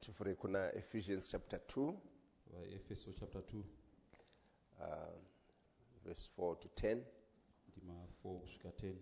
tifure kuna Ephesians chapter 2 vaefeso chapter 2 verse 4 to 10. ndima 4 kusvika 10.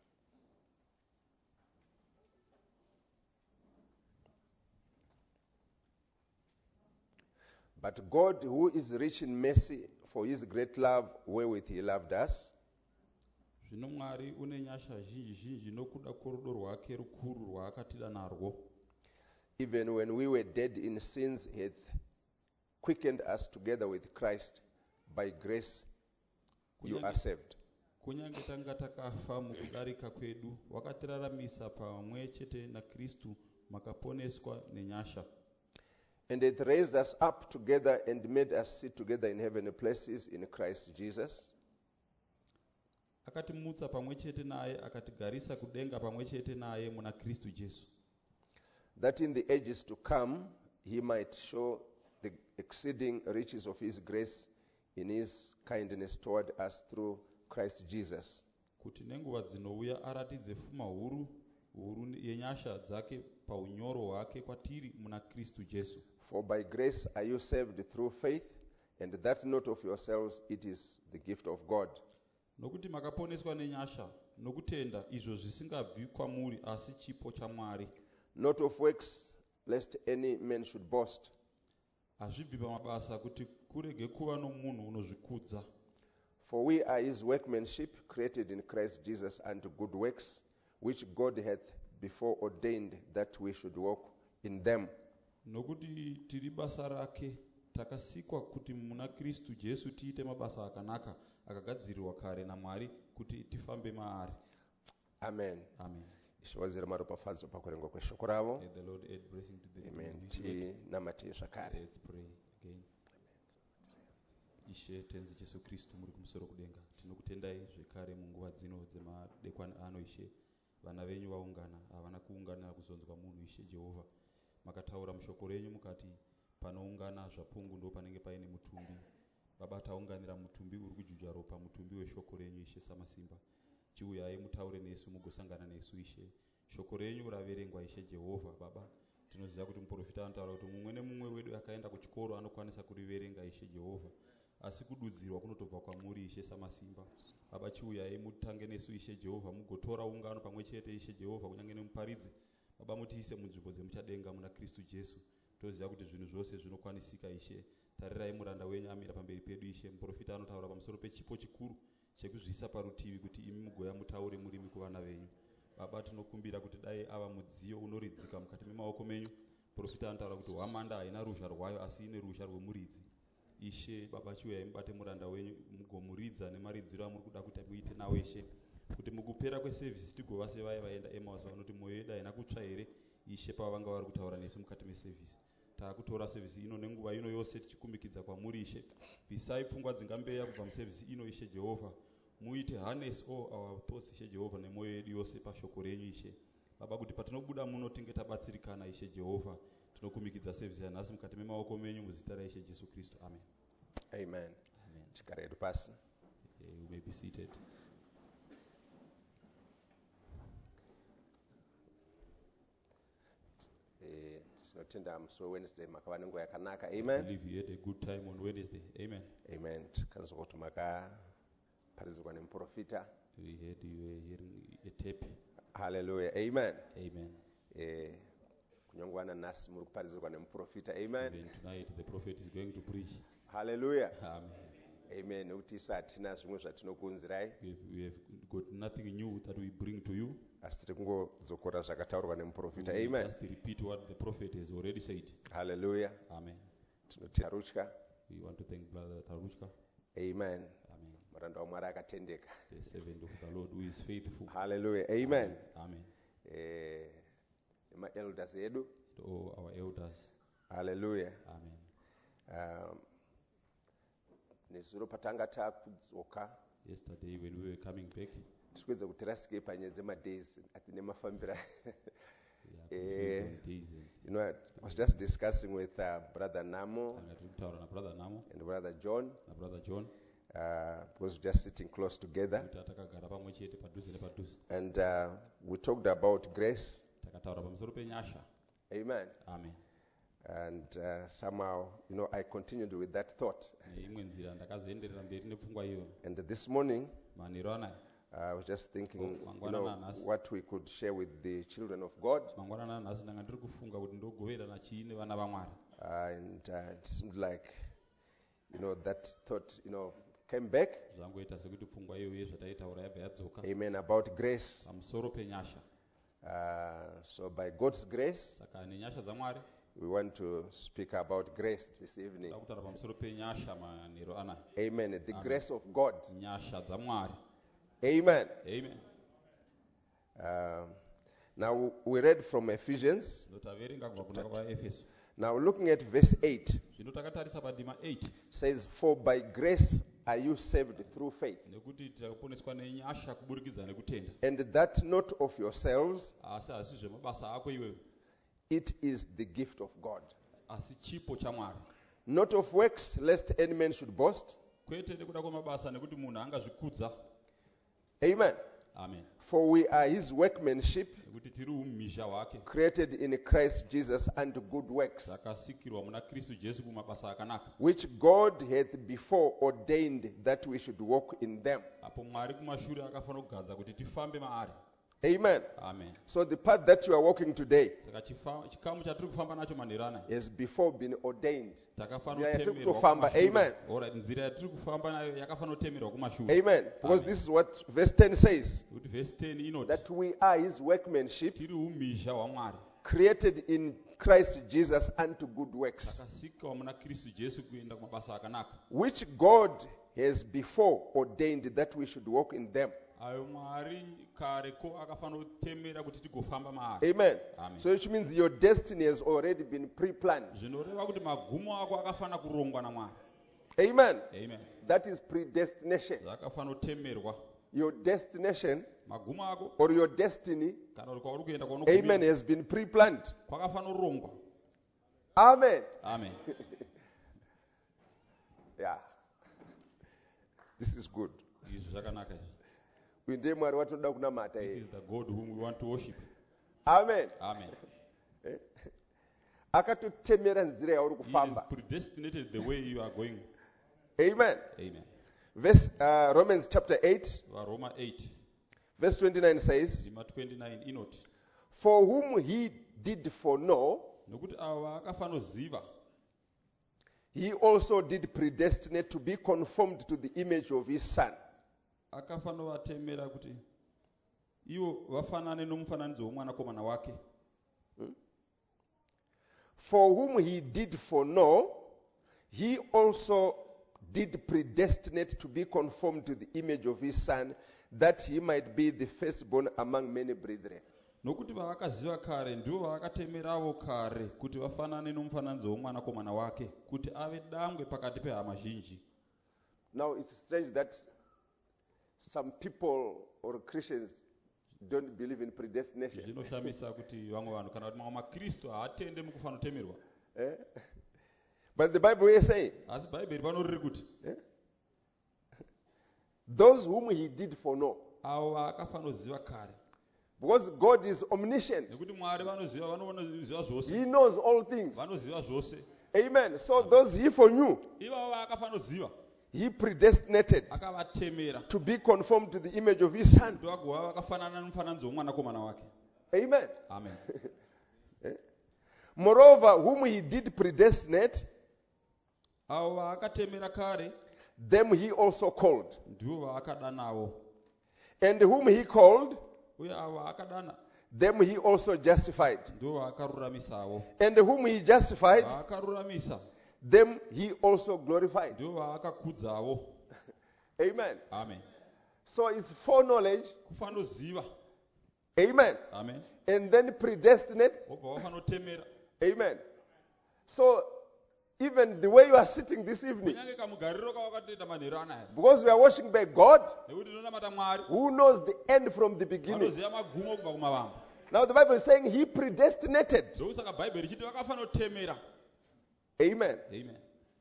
But God, who is rich in mercy, for his great love wherewith he loved us, zvino mwari une nyasha zhinji zhinji nokuda kworudo rwake rukuru rwaakatida narwo, even when we were dead in sins, hath quickened us together with Christ. By grace you are saved. kunyange tanga takafa mukudarika kwedu, wakatiraramisa pamwe chete naKristu, makaponeswa nenyasha. And hath raised us up together and made us sit together in heavenly places in Christ Jesus, Akatimutsa pamwe chete naye, akatigarisa kudenga pamwe chete naye muna Kristu Jesu, that in the ages to come he might show the exceeding riches of his grace in his kindness toward us through Christ Jesus. kuti nenguva dzinouya aratidze pfuma huru yenyasha dzake paunyoro hwake kwatiri muna Kristu Jesu. For by grace are you saved through faith, and that not of yourselves, it is the gift of God. Nokuti makaponeswa nenyasha nokutenda, izvo zvisingabvi kwamuri asi chipo chaMwari, Not of works, lest any man should boast. hazvibvi pamabasa kuti kurege kuva nomunhu unozvikudza. For we are his workmanship, created in Christ Jesus unto good works, which God hath before ordained that we should walk in them. Nokuti tiri basa rake, takasikwa kuti muna Kristu Jesu tiite mabasa akanaka akagadzirirwa kare naMwari kuti tifambe maari. Amen. Amen. Ishwazira maropafadzo pakurengwa kweshoko ravo. May the Lord add blessing to the Amen. Tinamate zvakare. Let's pray again. Ishe tenzi Jesu Kristu muri kumusoro kudenga, tinokutendai zvekare munguva dzino dzemadekwana ano. Ishe, vana venyu vaungana, havana kuungana kuzonzwa munhu. Ishe Jehovha, makataura mushoko renyu mukati panoungana zvapungu ndo panenge paine mutumbi. Baba, taunganira mutumbi uri kujuja ropa, mutumbi weshoko renyu. Ishe samasimba, chiuyai mutaure nesu, mugosangana nesu. Ishe, shoko renyu raverengwa. Ishe Jehovha, Baba, tinoziva kuti muprofita anotaura kuti mumwe nemumwe wedu akaenda kuchikoro anokwanisa kuriverenga. Ishe Jehovha, asi kududzirwa kunotobva kwamuri. Ishe samasimba, Baba, chiuyai mutange nesu. Ishe Jehovha, mugotora ungano pamwe chete. Ishe Jehovha, kunyange nemuparidzi, Baba, mutiise munzvimbo dzemuchadenga muna Kristu Jesu. Toziva kuti zvinhu zvose zvinokwanisika. Ishe, tarirai muranda wenyu amira pamberi pedu. Ishe, muprofita anotaura pamusoro pechipo chikuru chekuzvisa parutivi kuti imi mugoya mutaure murimi kuvana venyu. Baba, tinokumbira kuti dai ava mudziyo unoridzika mukati memaoko menyu. Profita anotaura kuti hwamanda haina ruzha rwayo asi ine ruzha rwemuridzi. Ishe, Baba, chiuyai mubate muranda wenyu, mugomuridza nemaridziro amuri kuda kuti muite nawo. Ishe, kuti mukupera kwesevhisi tigova sevaya vaenda Emmaus vanoti mwoyo yedu haina kutsva here. Ishe, pavanga vari kutaura nesu mukati mesevhisi, taakutora sevhisi ino nenguva ino yose tichikumikidza kwamuri. Ishe, bvisai pfungwa dzingambeya kubva musevhisi ino. Ishe Jehovha, muite harness all our thoughts. Ishe Jehovha, nemwoyo yedu yose pashoko renyu. Ishe Baba, kuti patinobuda muno tinge tabatsirikana. Ishe Jehovha, tinokumikidza sevhisi yanhasi mukati memaoko menyu muzita raIshe Jesu Kristu. Amen. Amen. Amen. Chikaretu pasi. You may be seated. Tinotenda musi weWednesday makava nenguva yakanaka. I Amen. believe you had a good time on Wednesday. Amen. Amen. Tikanzwa kuti makaparidzirwa nemuprofita. We heard you were hearing a tape. Hallelujah. Amen. Amen. Kunyangwana nasi muri kuparidzirwa nemuprofita. Amen. Even tonight the prophet is going to preach. Hallelujah. Amen. Amen. Nekuti isu hatina zvimwe zvatinokuunzirai, We have got nothing new that we bring to you. asi tiri kungodzokora zvakataurwa nemuprofita. We Amen. just repeat what the prophet has already said. Hallelujah. Amen. Tinoti Arutya. We want to thank Brother Taruchka. Amen. Amen. Muranda wamwari akatendeka. The servant of the Lord who is faithful. Hallelujah. Amen. Amen. Ema-elders edu. To all our elders. Hallelujah. Amen. Nezuro patanga takudzoka, Yesterday when we were coming back, tikuedza kuti rasike panyaya dzemadays atine mafambira. we are confused on days and You know, I was just discussing with Brother Namo tanga tiri kutaura naBrother Namo and Brother John, naBrother John because we're just sitting close together. kuti takagara pamwe chete padhuze nepadhuze. And we talked about grace. Takataura pamusoro penyasha. Amen. Amen. And somehow, I continued with that thought. neimwe nzira ndakazoenderera mberi nepfungwa iyo. And this morning, Manheru anaya I was just thinking, mangwanana anhasi what we could share with the children of God. mangwanana anhasi ndanga ndiri kufunga kuti ndogoverana chii nevana vaMwari. And it seemed like, that thought, came back. zvangoita sekuti pfungwa iyoyo zvataitaura yabva yadzoka Amen. About grace. pamusoro penyasha. So by God's grace, Saka nenyasha dzaMwari we want to speak about grace this evening. toda kutaura pamusoro penyasha manheru anaya. Amen. The Amen. grace of God. Nyasha dzaMwari. Amen. Amen. Now we read from Ephesians. Ndotaverenga kubva kuna kwaEfeso. Now looking at verse 8, Zvino takatarisa padima 8 says, "For by grace are you saved through faith, nekuti takaponeswa nenyasha kuburikidza nekutenda. and that not of yourselves, Asi hazvisi zvemabasa ako iwewe, it is the gift of God. asi chipo chaMwari. Not of works, lest any man should boast." Kwete nekuda kwemabasa nekuti munhu angazvikudza. Amen. Amen. For we are his workmanship, Nekuti tiri umhizha hwake, created in Christ Jesus unto good works, takasikirwa muna Kristu Jesu kumabasa akanaka, which God hath before ordained that we should walk in them. apo Mwari kumashure akafanira kugadza kuti tifambe maari. Amen. Amen. So the path that you are walking today Saka chikamu chatiri kufamba nacho manheru anaya has before been ordained. takafanira Nzira yatiri kutemerwa kutofamba. kumashure. Amen. Alright, nzira yatiri kufamba nayo yakafanira kutemerwa kumashure. Amen. Because Amen. this is what verse 10 says, Kuti verse 10 inoti that we are his workmanship, tiri umhizha hwaMwari, created in Christ Jesus unto good works, takasikwa muna Kristu Jesu kuenda kumabasa akanaka, which God has before ordained that we should walk in them. ayo Mwari kareko akafanira kutemera kuti tigofamba maari. Amen. Amen. So which means your destiny has already been pre-planned. Zvinoreva kuti magumo ako akafanira kurongwa naMwari. Amen. Amen. That is predestination. Zvakafanira kutemerwa. Your destination Magumo ako or your destiny, kana kuti kwauri kuenda amen, kwaunogumira has been pre-planned. kwakafanira kurongwa. Amen. Amen. Yeah. This is good. Izvi zvakanaka izvi. Uyu ndiye Mwari watoda kunamata This iye. is the God whom we want to worship. Amen. Amen. Akatotemera nzira yauri He has kufamba. predestinated the way you are going. Amen. Amen. Verse Romans chapter 8, VaRoma 8 verse 29 says, ndima 29 inoti, "For whom he did foreknow, nokuti avo vaakafanoziva he also did predestinate to be conformed to the image of his son." akafanovatemera kuti ivo vafanane nomufananidzo womwanakomana wake. For whom he did foreknow, he also did predestinate to be conformed to the image of his son, that he might be the firstborn among many brethren. Nokuti vaakaziva kare ndivo vaakatemeravo kare kuti vafanane nomufananidzo womwanakomana wake, kuti ave dangwe pakati pehama zhinji. Now it's strange that some people or Christians don't believe in predestination. Zvinoshamisa kuti vamwe vanhu kana kuti mamwe maKristu haatende mukufanira kutemerwa. Eh? But the Bible is saying, Asi Bhaibheri pano riri kuti those whom he did foreknow. avo vaakafanoziva kare, Because God is omniscient. nekuti Mwari vanoziva zvose, He knows all things. vanoziva zvose. Amen. So those he foreknew, Ivavo vaakafanoziva, he predestinated akavatemera to be conformed to the image of his son. kuti vagova vakafanana nomufananidzo womwanakomana wake. Amen. Amen. Moreover, whom he did predestinate, Avo vaakatemera kare them he also called. ndivo vaakadanavo, And whom he called, uye avo vaakadana them he also justified. ndivo vaakaruramisavo, And whom he justified, vaakaruramisa them he also glorified. ndivo vaakakudzavo. Amen. Amen. So it's foreknowledge. Kufanoziva. Amen. Amen. And then predestinate. Vobva vafanotemera. Amen. So even the way you are sitting this evening, Kunyange kamugariro kawakatoita manheru anaya, because we are worshiping by God nekuti tinonamata Mwari who knows the end from the beginning. vanoziva magumo kubva kumavambo. Now the Bible is saying he predestinated. Ndokusaka Bhaibheri richiti vakafanotemera. Amen. Amen.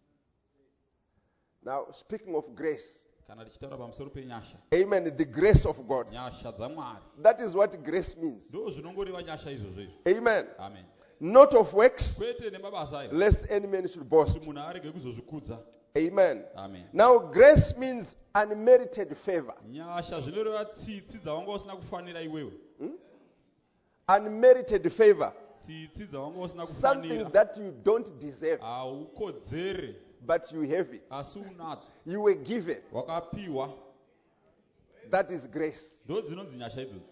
Now speaking of grace. Kana tichitaura pamusoro penyasha, Amen. The grace of God. nyasha dzaMwari, That is what grace means. ndo zvinongoreva nyasha izvozvo izvo. Amen. Amen. not of works, kwete nemabasa ayo lest any man should boast. kuti munhu arege kuzozvikudza. Amen. Amen. Now, grace means unmerited favor. Nyasha zvinoreva tsitsi dzawanga usina kufanira iwewe. Unmerited favor. Tsitsi dzawanga usina Something kufanira. that you don't deserve, Haukodzere but you have it. asi unadzo. You were given. Wakapiwa. That is grace. Ndo dzinonzi nyasha idzodzo.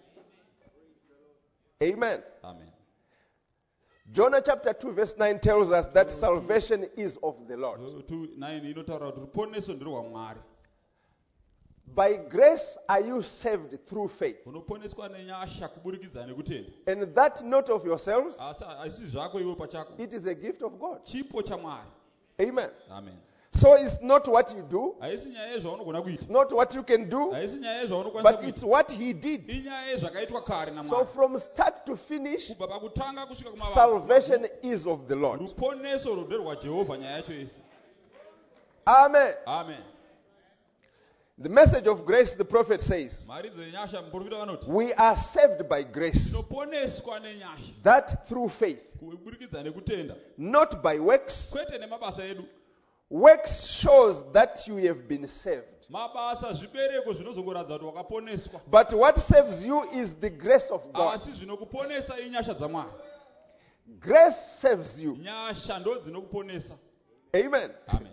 Amen. Amen. Jonah chapter 2 verse 9 tells us that salvation is of the Lord. 2:9 inotaura kuti ruponeso ndiro rwaMwari. By grace are you saved through faith. Unoponeswa nenyasha kuburikidza nekutenda. And that not of yourselves, Asi haisi zvako iwe pachako. it is a gift of God. Chipo chaMwari. Amen. Amen. So it's not what you do, Haisi nyaya yezvaunogona kuita. not what you can do, Haisi nyaya yezvaunokwanisa but kuita. it's what He did. Inyaya yezvakaitwa kare So naMwari. from start to finish, Kubva pakutanga kusvika kumavamba. salvation is of the Lord. Ruponeso rwaJehovha nyaya yacho yese. Amen. Amen. The message of grace, the prophet says, Maridzo yenyasha muprofita vanoti we are saved by grace, tinoponeswa nenyasha that through faith, kuburikidza nekutenda, not by works. kwete nemabasa edu. Works shows that you have been saved. Mabasa zvibereko zvinozongoratidza kuti wakaponeswa. But what saves you is the grace of God. Asi zvinokuponesa inyasha dzaMwari. Grace saves you. Nyasha ndo dzinokuponesa. Amen. Amen.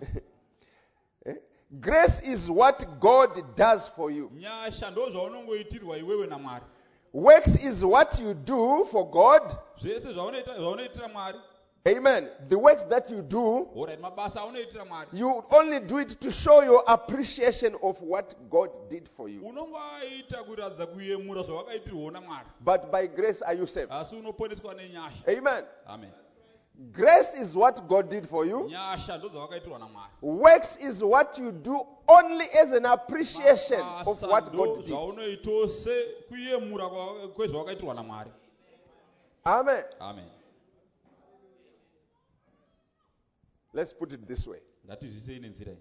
Grace is what God does for you. Nyasha ndo zvaunongoitirwa iwewe naMwari. Works is what you do for God. Zvese zvaunoitira Mwari. Amen. The works that you do, Alright, mabasa aunoitira Mwari. you only do it to show your appreciation of what God did for you. Unongoita kuratidza kuyemura zvawakaitirwawo naMwari. But by grace are you saved. Asi unoponeswa nenyasha. Amen. Amen. Grace is what God did for you. Nyasha ndo dzawakaitirwa naMwari. Works is what you do only as an appreciation of what God did. Zvaunoita sekuyemura kwezvawakaitirwa naMwari. Amen. Amen. Let's put it this way. Ngatizvisei nenzira iyi.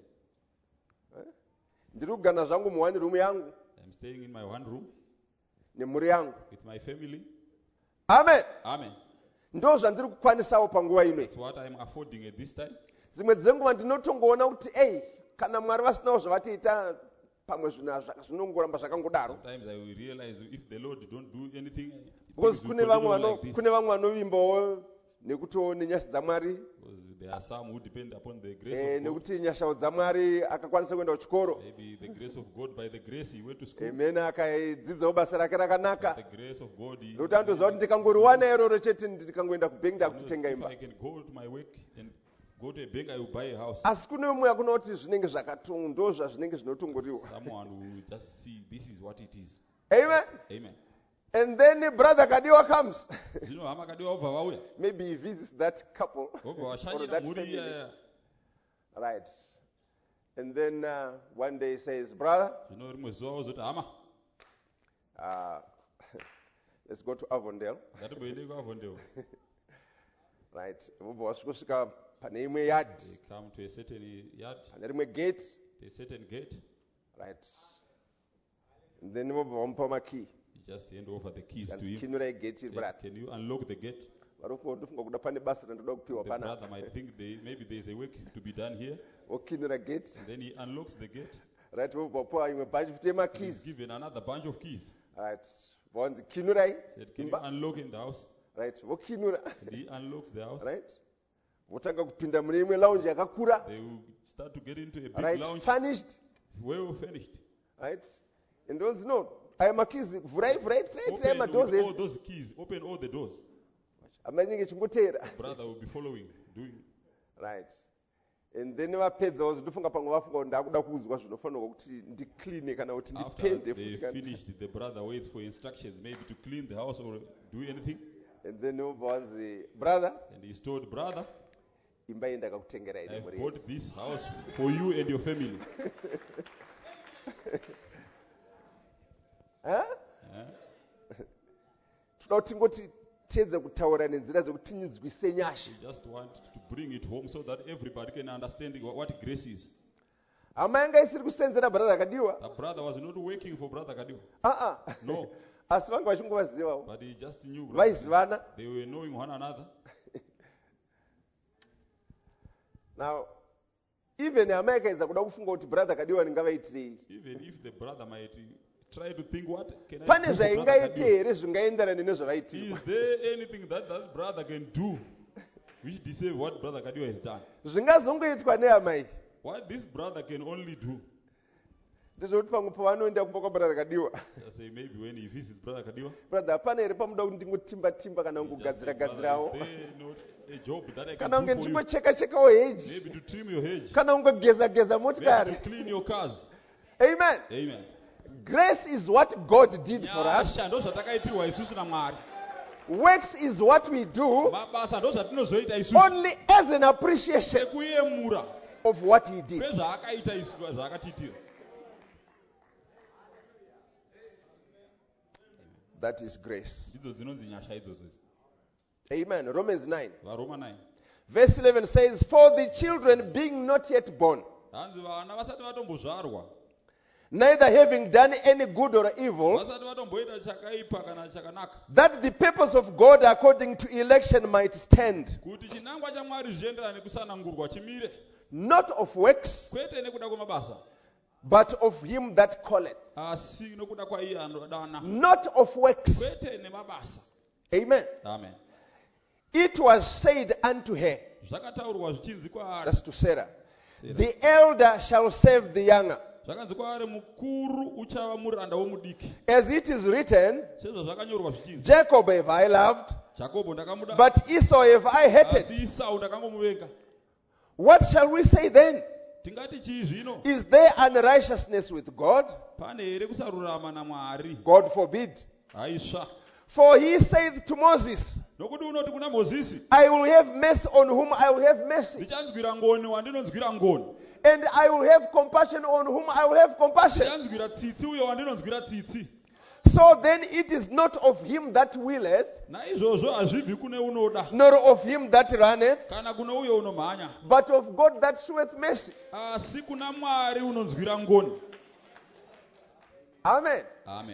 Ndiri kugara zvangu muone room yangu I'm staying in my one room nemhuri yangu. with my family. Amen. Amen. Ndo zvandiri kukwanisawo panguva ino. That's what I'm affording at this time. Dzimwe dzenguva ndinotongoona kuti kana Mwari vasinawo zvavatiita pamwe zvinongoramba zvakangodaro. Sometimes I will realize if the Lord don't do anything, Because things will continue like this. kune vamwe vanovimbawo nekuti nenyasha dzaMwari, Because there are some who depend upon the grace of God. nekuti nyasha dzaMwari akakwanisa kuenda kuchikoro. Maybe the grace of God, by the grace he went to school. Amen. Akadzidzawo basa rake By rakanaka. the grace of God, he, Ndokuti anotoziva kuti ndikangoriwana iroro chete ndikangoenda kubengi ndakutenga if imba. I can go to my work and go to a bank, I will buy a house. Asi kune umwe akunoti zvinenge ndo zvazvinenge zvinotongoriwa. Someone will just see this is what it is. Amen. Amen. And then brother Kadiwa comes. Zvino hama Kadiwa obva vauya. Maybe he visits that couple Obva or vashanyira that mhuri family. iyaya. Right. And then one day he says, brother, Zvino rimwe zuva ozoti hama, let's go to Avondale. ngatimboende kuAvondale. Right. Vobva vasvika pane imwe yard, They come to a certain yard, pane rimwe gate. a certain gate. Right. And then vobva vamupa makey. You just hand over the keys to Kanzi him. kinurai gate Say, brother. can you unlock the gate? Ndofunga kuda pane basa randoda kupiwa The pana. brother might think maybe there is a work to be done here. Okinura gate. And then he unlocks the gate. Right. Vobva vapuwa imwe bunch futi He's yemakeys. given another bunch of keys. Right. Vanzi kinurai. Said, can you imba. unlock in the house? Right. Vokinura. And he unlocks the house. Right. Votanga kupinda mune imwe lounge yakakura. They will start to get into a big Right. lounge. Furnished. Well finished. Right. And those no. Aya makeys vhurai Open my doors. with all those keys. Open all the doors. Amanyenge chingotera. Brother will be following, doing. Right. And then vapedzawo zvindofunga pamwe vafunga ndakuda kuzwa zvinofanirwa kuti ndicleane kana kuti After ndipende they futi kana. finished, the brother waits for instructions, maybe to clean the house or do anything. And then vobva vanzi brother, And he's told, brother, imba iyi ndakakutengerai I've nemhuri yenyu. bought this house for you and your family. Huh? Eh? Toda kuti tingoti tiedze kutaura nenzira dzekuti tinzwise nyasha. We just want to bring it home so that everybody can understand what grace is. Hama yanga isiri kusenzera brother Kadiwa. The brother was not working for brother Kadiwa. Uh-uh. No, Asi vanga vachingovazivawo. but he just knew. Vaizivana. They were knowing one another. Now, even America is kuda kufunga kuti brother Kadiwa ngavaitirei. Even if the brother might try to think, what can I Pane do for brother zvaingaite Kadiwa? here zvingaenderana nezvavaitirwa. Is there anything that that brother can do which deserve what brother Kadiwa has done? Zvingazongoitwa neamai. What this brother can only do. Ndizoti pamwe pavanoenda kumba kwa brother Kadiwa. I say maybe when he visits brother Kadiwa. Brother, hapana here pamuda kuti ndingotimba kana he just kugadzira say, "Brother, gadzirawo. is there not a job that I Kana can unge do for you? ndingocheka hedge. Maybe to trim your hedge. Kana ungogeza Maybe motikari. to clean your cars." Amen. Amen. Grace is what God did for us. Nyasha ndo zvatakaitirwa isusu naMwari. Works is what we do Mabasa ndo zvatinozoita isusu. only as an appreciation Sekuyemura of what He did. kwezvaakaita isusu zvaakatiitira. That is grace. Ndidzo dzinonzi nyasha idzodzo. Amen. Romans 9. Varoma 9. Verse 11 says, For the children being not yet born, Hanzi vana vasati vatombozvarwa, neither having done any good or evil, vasati vatomboita chakaipa kana chakanaka, that the purpose of God according to election might stand, kuti chinangwa chaMwari zvichienderana nekusanangurwa chimire, not of works, kwete nekuda kwemabasa, but of him that calleth. asi nokuda kwaiye anodana, Not of works. kwete nemabasa. Amen. Amen. It was said unto her, Zvakataurwa zvichinzi kwaari, that's to Sarah, Sarah. the elder shall serve the younger. Zvakanzi kwaari mukuru uchava muranda womudiki. As it is written, Sezvazvakanyorwa zvichinzi, Jacob have I loved, Jakobho ndakamuda, but Esau have I hated. asi Esau ndakangomuvenga. What shall we say then? Tingati chii zvino? Is there unrighteousness with God? Pane here kusarurama naMwari? God forbid. Haisva. For he said to Moses, Nokuti unoti kuna Mozisi, I will have mercy on whom I will have mercy, ndichanzwira ngoni wandinonzwira ngoni, and I will have compassion on whom I will have compassion. ndichanzwira tsitsi uyo wandinonzwira tsitsi. So then it is not of him that willeth, Naizvozvo hazvibvi kune unoda, nor of him that runneth, kana kuno uyo unomhanya, but of God that showeth mercy. asi kuna Mwari unonzwira ngoni. Amen. Amen.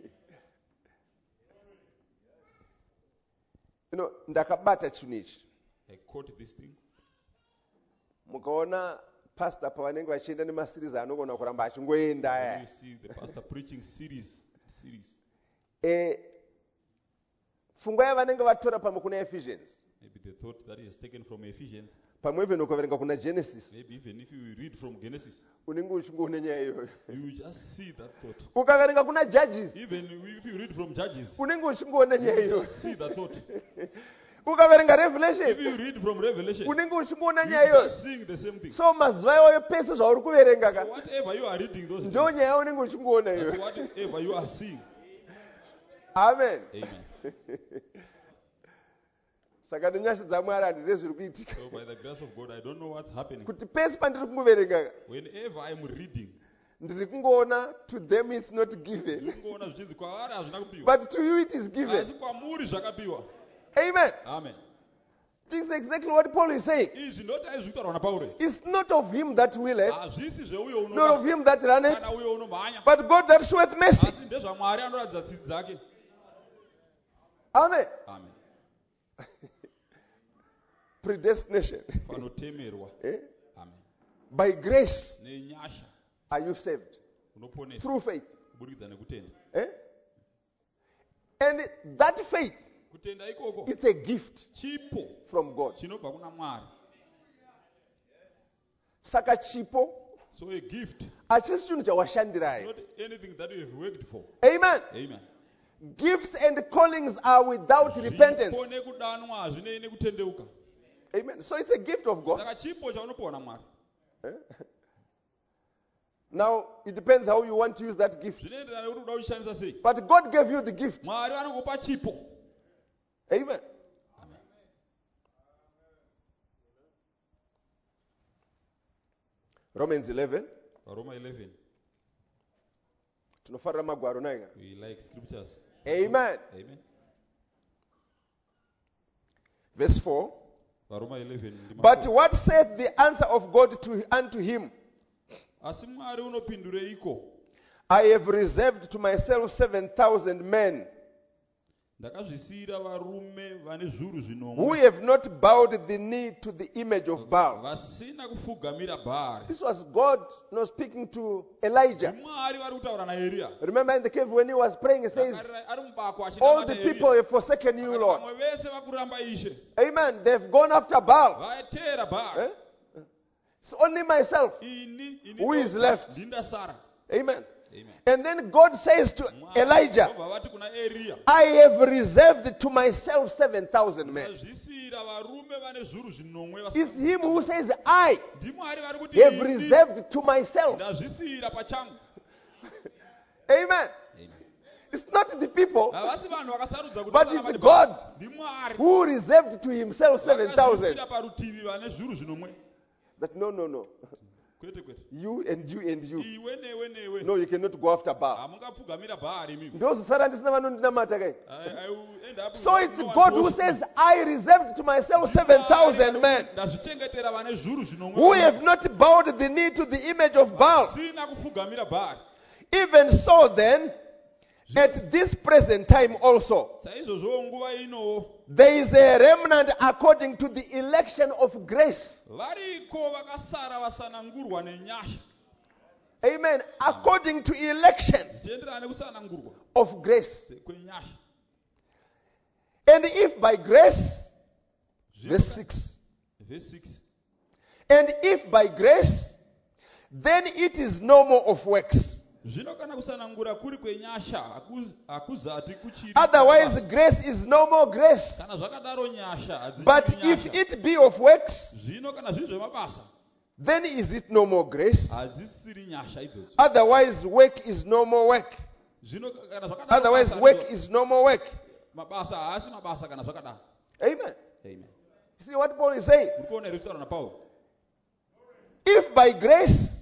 Ndakabata chinhu ichi. I caught this thing. Mukaona pastor pavanenge vachienda nemaseries anogona kuramba achingoenda When aya. you see the pastor preaching series. Pfungwa yavanenge vatora pamwe kuna Ephesians, Maybe the thought that is taken from Ephesians. pamwe even ukaverenga kuna Genesis, Maybe even if you read from Genesis, unenge uchingoona nyaya iyoyo. you will just see that thought. Ukaverenga kuna Judges, Even if you read from Judges, unenge uchingoona nyaya you iyoyo. just see that thought. Ukaverenga If Revelation, you read from Revelation, unenge uchingoona you nyaya iyoyo. just seeing the same thing. So mazuva iwayo pese zvauri kuverenga ka, Whatever you are reading, those ndo things, nyaya unenge uchingoona that's iyoyo. whatever you are seeing. Amen. Amen. Saka nenyasha dzaMwari handizivi zviri kuitika. So by the grace of God, I don't know what's happening. Kuti pese pandiri kungoverenga ka, Whenever I'm reading, ndiri kungoona to them it's not given, ndingoona zvichinzi kwavari hazvina kupiwa, but to you it is asi given. kwamuri zvakapiwa. Amen. Amen. This is exactly what Paul is saying. Izvi ndoti aizvitaurwa naPauro. It's not of him that willeth, Hazvisi zveuyo nor of unoda him that runneth, kana uyo unomhanya, but God that showeth mercy. asi ndezvaMwari anoratidza tsitsi dzake. Amen. Amen. Predestination. Panotemerwa. Eh? Amen. By grace Nenyasha are you saved unoponeswa through faith. kuburikidza nekutenda. Eh? And that faith, Kutenda ikoko it's a gift chipo from God. chinobva kuna Mwari. Saka chipo So a gift, hachisi chinhu chawashandira. not anything that you have worked for. Amen. Amen. Gifts and callings are without repentance. Zvipo nekudanwa hazvinei nekutendeuka. Amen. So it's a gift of God. Saka chipo chaunopiwa naMwari. Eh? Now, it depends how you want to use that gift. Zvinoenderana nekuti unoda kuchishandisa sei. But God gave you the gift. Mwari anokupa chipo. Amen. Amen. Romans 11. Roma 11. Tinofarira magwaro nayo. We like scriptures. Amen. Amen. Verse 4. Roma 11. But what saith the answer of God unto him? Asi Mwari unopindureiko? I have reserved to myself 7,000 men ndakazvisiyira varume vane zviuru who zvinomwe have not bowed the knee to the image of Baal. vasina kufugamira Bhaari. This was God speaking to Elijah. Mwari vari kutaura naEriya. Remember in the cave when he was praying, he says, Ari mubako all the people have forsaken you, Lord. vamwe vese vakuramba Ishe. Amen. They've gone after Baal. Vateera Bhaari. Eh? It's only myself. Ini Who is left? ndindasara. Amen. Amen. And then God says to Elijah, Vobva vati kuna Eriya. I have reserved to myself 7,000 men. Ndazvisiyira varume vane zviuru zvinomwe It's him who says, I ndimwari vari kuti have ini reserved to myself. ndazvisiyira pachangu. Amen. Amen. It's not the people, Havasi vanhu vakasarudza kuti but vana it's vati God ndimwari who reserved to himself 7,000. vakazvisiyira parutivi vane zviuru zvinomwe. That no. Kwete kwete. You and you and you. Iwe newe newe. No, you cannot go after Baal. Hamungapfugamira Bhaari imi. Ndozosara ndisina vanondinamata kai. I will end up So it's God who says, I reserved to myself 7,000 men ndazvichengetera vane zviuru zvinomwe. who have not bowed the knee to the image of Baal. Sina kufugamira Bhaari. Even so then, at this present time also, Saizvozvo nguva inowo there is a remnant according to the election of grace. variko vakasara vasanangurwa nenyasha. Amen. According to election Zvichienderana nekusanangurwa of grace. kwenyasha. And if by grace, verse 6. Verse 6. And if by grace, then it is no more of works. Zvino kana kusanangura kuri kwenyasha hakuzati kuchiri. Otherwise, grace is no more grace. Kana zvakadaro nyasha hadzichiri But nyasha. if it be of works, Zvino kana zviri zvemabasa then is it no more grace? hadzisiri nyasha idzodzo. Otherwise, work is no more work. Zvino kana zvakadaro Otherwise, basa work ndiro- is no more work. mabasa haasi mabasa kana zvakadaro. Amen. Amen. You see what Paul is saying? Muri kuona here kutaura naPauro. If by grace,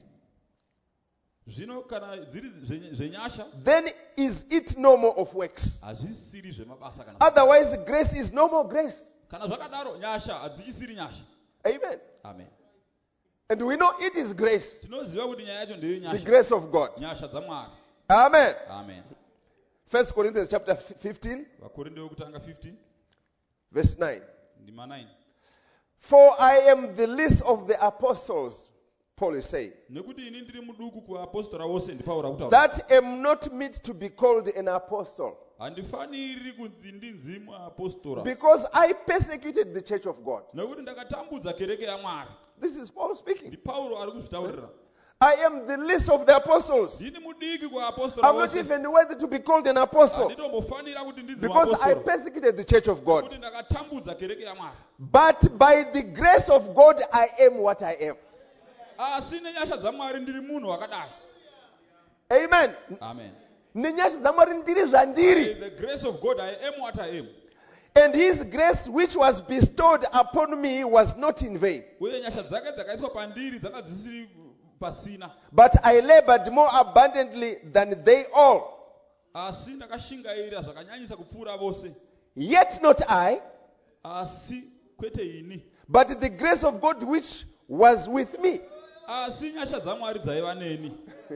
Zvino kana dziri zvenyasha then is it no more of works? hazvisiri zvemabasa kana. Otherwise, grace is no more grace. Kana zvakadaro nyasha hadzichisiri nyasha. Amen. Amen. And we know it is grace, Tinoziva kuti nyaya yacho the ndeyenyasha. grace of God. Nyasha dzaMwari. Amen. Amen. 1 Corinthians chapter 15, Vakorinde vekutanga 15 verse 9. ndima 9. For I am the least of the apostles, Paul is saying, Nekuti ini ndiri muduku kuvapostora vose ndiPauro kutaura. that am not meet to be called an apostle, Handifaniri kunzi ndinzi muapostora. because I persecuted the church of God. Nekuti ndakatambudza kereke yaMwari. This is Paul speaking. NdiPauro ari kuzvitaurira. I am the least of the apostles. Ndini mudiki kuvapostora I'm not vose. even worthy to be called an apostle, Handitombofanira kuti ndinzi because I muapostora. persecuted the church of God. Nekuti ndakatambudza kereke yaMwari. But by the grace of God, I am what I am. Asi nenyasha dzaMwari ndiri munhu wakadai. Amen. Amen. Nenyasha dzaMwari ndiri By zvandiri. the grace of God I am what I am. And his grace which was bestowed upon me was not in vain. Uye nyasha dzake dzakaiswa pandiri dzanga dzisiri pasina. But I labored more abundantly than they all. Asi ndakashingaira zvakanyanyisa kupfuura vose. Yet not I, Asi kwete ini. but the grace of God which was with me. Asi nyasha dzaMwari dzaiva neni.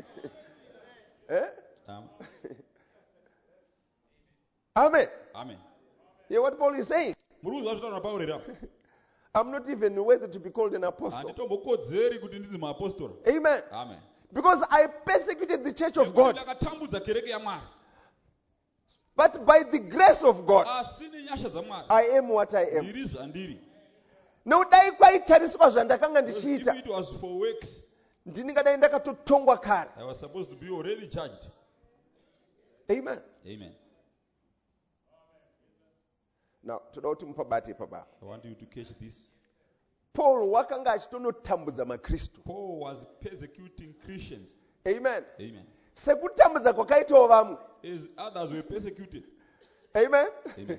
Eh? Am- Amen. Amen. Hear what Paul is saying? Muri kuzwa zvitaura naPauro here apa? I'm not even worthy to be called an apostle. Handitombokodzeri kuti ndinzi muapostora. Amen. Amen. Because I persecuted the church of Nekuti God. ndakatambudza kereke yaMwari. But by the grace of God, Asi nenyasha dzaMwari I am what I am. ndiri zvandiri. Nodai kwaitariswa zvandakanga ndichiita, If it was for works, ndingadai ndakatotongwa kare. I was supposed to be already judged. Amen. Amen. Now, toda kuti mupabate paba. I want you to catch this. Paul wakanga achitonotambudza makristu. Paul was persecuting Christians. Amen. Amen. Sekutambudza kwakaitawo vamwe. As others were persecuted. Amen. Amen.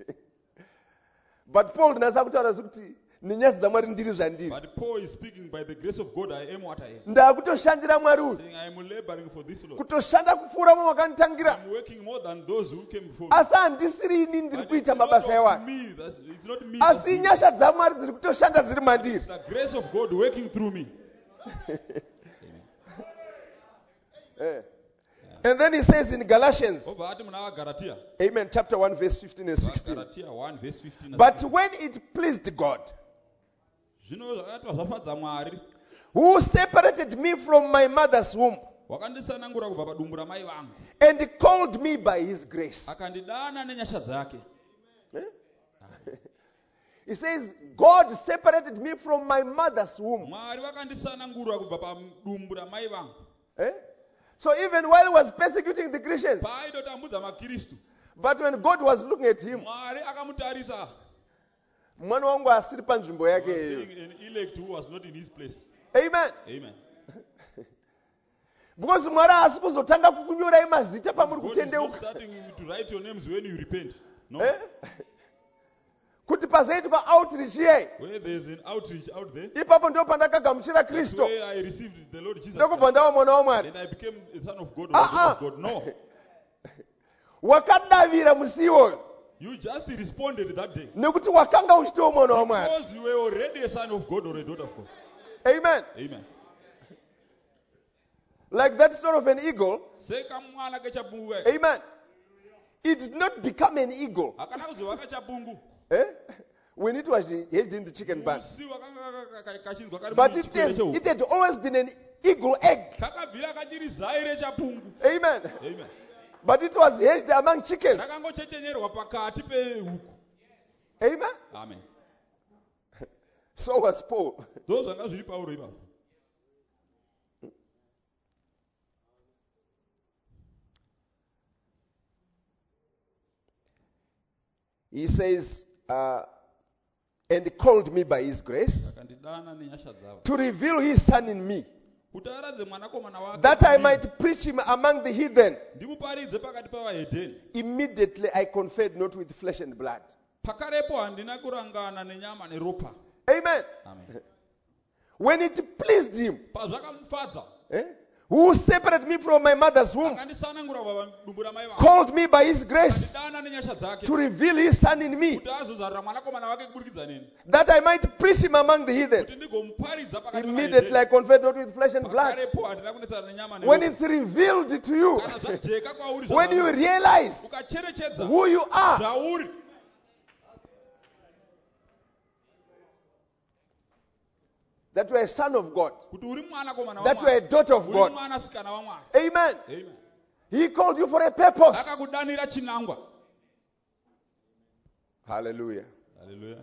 But Paul ndinasa kutaura kuti nenyasha dzaMwari ndiri zvandiri. But Paul is speaking, by the grace of God, I am what I am. Ndakutoshandira Mwari uyu. Saying, I am laboring for this Lord. Kutoshanda kupfuura mwakanditangira. I'm working more than those who came before me. Asi handisiri ini ndiri But it's kuita not mabasa of ewani. me. It's not me. that's Asi doing it. nyasha dzaMwari dziri kutoshanda dziri mandiri. It's the grace of God working through me. Eh. And then he says in Galatians, obva ati muna vagaratiya amen, chapter 1, verse 15 and 16. vagaratiya 1 verse 15 na But 16. when it pleased God, Zvino zvakati zvafadza Mwari who separated me from my mother's womb wakandisanangura kubva padumbu ramai vangu and called me by his grace. akandidana nenyasha dzake. He says, God separated me from my mother's womb. Mwari vakandisanangura kubva padumbu ramai vangu. Eh? So even while he was persecuting the Christians, Paaitotambudza makristu but when God was looking at him, Mwari akamutarisa mwana wangu asiri panzvimbo yake was iyo. saying an elect who was not in his place. Amen. Amen. Because Mwari haasi kuzotanga kukunyorai mazita pamuri God is not kutendeuka. starting to write your names when you repent. No. Eh? Kuti pazoitwa outreach yei, Where there is an outreach out there, ipapo ndipo pandakagamuchira that's Kristo where I received the Lord Jesus ndokubva Christ. ndava mwana waMwari. And I became a son of God or a daughter of God. No. Wakadavira musi iwoyo You just responded that day. nekuti wakanga uchitiwo mwana waMwari. Because you were already a son of God or a daughter of God. Amen. Amen. Like that sort of an eagle. Sekamwana kechapungu. Amen. It did not become an eagle Akana kuzova kachapungu. when it was hid in the chicken bun. Musi wakanga kachinzwa kari But muchikwere it had always been an eagle egg. kakabvira kachiri zai rechapungu. Amen. Amen. But it was hatched among chickens. Rakangochechenyerwa pakati pehuku. Amen. Amen. So was Paul. Ndo zvanga zviri Pauro ipapo. He says, and called me by his grace Akandidana nenyasha dzavo. to reveal his son in me, Kuti aradze mwanakomana wake. that I might preach him among the heathen. Ndimuparidze pakati pavahedheni. Immediately I conferred not with flesh and blood. Pakarepo handina kurangana nenyama neropa. Amen. Amen. When it pleased him, Pazvakamufadza. who separated me from my mother's womb, Akandisanangura kubva padumbu ramai vangu. called me by his grace Akandidana nenyasha dzake. to reveal his son in me, Kuti azozarira mwanakomana wake kuburikidza neni. that I might preach him among the heathen. Kuti ndigomuparidza pakati Immediately I conferred not with flesh and blood. Pakarepo handina kunetsana nenyama When neropa. it's revealed to you, Kana zvajeka kwauri when you zvauri. realize Ukacherechedza who you are, zvauri. that you are a son of God, Kuti uri mwanakomana that you are a daughter of uri God. mwanasikana waMwari. Amen. Amen. He called you for a purpose. Akakudanira chinangwa. Hallelujah. Hallelujah.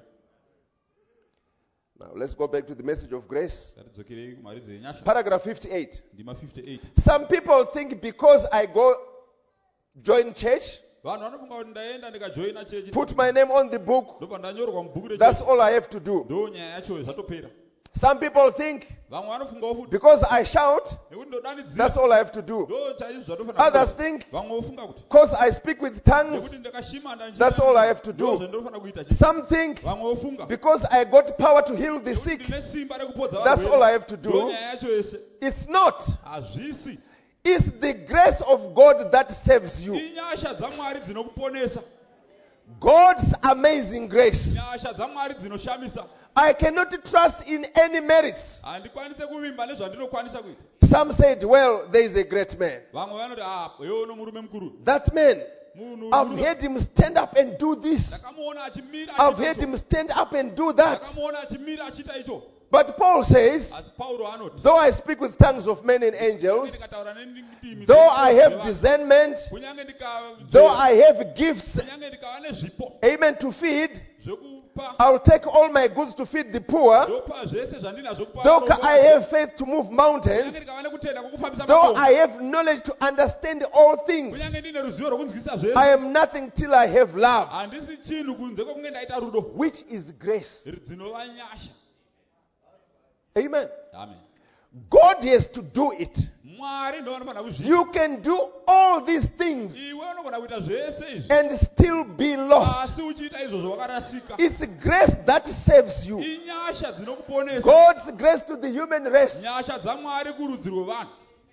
Now let's go back to the message of grace. Ngatidzokere kumaridzo yenyasha. Paragraph 58. Ndima 58. Some people think because I go join church, Vanhu vanofunga kuti ndaenda ndikajoina chechi. put my name on the book, Ndobva ndanyorwa mubhuku that's rechechi. all I have to do. Ndo nyaya yacho zvatopera. Some people think Vamwe vanofungawo futi because I shout, nekuti ndodanidzira. that's all I have to do. Ndo chaizvo zvatofana. Others think Vamwe vofunga kuti because I speak with tongues, nekuti ndakashimanda that's all I have to do. ndofana kuita chii. some think Vamwe vofunga because I got power to heal the nekuti sick, ndine simba rekupodza that's all I have to Ndo do. nyaya yacho yese. It's not. Hazvisi. It's the grace of God that saves you. Inyasha dzaMwari dzinokuponesa. God's amazing grace. Nyasha dzaMwari dzinoshamisa. I cannot trust in any merits. Handikwanise kuvimba nezvandinokwanisa kuita. Some said, well, there is a great man. Vamwe vanoti iwe uno murume mukuru. That man, Munhu I've murume. heard him stand up and do this. Ndakamuona achimira I've achiita heard icho. him stand up and do that. Ndakamuona achimira achiita icho. But Paul says, Asi Pauro anoti. though I speak with tongues of men and angels, Ndikataura nendimi. though I have discernment, Kunyange though I have gifts, kunyange ndikava nezvipo amen, to feed, zvokupa. I'll take all my goods to feed the poor. Ndopa zvese zvandinazvo kupa. Though varombo I vake. have faith to move mountains, Kunyange ndikava nekutenda kwokufambisa though makomo. I have knowledge to understand all things, Kunyange ndine ruzivo rwokunzwisisa zvese. I am nothing till I have love, Handisi chinhu kunze kwokunge ndaita rudo. which is grace. Dzinova nyasha. Amen. Amen. God has to do it. Mwari ndo anofanira kuzviita. You can do all these things Iwe unogona kuita zvese izvi. and still be lost. Asi uchiita izvozvo wakarasika. It's grace that saves you. Inyasha dzinokuponesa. God's grace to the human race. Nyasha dzaMwari kurudzi rwevanhu.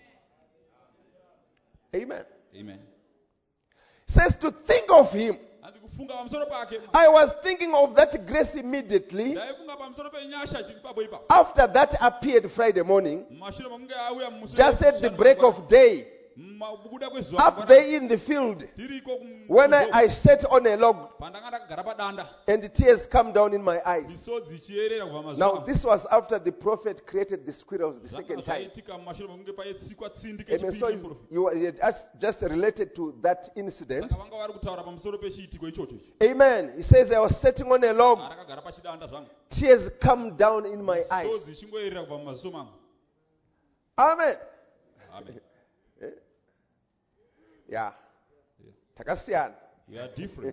Amen. Amen. Says to think of him. Handisi kufunga pamusoro pake. I was thinking of that grace immediately. Ndaifunga pamusoro penyasha chiri ipapo ipapo. After that appeared Friday morning, Mumashure mokunge auya mumusoro. just at the break of day. mukuda kwezuva Up there in the field, tiriko when I sat on a log pandanga ndakagara padanda and tears come down in my eyes. misodzi ichiyerera kubva Now, mazuva this was after the prophet created the squirrels the zvanga second time. zvaitika mumashure mekunge paitsikwa tsindi Amen. So kechipiri you had just related to that incident. saka vanga vari kutaura pamusoro pechiitiko ichocho ichi Amen. He says, I was sitting on a log, arakagara pachidanda zvangu tears come down in my eyes. misodzi ichingoyerera kubva mumaziso mangu Amen. amen Yeah. Takasiyana. you are different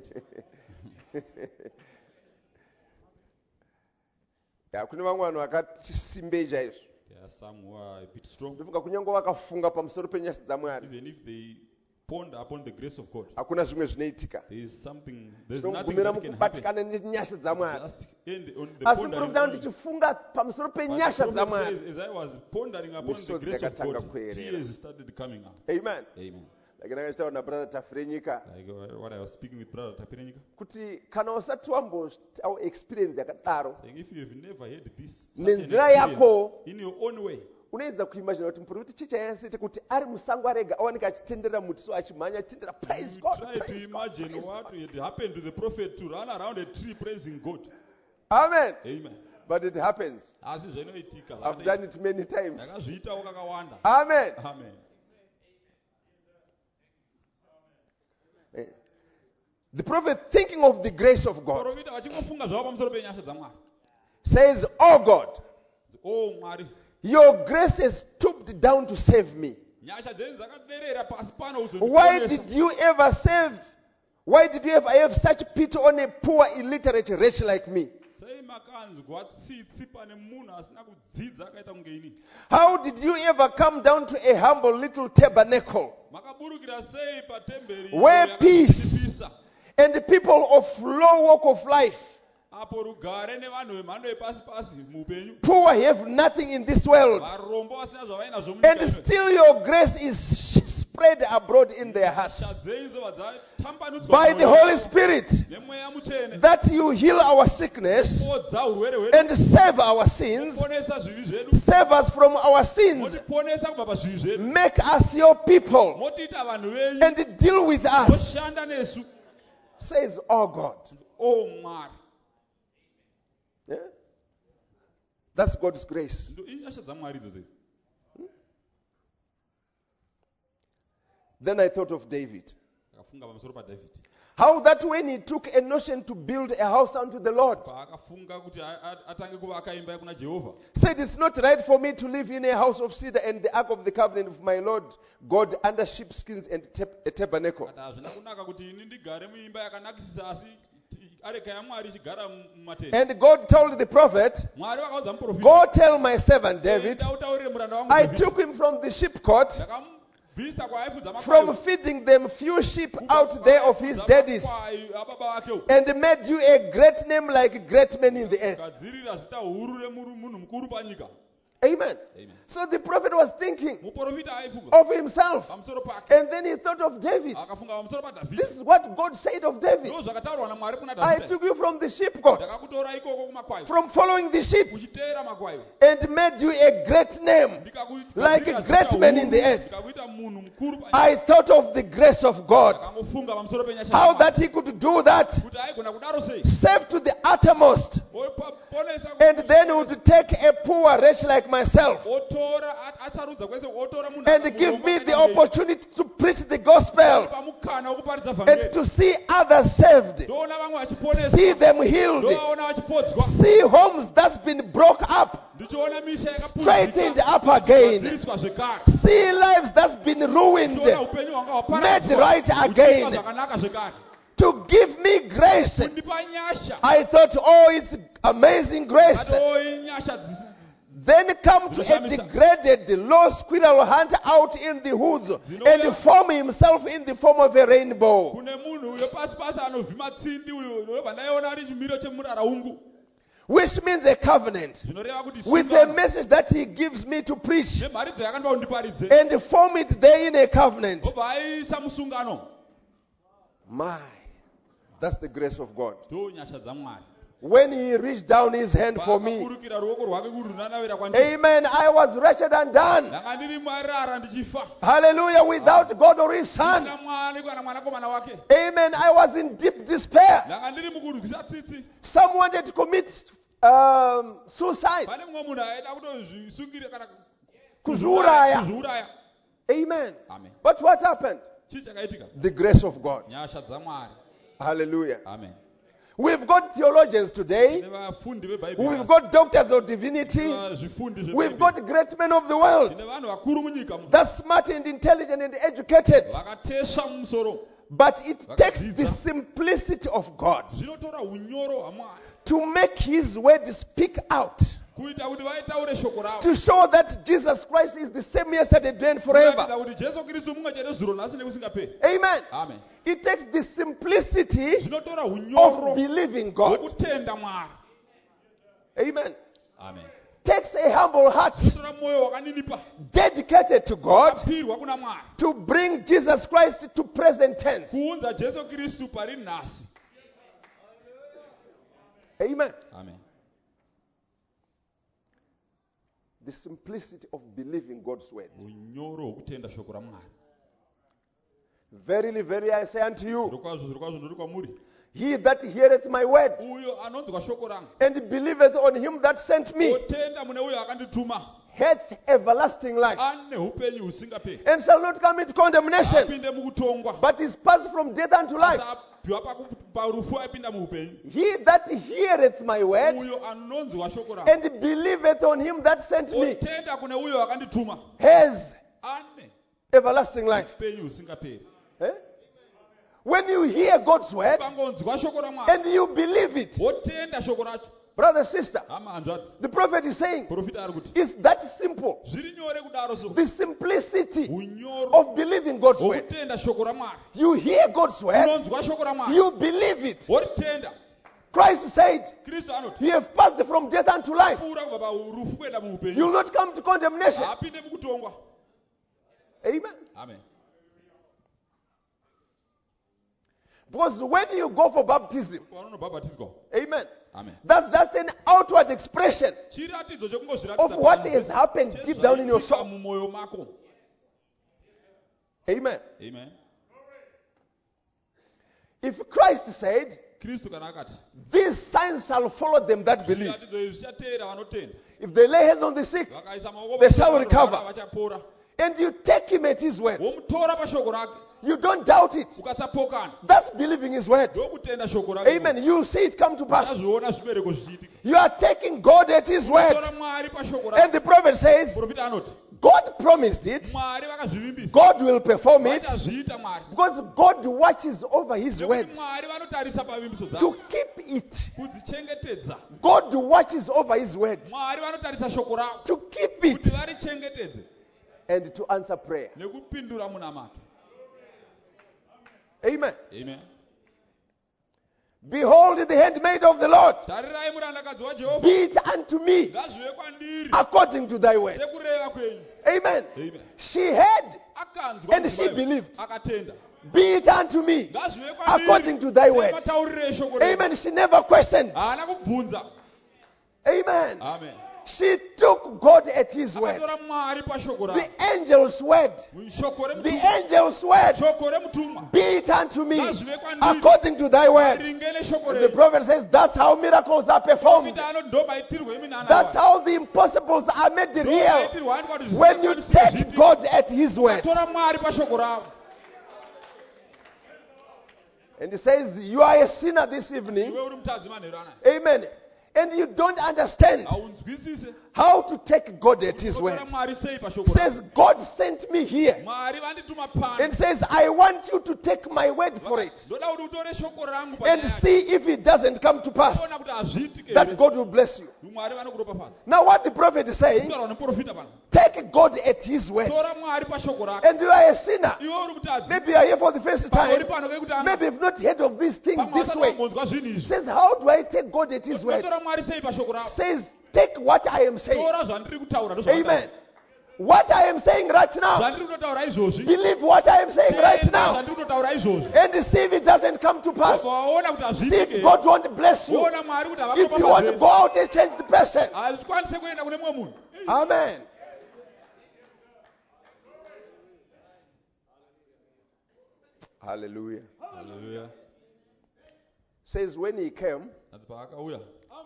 Yeah, kune vamwe vanhu vakati simbei chaizvo. there are some who are a bit strong Ndofunga kunyange vakafunga pamusoro penyasha dzaMwari, even if they ponder upon the grace of God hakuna zvimwe zvinoitika. there is something there's nothing Tinogumira that can happen mukubatikana nenyasha dzaMwari. just end on the Asi pondering muprofita only. ndichifunga pamusoro But the penyasha prophet dzaMwari. says, as I was pondering upon the Misodzi grace of yakatanga God, kuerera. tears started coming out. Amen. Amen. Like ndakachitaura nabrother Tafirenyika Like what I was speaking with brother Tapirenyika, kuti kana usati wambotawo experience yakadaro saying if you have never had this such an nenzira experience yako in your own way, unoedza kuimagina kuti muprofita chichayansite kuti ari musango arega awanika achitenderera muti so achimhanya achitendera praise you God, try to praise God, imagine praise what God. had happened to the prophet to run around a tree praising God. Amen. Amen. But it happens. Asi zvinoitika. I've done it many times. Ndakazviitawo kakawanda. Amen. Amen. The prophet, thinking of the grace of God, Profita vachingofunga zvavo pamusoro penyasha dzaMwari. says, Oh God, Oh Mwari, your grace has stooped down to save me. nyasha dzenyu dzakaderera pasi pano Why uzondiponesa. did you ever save? Why did you ever have such pity on a poor, illiterate wretch like me? Sei makanzwa tsitsi pane munhu asina kudzidza akaita kunge ini. How did you ever come down to a humble little tabernacle Makaburukira sei patemberi where iyo peace yakatipisa. and the people of low walk of life, Apo rugare nevanhu vemhando yepasi pasi muupenyu. poor, have nothing in this world, Varombo vasina zvavainazvo munyika and ino. still your grace is spread abroad in their hearts Nyasha dzenyu dzobva dzatambanudzwa by the mumwoyo Holy yavo. Spirit, Nemweya mutsvene. that you heal our sickness Podza urwere hwedu. and save our sins, Ponesa zvivi zvedu. save us from our sins, Motiponesa kubva pazvivi zvedu. make us your people, Motiita vanhu venyu. and deal with us, Moshanda nesu. says, Oh God. Oh Mwari. Yeah? That's God's grace. Inyasha dzaMwari idzodzo. Then I thought of David. Akafunga pamusoro paDhavhidhi. How that when he took a notion to build a house unto the Lord, Paakafunga kuti atange kuvaka imba kuna Jehovha. said, It's not right for me to live in a house of cedar and the ark of the covenant of my Lord God under sheepskins and a tabernacle. Kati hazvina kunaka kuti ini ndigare muimba yakanakisisa asi areka yaMwari ichigara mumatende. And God told the prophet, Mwari vakaudza muprofita. Go tell my servant David, Utaurire muranda wangu I David. took him from the sheep court, Ndakamubvisa kwaaifudza from makwai. feeding them few sheep out there of his daddies, Ababa vakewo. and made you a great name like great men in the earth. Gadzirira zita huru remunhu mukuru panyika. Amen. Amen. So the prophet was thinking Muprofita aifunga of himself. pamusoro pake. And then he thought of David. Akafunga pamusoro paDhavhidhi. This is what God said of David. Ndo zvakataurwa naMwari kuna I Dhavhidhi. took you from the sheep court, Ndakakutora ikoko kumakwai. from following the sheep, Uchiteera makwai. and made you a great name. Like a great man in the earth. Ndikakuita munhu mukuru panyika. I thought of the grace of God. Ndakangofunga pamusoro penyasha How yaMwari. that he could do that, Kuti aigona kudaro sei. save to the uttermost, Ponesa and then would take a poor wretch like myself otora asarudza kwese otora munhu and give me the opportunity to preach the gospel pamukana wekuparidza and vhangeri. to see others saved, Ndoona vamwe vachiponesa. see them healed, Ndoona vachipodzwa. see homes that's been broke up, Ndichiona misha straightened up again, yakapudziriswa zvekare. see lives that's been ruined, Ndichiona upenyu hwanga made hwaparadzwa. right Uchiitwa again, zvakanaka zvekare. to give me grace. Kundipa nyasha. I thought, oh, it's amazing grace. Atoi nyasha dzisi. Then come to a degraded, low squirrel hunt out in the woods and form himself in the form of a rainbow. Kune munhu uyo pasi pasi anovhima tsindi uyo ndobva ndaiona ari chimiro chemurara ungu. Which means a covenant Zvinoreva kuti with a message that he gives me to preach nemhari dzayakandipa kundiparidze. and form it there in a covenant. Obva aisa musungano. My, that's the grace of God. Ndo nyasha dzaMwari. when he reached down his hand for me. Paakaburukira ruoko rwake kurunanavira kwandiri. Amen. I was wretched and done. Ndanga ndiri marara ndichifa. Hallelujah. Without God or his son. Ndina Mwari kana mwanakomana wake. Amen. I was in deep despair. Ndanga ndiri mukurwisa tsitsi. Some wanted to commit suicide. Pane mumwe munhu aida kutozvisungira kana Kuzviuraya. kuzviuraya. Amen. Amen. But what happened? Chii chakaitika? The grace of God. Nyasha dzaMwari. Hallelujah. Amen. We've got theologians today. Tine vafundi We've veBhaibheri. got doctors of divinity. Zvifundi We've zveBhaibheri. got great men of the world. Tine vanhu vakuru munyika muno. That's smart and intelligent and educated. Vakatesva mumusoro. But it takes the Vakadzidza. simplicity of God Zvinotora unyoro hwaMwari to make his word speak out. kuita kuti vaitaure shoko ravo. To show that Jesus Christ is the same yesterday, today, and forever. Kuratidza kuti Jesu Kristu mumwe chete zuro nhasi nekusingaperi. Amen. Amen. It takes the simplicity Zvinotora of unyoro believing God. hwekutenda Mwari. Amen. Amen. Takes a humble heart Zvinotora mwoyo wakaninipa dedicated to God wakapirwa kuna Mwari to bring Jesus Christ to present tense. kuunza Jesu Kristu pari nhasi. Amen. Amen. The simplicity of believing God's word. Unyoro hwekutenda shoko raMwari. Verily, verily, I say unto you, Zvirokwazvo zvirokwazvo ndiri kwamuri, he that heareth my word uyo anonzwa shoko rangu and believeth on him that sent me otenda mune uyo akandituma hath everlasting life, ane upenyu husingaperi, and shall not come into condemnation, apinde mukutongwa, but is passed from death unto life. abva parufu apinda muupenyu. He that heareth my word Uyo anonzwa shoko rangu and believeth on him that sent me otenda kune uyo akandituma has ane everlasting life. upenyu husingaperi. Eh? When you hear God's word Ukangonzwa shoko raMwari and you believe it, wotenda shoko racho, brother, sister, hama hanzvadzi, the prophet is saying profita ari kuti it's that simple. zviri nyore kudaro so. The simplicity Unyoro of believing God's word. hwekutenda shoko raMwari. You hear God's word, Unonzwa shoko raMwari you believe it. woritenda. Christ said, Kristu anoti "He have passed from death unto life. pfuura kubva parufu kuenda You muupenyu, will not come to condemnation." haapinde mukutongwa. Amen. Amen. Because when you go for baptism, Paunobhabhatidzwa. amen, Amen. that's just an outward expression Chiratidzo chekungozviratidza of what panze has happened deep down in your chezvaitika soul. mumwoyo mako. Amen. Amen. If Christ said, Kristu kana akati "These signs shall follow them that believe. zviratidzo izvi zvichateera vanotenda, If they lay hands on the sick, vakaisa maoko They shall pavarwara recover. vachapora." and you take him at his word, Womutora pashoko rake, you don't doubt it. ukasapokana, That's believing his word. ndokutenda shoko rake. Amen. You see it come to pass. Tazviona zvibereko zvichiitika. You are taking God at his word. Tora Mwari pashoko And rake. the prophet says, Profita anoti God promised it. Mwari vakazvivimbisa, God will perform it. vachazviita Mwari. Because God watches over his word Nekuti Mwari vanotarisa pavimbiso to dzavo keep it. kudzichengetedza. God watches over his word Mwari vanotarisa shoko ravo to keep kuti it varichengetedze and to answer prayer. nekupindura munamato. Amen. Amen. Behold the handmaid of the Lord. Tarirai murandakadzi waJehovha, Be it unto me ngazvive kwandiri according to thy word. sekureva kwenyu. Amen. Amen. She heard, Akanzwa and kuti she Bhaibheri, believed. akatenda. Be it unto me Ngazvive according to thy word. semataurire eshoko renyu. Amen. She never questioned. Haana kubvunza. Amen. Amen. She took God at his word. Akatora Mwari pashoko The rake. angel's word. Shoko The remutumwa. angel's word. Shoko remutumwa. Be it unto me Ngazvive kwandiri according to thy word. ringene shoko And the renyu. prophet says that's how miracles are performed. Profita anoti ndobaitirwe iminana That's wayo. how the impossibles are made real. Ndobaitirwa handikwa kuti When you zvisingakwanisike take zviitike. God at his word. Tora Mwari pashoko ravo. And he says, you are a sinner this evening. Iwe uri mutadzi manheru anaya. Amen. And you don't understand Haunzwisise. how to take God at his word. Totora Mwari sei pashoko Says, ravo. God sent me here. Mwari vandituma And pano. says, I want you to take my word for it. Ndoda kuti utore shoko rangu And panyaya yake. see if it doesn't come to pass, Ona kuti hazviitike that here. God will bless you. Mwari vanokuropafadza. Now what the prophet is saying, Kutaurwa neprofita pano. take God at his word. Tora Mwari pashoko rake. And you are a sinner. Iwe uri mutadzi. Maybe you are here for the first Pamwe uri time. pano kekutanga. Maybe you've not heard of these things Pamwe this usati way. wambonzwa zvinhu izvi. Says, how do I take God at his word? Tora Mwari sei pashoko ravo. Says, take what I am saying. Tora zvandiri kutaura Amen. what I am saying right now. zvandiri kutotaura izvozvi Believe what I am saying right now. zvandiri kutotaura izvozvi And see if it doesn't come to pass. waona kuti See if hazviitike God won't bless you. woona mwari kuti If you want to havakopambadzei go out and change the person. hazvikwanise kuenda kune mumwe munhu Amen. Hallelujah. haleluya Says when he came, adzi paakauya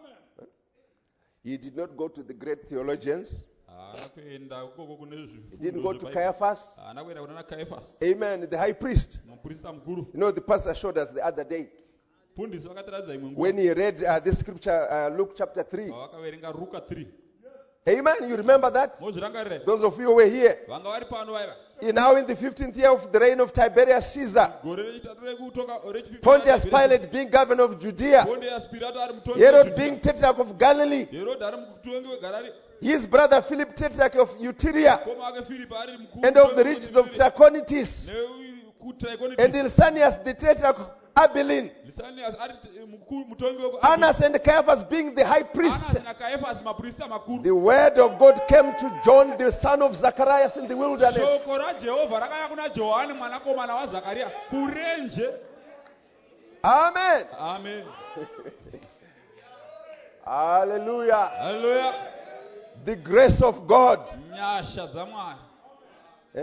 he did not go to the great theologians. haana kuenda ukoko kune He didn't go to zvifundo Caiaphas. haana kuenda kuna Caiaphas Amen. The high priest. muprista mukuru You know, the pastor showed us the other day pundisi vakatiradza imwe nguva when he read this scripture, Luke chapter 3. vakaverenga ruka 3 Amen. You remember that? mozvirangarira here Those of you who were here. vanga vari pano vaiva Now in the 15th year of the reign of Tiberius Caesar, gore rechitatu rekutonga Pontius Pilate being governor of Judea, Pontius Pilato ari mutongi Herod weJudea. being tetrarch of Galilee, Herod ari mutongi wegarari his brother Philip tetrarch of Iturea, koma wake Philip ari mukuru and of the regions of Trachonitis, and Lysanias the tetrarch of Abilene, Lysanias ari mutongi weku Annas and Caiaphas being the high Annas priests. naCaiaphas maprista makuru The word of God came to John, the son of Zacharias, in the wilderness. shoko raJehovha rakauya kuna Johani mwanakomana waZakaria kurenje Amen. amen Hallelujah. haleluya The grace of God. nyasha dzaMwari Eh?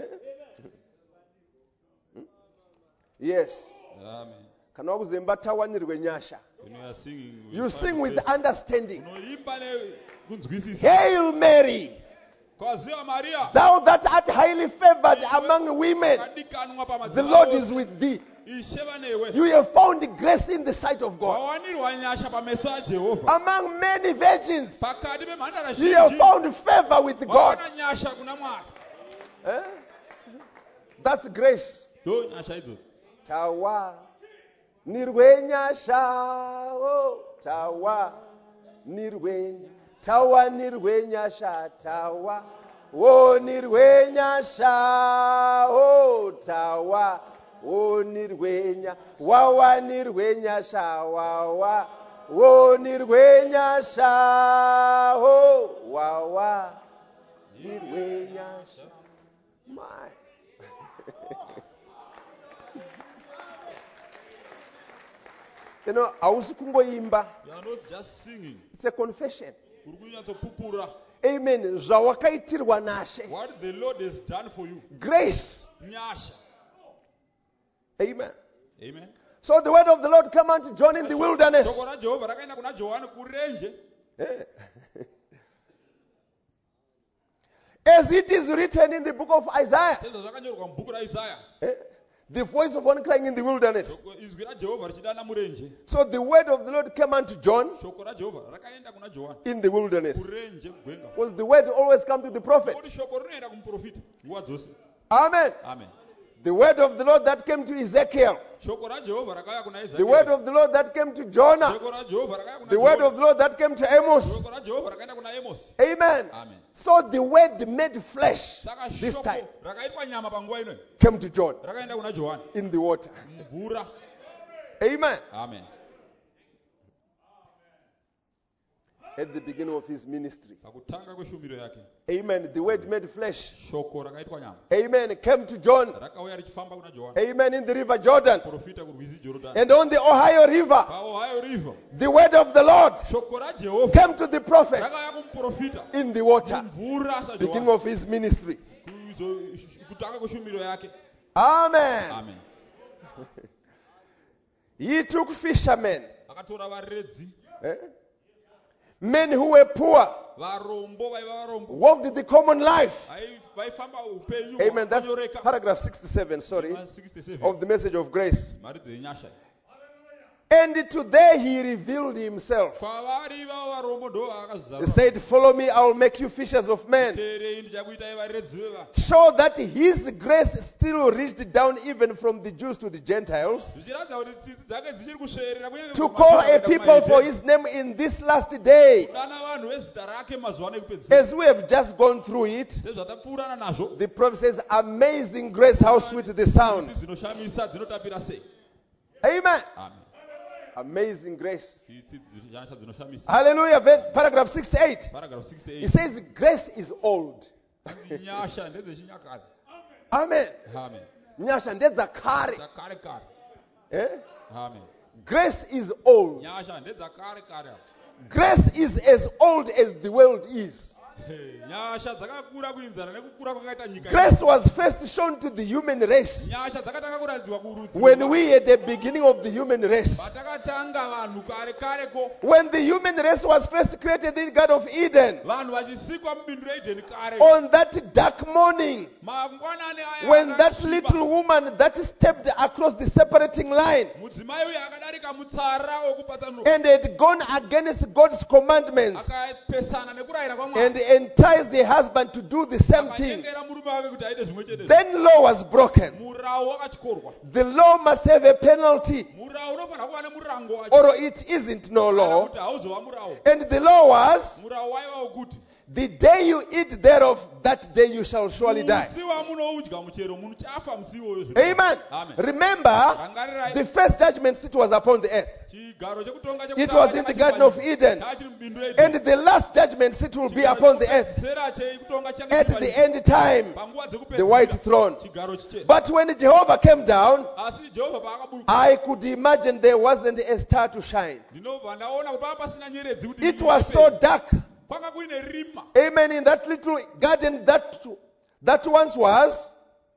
Yes. amen Kana wakuzemba tawanirwe nyasha. when you are singing You sing with understanding. unoimba nekunzwisisa Hail Mary, kwaziwa Maria thou that art highly favored among women. kadikanwa The Lord is with thee. isheva newe You have found grace in the sight of God. wawanirwa nyasha pameso aJehovha Among many virgins, pakati pemhandara you have zhinji found favor with God. wawana nyasha kuna Mwari Eh? That's grace. ndo nyasha idzodzo Tawa nirwenyasha, oh, tawa nirwenya, tawa nirwenyasha, tawa, oh nirwenyasha, oh tawa, oh nirwenya, wawa nirwenyasha, wawa, oh nirwenyasha, oh wawa nirwenyasha, my. You know, hausi kungoimba. you are not just singing It's a confession. uri kunyatsopupura Amen. Zvawakaitirwa nashe. what the Lord has done for you Grace. nyasha Amen. amen So the word of the Lord came unto John in the wilderness. shoko raJehovha rakaenda kuna Johani kurenje Eh. As it is written in the book of Isaiah. sezvo zvakanyorwa mubhuku raIsaya Eh. The voice of one crying in the wilderness. shoko izwi raJehovha richidana murenje So the word of the Lord came unto John shoko raJehovha rakaenda kuna Johani in the wilderness. kurenje mugwenga Was the word always come to the prophet? kuti shoko rinoenda kumuprofita nguva dzose Amen. amen The word of the Lord that came to Ezekiel. shoko raJehovha rakauya kuna The word Ezekiel of the Lord that came to Jonah. shoko raJehovha rakauya kuna The word Jonah. of the Lord that came to Amos. shoko raJehovha rakaenda kuna Amos Amen. amen So the word made flesh saka this shoko time rakaitwa nyama panguva inoyi came to John rakaenda kuna Johani in the water. mvura Amen. amen At the beginning of his ministry. pakutanga kweshumiro yake Amen. The word made flesh. shoko rakaitwa nyama Amen. Came to John. rakauya richifamba kuna Johani Amen. In the river Jordan. profita kurwizi Jorodhani And on the Ohio River. paOhio river The word of the Lord shoko raJehovha came to the prophet rakauya kumuprofita in the water. mvura Beginning saJohani of his ministry. kutanga kweshumiro yake Amen. amen He took fishermen. akatora varedzi eh, Men who were poor. varombo vaiva varombo Walked the common life. vaifamba upenyu Amen. That's hwakanyoreka paragraph 67, sorry, 67 of the message of grace. mari dzenyasha And today he revealed himself. kwavari ivavo varombo ndo He vaakazvizarura said, follow me, I will make you fishers of men. teerei ndichakuitai varedzi vevanhu Show that his grace still reached down even from the Jews to the Gentiles. zvichiratidza kuti tsitsi dzake dzichiri kusverera kunyange To call a people for his name in this last day. kudana vanhu vezita rake mazuva ano ekupedzisira As we have just gone through it, sezvatapfuurana nazvo the prophet says, amazing grace, how sweet the sound. tsitsi dzinoshamisa dzinotapira sei Amen. amen Amazing grace. tsitsi dzinoshamisa Hallelujah. Paragraph 68. paragraph He 68 says, grace is old. nyasha ndedzechinyakare. Amen. Amen. Nyasha ndedzakare. Dzakare kare. Eh? Amen. Grace is old. Nyasha ndedzakare kare. Grace is as old as the world is. Nyasha dzakakura kuinzana nekukura kwakaita nyika. Grace was first shown to the human race Nyasha dzakatanga kuratidzwa kurudzi. when we at the beginning of the human race. Patakatanga vanhu kare kareko. When the human race was first created in the Garden of Eden, Vanhu vachisikwa mubindu reEdeni kare. on that dark morning, Mangwanani aya. when that little woman that stepped across the separating line mudzimai uyu akadarika mutsara wekupatsanura. and had gone against God's commandments Akapesana nekurayira kwaMwari. and enticed her husband to do the same thing, Akanyengera murume wake kuti aite zvimwe chete. then law was broken. Murau wakatyorwa. The law must have a penalty, Murau unofanira kuva nemurango wacho. or it isn't no Kana law. kuti hauzova murau. And the law was, Murau waiva wekuti the day you eat thereof, that day you shall surely die. musi wamunoudya muchero muchafa musi iwoyo. Amen. Amen. Remember, Rangarirai. the first judgment seat was upon the earth. Chigaro chekutonga It was in the Garden of Eden. chachiri mubindu And reEdeni. the last judgment seat will be upon the earth Chigaro chekutonga changa at chiri the end time, panguva dzekupedzisira. the white throne. Chigaro chichena. But when Jehovah came down, Asi Jehovha paakaburuka. I could imagine there wasn't a star to shine. Ndinobva ndaona kuti pava pasina nyeredzi kuti It was so dark. kwanga kuine rima. Amen. In that little garden that once was,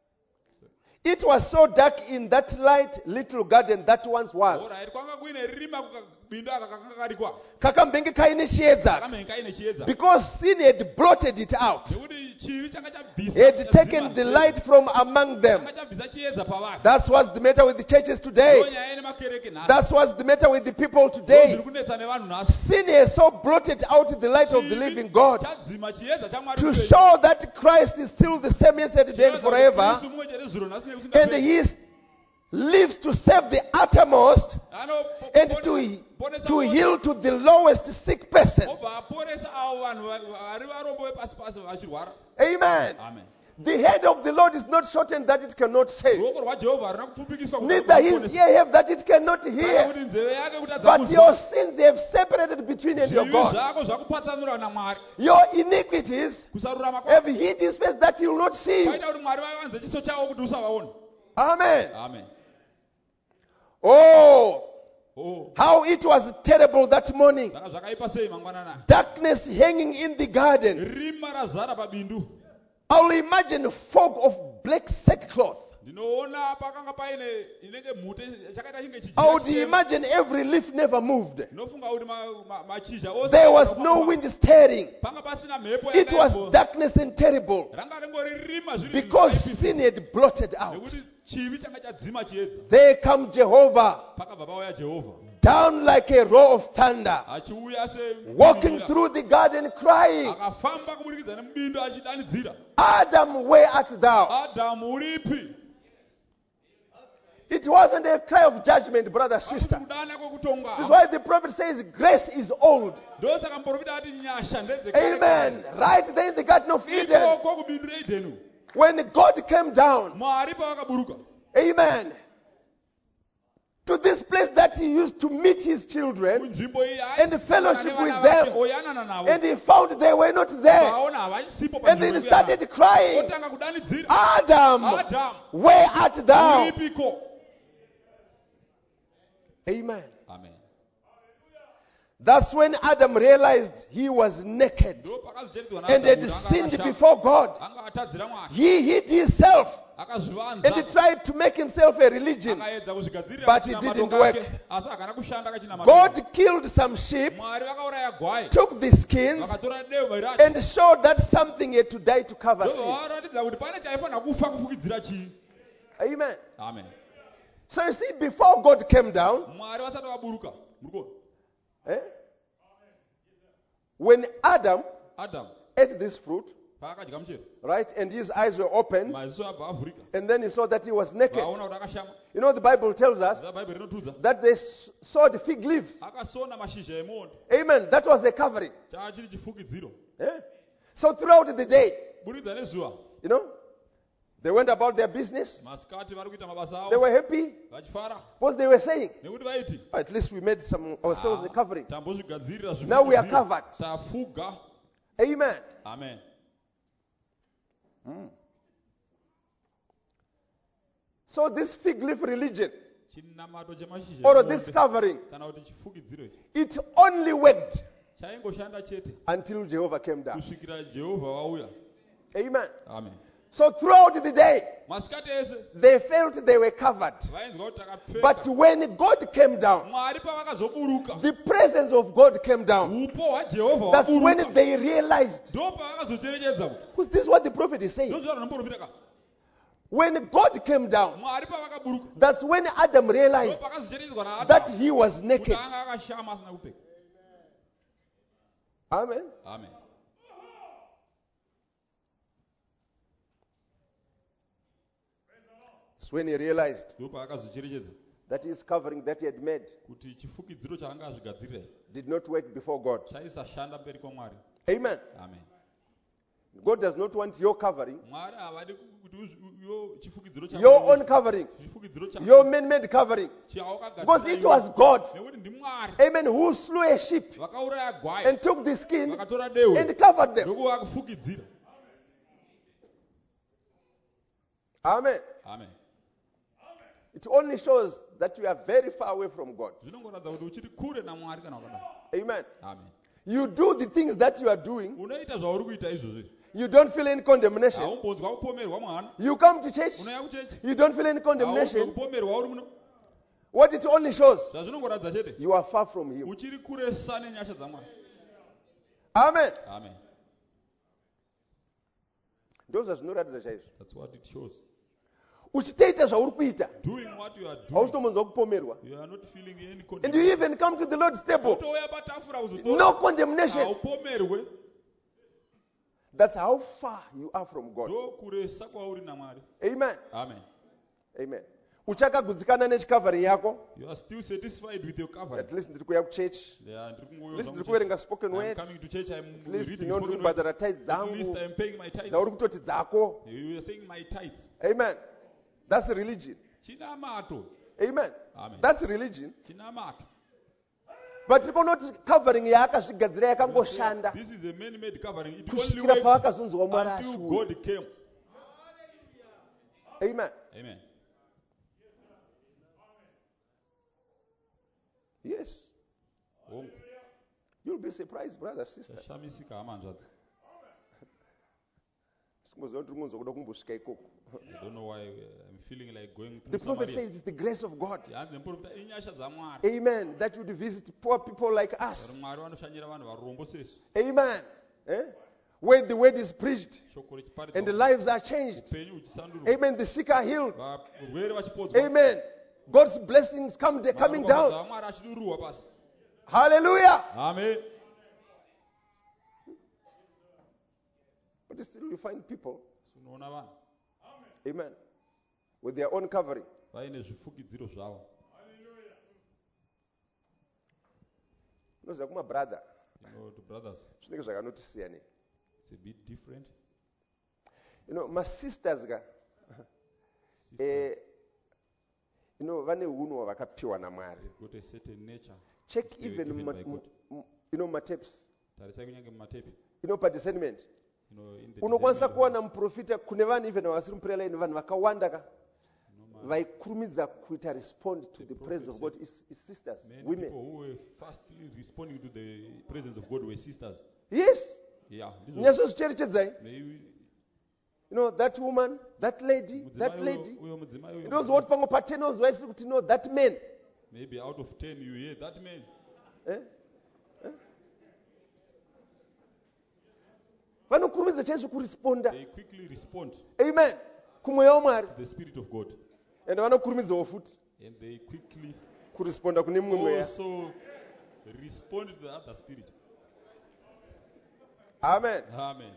it was so dark in that light little garden that once was. Alright, kwanga kuine rima kukabindu aka kakanga karikwa. Kakambenge kaine chiedza. Kamenge kaine chiedza. Because sin had blotted it out. Nekuti chivi changa chabvisa. He had taken the light from among them. Changa chabvisa chiedza pavari. That's what's the matter with the churches today. Ndonyaya nemakereke nhasi. That's what's the matter with the people Ndozviri today. kunetsa nevanhu nhasi. Sin has so blotted out the light of the living God Chadzima chiedza chamwari to upenyu. show that Christ is still the same yesterday, today, and Kristu forever. mumwe chete zviro nhasi And nekusingaperi. He lives to save the uttermost and Anoponesa to heal to the lowest sick person. obva aporesa avo vanhu vari varombo vepasi pasi vachirwara. Amen. Amen. The head of the Lord is not shortened that it cannot save, Ruoko rwaJehovha haruna kupfupikiswa kuti neither his ruponese. ear have that it cannot Kana hear. kuti nzeve yake kuti But your adzakuzwa. sins have separated between you and your Zvivi God. zvako zvakupatsanura naMwari. Your iniquities Kusarurama have kwako hid his face that he will not see you. kwaita kuti Mwari vavanze chiso chavo kuti usavaona. Amen. Amen. Oh, Oh, how it was terrible that morning. saka zvakaipa sei mangwanana. Darkness hanging in the garden. Rima razara pabindu. I'll imagine a fog of black sackcloth. Ndinoona pakanga paine inenge mhute chakaita chinge I would chijira. imagine every leaf never moved. Ndinofunga kuti mashizha ose. There was no wind stirring. Panga pasina mhepo It was yakaimbo. darkness and terrible Ranga ringori rima zviri because zvakaipisisa. sin had blotted out. Nekuti chivi changa chadzima chiedza. There come Jehovah Pakabva pauya Jehovha. down like a roar of thunder, Achiuya se walking through the garden crying, akafamba kuburikidza nemubindu achidanidzira. Adam, where art thou? Adamu uripi? It wasn't a cry of judgment, brother, sister. Kudana kwekutonga. This is why the prophet says grace is old. Ndosaka muprofita ati nyasha ndedze. Amen. Right there in the Garden of Eden, Ikoko kubindu reEdeni. when God came down, Mwari pavakaburuka. amen, to this place that he used to meet his children, Kunzvimbo iyi And fellowship nevana with vake, them. oyanana navo. and he found they were not there. Vaona havachisipo And then he panzvimbo started iyana. crying, Otanga kudanidzira. Adam, Adam, where art thou? uripiko? Amen. Amen. That's when Adam realized he was naked Ndo pakazvicheredzwa and had naAdamu kuti sinned anga before God. anga atadzira Mwari. He hid himself and he Akazvivanza. tried to make himself a religion. Akaedza kuzvigadzirira But kuti it namatongo didn't work. ake, asi hakana kushanda kachina God killed some sheep, Mwari vakauraya gwai. took the skins, Vakatora dehwe racho. and showed that something had to die to cover sin. Ndobva kuti pane chaifanira kufa kufukidzira chii. Amen. Amen. So you see, before God came down, Mwari vasati vaburuka. Murikuona? eh, when Adam Adam ate this fruit, paakadya muchero, right, and his eyes were opened, maziso abva avhurika. and then he saw that he was naked. Vaona kuti akashama. You know, the Bible tells us Bhaibheri rinotudza. that they sawed fig leaves. Akasona mashizha emuonde. Amen. That was a covering. Chachiri chifukidziro. Eh? So throughout the day, Buridza nezuva. you know, they went about their business. Masikati vari kuita mabasa They avo. were happy Vachifara. because they were saying, Nekuti vaiti. "Oh, at least we made ourselves a covering. Tambozvigadzirira Now we are zvifukidziro. covered." Tafuga. Amen. Amen. So this fig leaf religion, chinamato chemashizha or emuonde, this covering, kana kuti chifukidziro ichi it only worked chaingoshanda chete until Jehovah came down. kusvikira Jehovha vauya. Amen. Amen. So throughout the day, Masikati ese they felt they were covered. vainzwa kuti takapfeka. But when God came down, Mwari pavakazoburuka, the presence of God came down. upo hwaJehovha That's when hwaburuka. they realized, Ndo pavakazocherechedza kuti because this is what the prophet is saying. ndozvaro nomuprofita ka. When God came down, Mwari pavakaburuka, that's when Adam ndo realized pakazocherechedzwa that naAdamu he was kuti naked. anga akashama asina kupfeka. Amen. Amen. That's when he realized Ndo paakazocherechedza that his covering that he had made kuti chifukidziro chaanga azvigadzirira did not work before God. chaisashanda mberi kwaMwari. Amen. Amen. God does not want your covering, Mwari havadi kuti chifukidziro your own covering, chifukidziro your man-made covering. Because it was God, nekuti ndiMwari amen, who slew a sheep vakauraya gwai and took the skin vakatora dehwe and covered them. ndokuvakufukidzira. Amen. Amen. It only shows that you are very far away from God. Zvinongoratidza kuti uchiri kure naMwari kana wakadai. Amen. Amen. You do the things that you are doing, Unoita zvauri kuita izvozvi. you don't feel any condemnation. Haumbonzwa kupomerwa mwana. You come to church, Unouya kuchechi. you don't feel any Haumbonzwa condemnation. kupomerwa uri muno. What it only shows, Zvazvinongoratidza chete. you are far from Him. Uchiri kuresa nenyasha dzaMwari. Amen. Amen. Ndozva zvinoratidza chaizvo. That's what it shows. Uchitoita zvauri kuita, Doing what you are doing. hausitombodzwa kupomerwa. You are not feeling any And you condemnation. even come to the Lord's table. Utouya patafura uzotora. No condemnation. Haupomerwe. That's how far you are from God. Ndo kuresa kwauri naMwari. Amen. Amen. Amen. Uchakagutsikana nechikavhari yako. You are still satisfied with your covering. At least ndiri kuuya kuchechi. Yeah, At least ndiri kuverenga spoken I'm word. coming to church. I'm At least reading ndiri spoken word. kubhadhara tithe At least dzangu I'm paying my tithes. dzauri kutoti dzako. You are saying my tithes. Amen. That's religion. Chinamato. Amen. Amen. That's religion. Chinamato. But tikonoti covering yaakazvigadzira yakangoshanda This is a man-made covering. It only kusvikira works pavakazonzwa Mwari until ashuwa. God came. Amen. Amen. Yes. Oh, You'll be surprised, brother, sister. shamisika hamanzvadzi. Sikungoziva kuti ungonzwa kuda kumbosvika ikoko. I don't know why I'm feeling like going The through prophet Samaria. says it's the grace of God. Hanzi muprofita inyasha dzaMwari. Amen. That would visit poor people like us. Vari Mwari vanoshanyira vanhu varombo sesu. Amen. Eh? Where the word is preached Shoko richiparidzwa. and the lives are changed. Upenyu huchisandurwa. Amen. The sick are healed. Varwere vachipodzwa. Amen. God's blessings coming down. Mwari achidururwa pasi. Hallelujah. Amen. But still you find people, Unoona vanhu amen, with their own covering. vaine zvifukidziro zvavo. Unoziva kumabrother, You know, to brothers, zvinenge zvakanotisiyana. it's a bit different. You know, masisters ka, Sisters, you know, vane hunhu hwavakapiwa naMwari. got a certain nature. Check They were even given by God. you know matapes. Tarisai kunyange mumatepi. You know padiscernment. You know, in the Unokwanisa discernment kuwana muprofita kune vanhu even vasiri muprayer line vanhu vakawanda ka of- no man- vaikurumidza kuita respond to the The presence of God prophet is sisters, many women. people who were fastly responding to the presence of God were sisters. Yes. Yeah. ndizvo. Nyasozvicherechedzai. Maybe You know that woman, that lady, that mudzimai lady. uyo mudzimai uyo Ndozwa kuti pamwe pa10 unozwa isiri kuti no that man. maybe out of 10 you hear that man. Eh? Vanokurumidza chaizvo kuresponda. They quickly respond Amen. Kumweya waMwari. to the Spirit of God. And vanokurumidzawo futi And they quickly kuresponda kune mumwe mweya. also respond to the other spirit. Amen. Amen.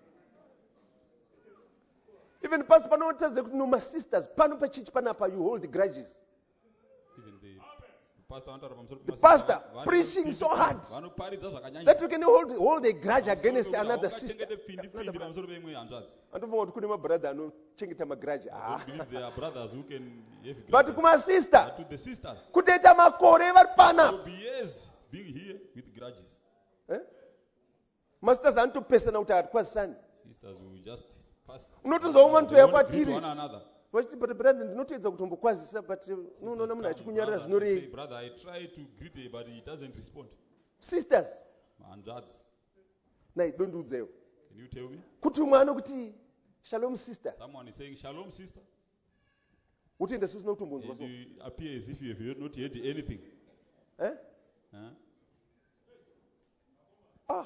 Even pasi panotadza kuti no masisters pano pachichi panapa you hold grudges. Even the pastor anotaura pamusoro The pemasisters, pastor vano- preaching so hard vanoparidza zvakanyanya. that you can hold a grudge against another sister. Haungachengete pfindi pamusoro peimwe hanzvadzi. Andofunga kuti kune mabrother anochengeta magrudge. I don't believe there are brothers who can have But grudges. kumasister But to the sisters, kutoita makore vari pana. will be years being here with grudges. Eh? Masters anotopesana kuti hatikwazisani. Sisters will just unotonzwa umwe anotoya They won't greet kwatiri one another. vachiti but brother ndinotoedza kutombokwazisa but unoona munhu achikunyarira Brother, say, zvinorei. brother, I try to greet him, but he doesn't respond. Sisters, Hanzvadzi, nai dondiudzewo can you tell me? kuti umwe anokuti shalom sister Someone is saying, Shalom, sister. utiende susina kutombonzwa And so you appear as if you have not heard anything. eh? Huh? Ah.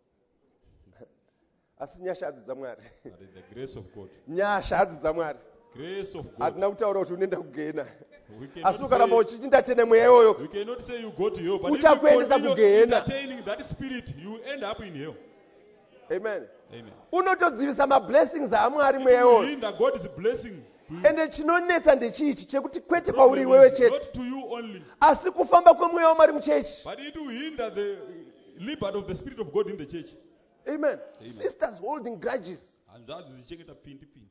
Asi nyasha hadzi dzamwari But in the grace of God. nyasha hadzi dzamwari Grace of God. hatina kutaura kuti unoenda kugehena We asi cannot ukaramba say, uchichindatene mweya iyoyo we cannot say you go to hell, but if you Uchakuendesa continue kugehena. entertaining that spirit, you end up in hell. amen Amen. unotodzivisa mablessings aamwari It mweya will iyoyo hinder God's blessing to you. ende chinonetsa ndechichi chekuti kwete Problem kwauri iwewe is chete not to you only, asi kufamba kwemweya wamwari muchechi. but it will hinder the liberty of the Spirit of God in the church. Amen. Sisters holding grudges, Hanzvadzi dzichengeta pindi.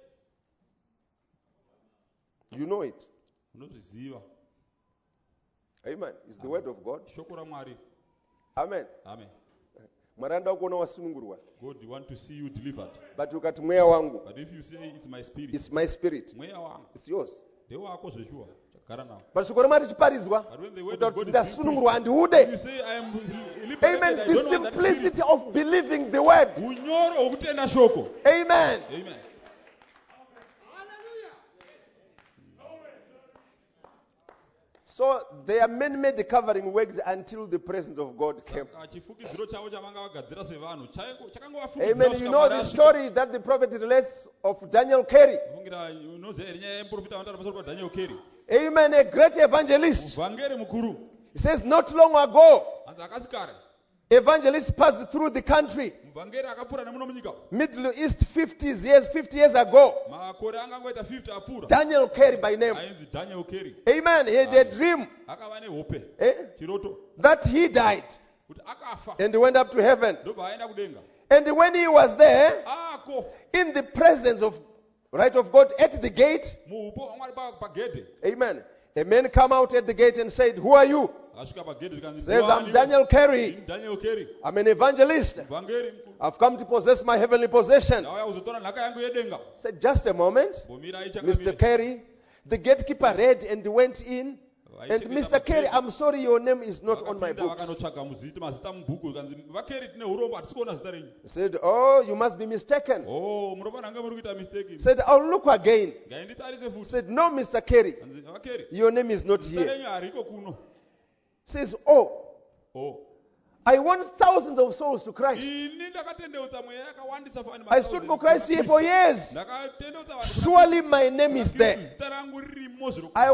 you know it. Unozviziva. Amen. It's the word of God. Shoko raMwari. Amen. Amen. Mwari anoda kuona wasunungurwa God want to see you delivered. but ukati mweya wangu, But if you say it's my spirit, it's my spirit, mweya wangu, it's yours. ndewako zveshuwa, chagara nawo. But shoko ramwari richiparidzwa But when the word kuti of God is ndasunungurwa preached, you handiude. say I am liberated, Amen. I The don't want that spirit. simplicity of believing the word. Unyoro hwekutenda shoko. Amen. Amen. So their man-made covering worked until the presence of God came. Saka chifukidziro chavo chavanga vagadzira sevanhu Amen. You know the story that the prophet relates of Daniel Carey. fungira unoziva here nyaya yemuprofita anotaura pamusoro paDaniel Carey, Amen. A great evangelist. muvhangeri mukuru. He says, not long ago, Hanzi akasi kare evangelists passed through the country. muvhangeri akapfuura nemuno munyika Middle East 50 years ago. makore angangoita 50 apfuura. Daniel Carey by name. Ainzi Daniel Carey. Amen. He had a dream Akava nehope chiroto that he died kuti akafa and he went up to heaven. ndobva aenda kudenga. And when he was there, Ako in the presence of right of God at the gate, muupo wamwari pagedhe amen, a man come out at the gate and said, who are you? akasvika pagedhe zvikanzi Says, I'm Daniel Carey. Daniel Carey, I'm an evangelist. muvhangeri mukuru. I've come to possess my heavenly possession. Ndauya kuzotora nhaka yangu yedenga. Said, just a moment, Bomirai Mr. chakamira. Carey. The gatekeeper read and went in. And Mr. Carey, I'm sorry, your name is not on my Vakapinda books. vakanotsvaga mazita mubhuku zvikanzi vaKarey tine urombo hatisi kuona zita renyu. He said, oh, you must be mistaken. Oh, munobva nanga muri kuita mistake. He said, I'll look again. Ngainditarise He futi. said, no, Mr. Carey, Kanzi vaKarey your name is not zita here. renyu hariko kuno. He says, oh, Oh, I want thousands of souls to Christ. ini ndakatendeutsa mweya yakawandisa fani I stood for Christ here for years. ndakatendeutsa vanhu. Surely my name is there. Zita rangu ririmo zviro. I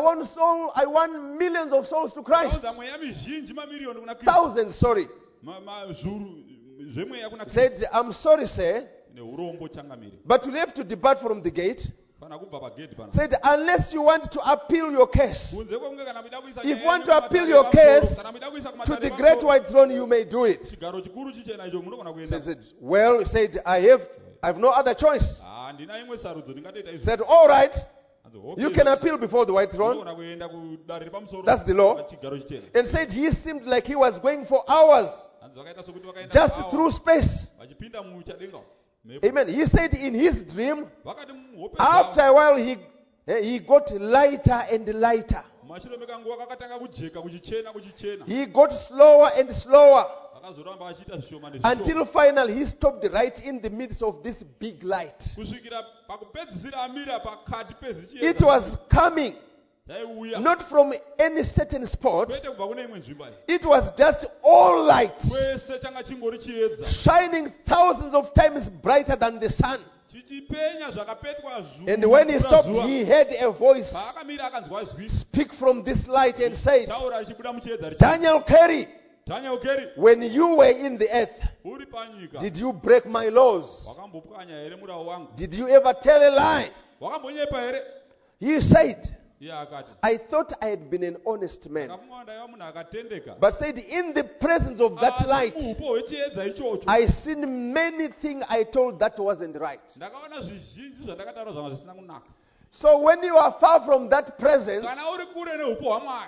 want millions of souls to Christ. Kaudza mweya mizhinji mamiriyoni kuna Kristu. Thousands, sorry. Mazuru zvemweya kuna Kristu. Said, I'm sorry, sir, Neurombo changamire. but you'll have to depart from the gate. Fana kubva pagedhi pana. Said, unless you want to appeal your case Kunze kwekunge kana muda kuisa If you nyaya want to yedu appeal kumatare your epamusoro, case kana muda kuisa to kumatare the epamusoro, great white throne, you may do it. chigaro chikuru chichena icho munogona kuenda. He said, well, he said, I have no other choice. Handina imwe sarudzo ndingatoita He izvo. said, all right, Hanzi, okay, you can appeal before the white throne. unogona kuenda kudare repamusoro. That's the law. Chigaro chichena. And said he seemed like he was going for hours Hanzi vakaita sokuti vakaenda just kwawo, through space. vachipinda muchadenga. Mhepo. Amen. He said in his dream, Vakati muhope after dzavo, a while he got lighter and lighter. mashure mekanguva kakatanga kujeka kuchichena. He got slower and slower Vakazoramba vachiita zvishoma nezvishoma. until finally he stopped right in the midst of this big light. Kusvikira pakupedzisira amira pakati It pezichiedza. was coming Chaiuya. not from any certain spot. Kwete kubva kune imwe nzvimbo iyi. It was just all light, Kwese changa chingori chiedza. shining thousands of times brighter than the sun. Chichipenya zvakapetwa zuva. And when he stopped, he heard a voice Paakamira akanzwa zwi. speak from this light and said, Taura richibuda muchiedza richi. Daniel Carey, Daniel Carey, when you were in the earth, uri panyika. did you break my laws? Wakambopwanya here murau wangu. Did you ever tell a lie? Wakambonyepa here. He said, Iye akati. I thought I had been an honest man. Akafunga ndaiva munhu akatendeka. But said, in the presence of that Asi light, muupo hwechiedza ichocho. I seen many things I told that wasn't right. Ndakaona zvizhinji zvandakataura zvamwe zvisina kunaka. So when you are far from that presence, Kana uri kure neupo hwaMwari,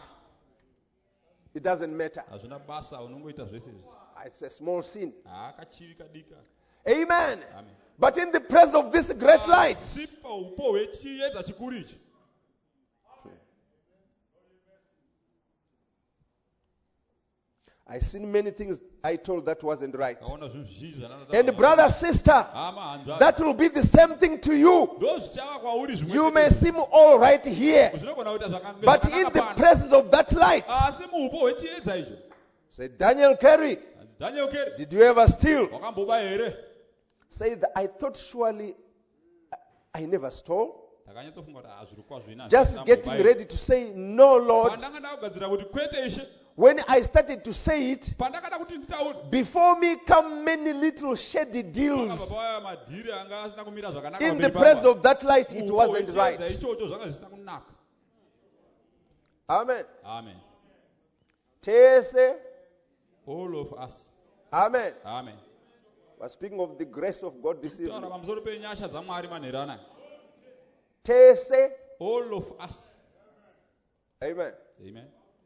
it doesn't matter. hazvina basa unongoita zvese izvi. It's a small sin. Kachivi kadika. Amen. Amen. But in the presence of this great light, Asi paupo hwechiedza chikuru ichi. I seen many things I told that wasn't right. Kaona zvinhu zvizhinji zvandaona And brother, sister, hama hanzvadzi. that will be the same thing to you. Ndo zvichava kwauri zvimwe You chete. may seem all right here, Zvinogona kuita zvakanaka but in the pano. presence of that light, Asi muupo hwechiedza icho. say, Daniel Carey, Daniel Carey, did you ever steal? wakamboba here? Say that I thought surely I never stole. Ndakanyatsofunga kuti zviri kwazvo ina. Just getting ready to say, no, Lord. Pandanga ndakugadzira kuti kwete ishe. When I started to say it, Pandakada kuti nditaure. before me come many little shady deals. Panga baba madhiri anga asina kumira zvakanaka. In the presence of that light, it wasn't right. Ichocho zvanga zvisina kunaka. Amen. Amen. Tese. All of us. Amen. Amen. We're speaking of the grace of God this evening. Taura pamusoro penyasha dzaMwari manherana. Tese. All of us. Amen. Amen.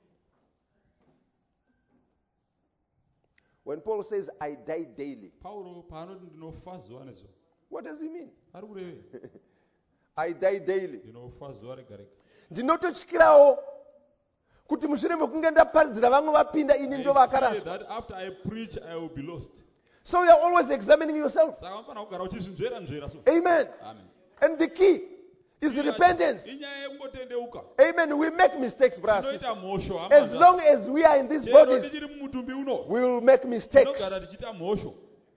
When Paul says, I die daily, Paulo paanoti ndinofa zuva nezuva. what does he mean? Ari kurevei? I die daily. Ndinofa zuva rega rega. Ndinototyirawo kuti mushure mekunge ndaparidzira vamwe vapinda ini ndo I fear vakaraswa. that after I preach I will be lost. So you are always examining yourself. Saka unofanira kugara uchizvinzvera nzvera so. Amen. Amen. And the key is repentance. Inyaya yekungotendeuka. Amen. We make mistakes, brothers. Tinoita mhosho hama As dzangu. long as we are in these Chero bodies, tichiri mumutumbi uno. we will make mistakes. Tinogara tichiita mhosho.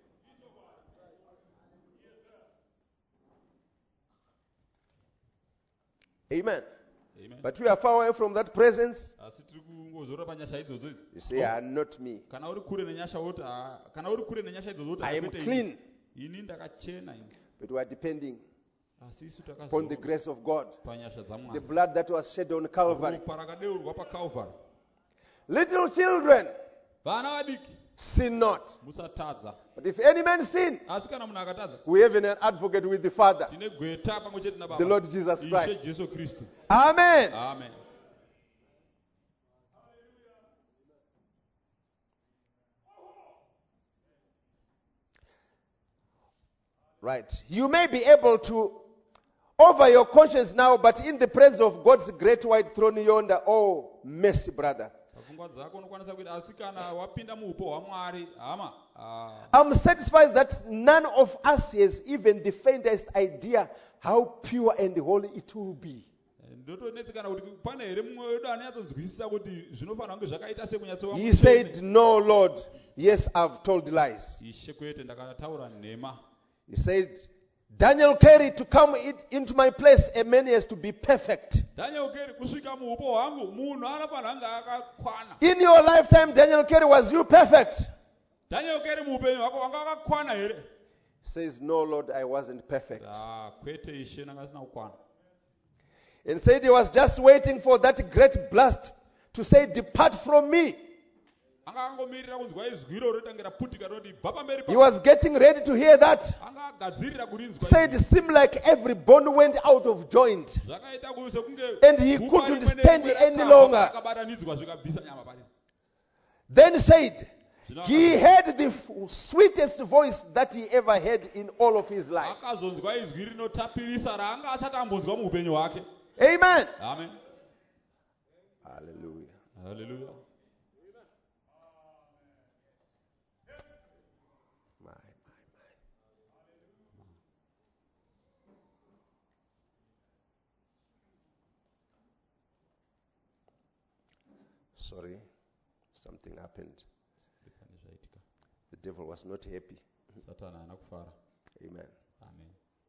Amen. Amen. But we are far away from that presence. Asi tiri kungozora panyasha idzodzo idzi. You say, not me. Kana uri kure nenyasha woti kana uri kure nenyasha idzodzo woti I am kwete clean. ini ndakachena ini. But we are depending Asi isu upon the grace of God. panyasha The dzaMwari. blood that was shed on Calvary. Ropa rakadeurwa paKalvari. Little children, Vana vadiki sin not. musatadza. But if any man sin, Asi kana munhu akatadza we have an advocate with the Father, tine gweta pamwe chete the naBaba. Lord Jesus Ishe Christ. Jesu Kristu. Amen. Amen. Right. You may be able to over your conscience now, but in the presence of God's great white throne yonder, oh, mercy, brother. Pfungwa dzako unokwanisa kuita asi kana wapinda muupo hwaMwari hama. I'm satisfied that none of us has even the faintest idea how pure and holy it will be. Ndotonetsekana kuti pane here mumwe wedu anyatsonzwisisa kuti zvinofanira kunge zvakaita sekunyatsowa. He said, no, Lord. Yes, I've told lies. Ishe kwete ndakataura nhema. He said, Daniel Carey, to come into my place, a man has to be perfect. Daniel Carey kusvika muupo hwangu munhu anofanira kunge akakwana. In your lifetime, Daniel Carey, was you perfect? Daniel Carey muupenyu hwako wanga wakakwana here? He says, no, Lord, I wasn't perfect. Kwete ishe ndanga sina kukwana. And said he was just waiting for that great blast to say, depart from me. Anga angomirira kunzwa izwi iro rotange raputika roti bva pamberi He was getting ready to hear that. anga agadzirira kurinzwa. Said it seemed like every bone went out of joint. Zvakaita sekunge And he couldn't stand any longer. akabatanidzwa zvikabvisa nyama pari. Then said, he heard the sweetest voice that he ever heard in all of his life. Akazonzwa izwi rinotapirisa raanga asati ambonzwa muupenyu hwake. Amen. Amen. Hallelujah. Hallelujah. My. Sorry, something happened. The devil was not happy. Satana haana kufara. Amen. Amen.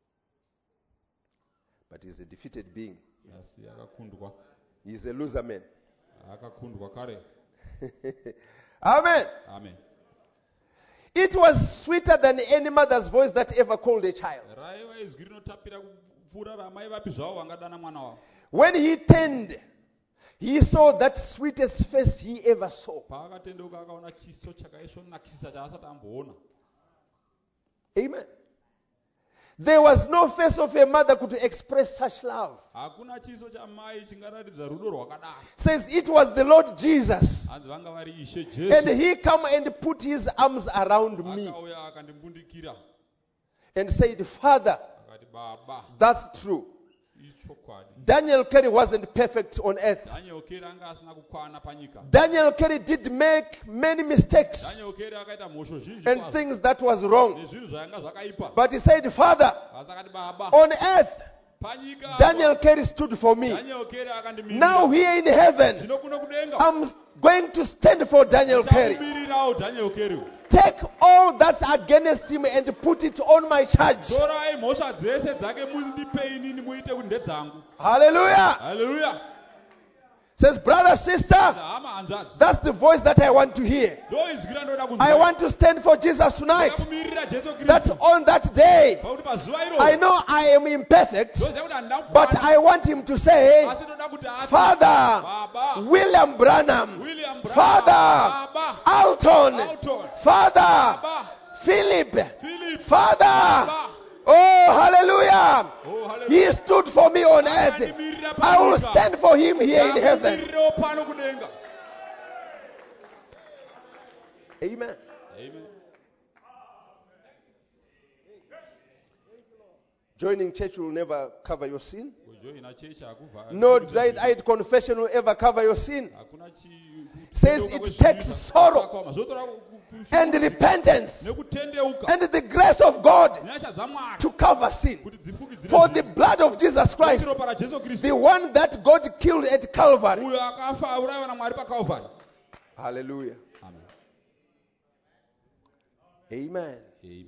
But he's a defeated being. Asi akakundwa. He's a loser man. Akakundwa kare. Amen. Amen. It was sweeter than any mother's voice that ever called a child. Raiva izwi rinotapira kupfuura ramai vapi zvavo vangadana mwana wavo. When he turned, he saw that sweetest face he ever saw. Paakatendeuka akaona chiso chakaisvonakisisa chaasati amboona. Amen. There was no face of a mother could express such love. Hakuna chiso chamai chingaratidza rudo rwakadai. Says it was the Lord Jesus. Hanzi vanga vari Ishe And Jesu. he come and put his arms around me. Akauya akandimbundikira. and said, Father, akati baba that's true. ichokwadi. Daniel Kerry wasn't perfect on earth. Daniel Kerry anga asina kukwana panyika. Daniel Kerry did make many mistakes Daniel Kerry akaita mhosho zhinji and kwazvo. things that was wrong. Nezvinhu zvanga zvakaipa. But he said, Father, Asi akati baba on earth, panyika Daniel Kerry stood for me. Daniel Kerry akandimirira. Now here in heaven, Zvino kuno kudenga. I'm going to stand for Daniel Kerry. Ndichamumirirawo Daniel Kerry. Take all that's against him and put it on my charge. Torai mhosva dzese dzake mundipe inini muite kuti ndedzangu. Hallelujah. Hallelujah. Says, brother, sister, Hama hanzvadzi. that's the voice that I want to hear. Ndoizwi randoda kunzwa. I want to stand for Jesus tonight. Ndoda kumirira Jesu That Kristu. on that day, Pakuti pazuva iro. I know I am imperfect, Ndoziva kuti handina but kukwana. I want him to say, Asi ndoda kuti ati. Father, Baba. William Branham, William Branham. Father, Baba. Alton, Alton. Father, Baba. Philip, Philip. Father. Baba. Oh, hallelujah. Oh, hallelujah. He stood for me on earth. Akandimirira I will panyika. stand for him here in heaven. Akandimirirawo pano kudenga. Amen. Amen. Joining church will never cover your sin. Kujoina chechi hakuva- No dried-eyed confession will ever cover your sin. Hakuna Says it takes sorrow Zvotora and repentance nekutendeuka and the grace of God nyasha dzamwari to cover sin. kuti dzifukidzire For the blood of Jesus Christ, ropa raJesu Kristu the one that God killed at Calvary. uyo akafa aurayiwa naMwari paKalvari. Hallelujah. Amen. Amen. Amen.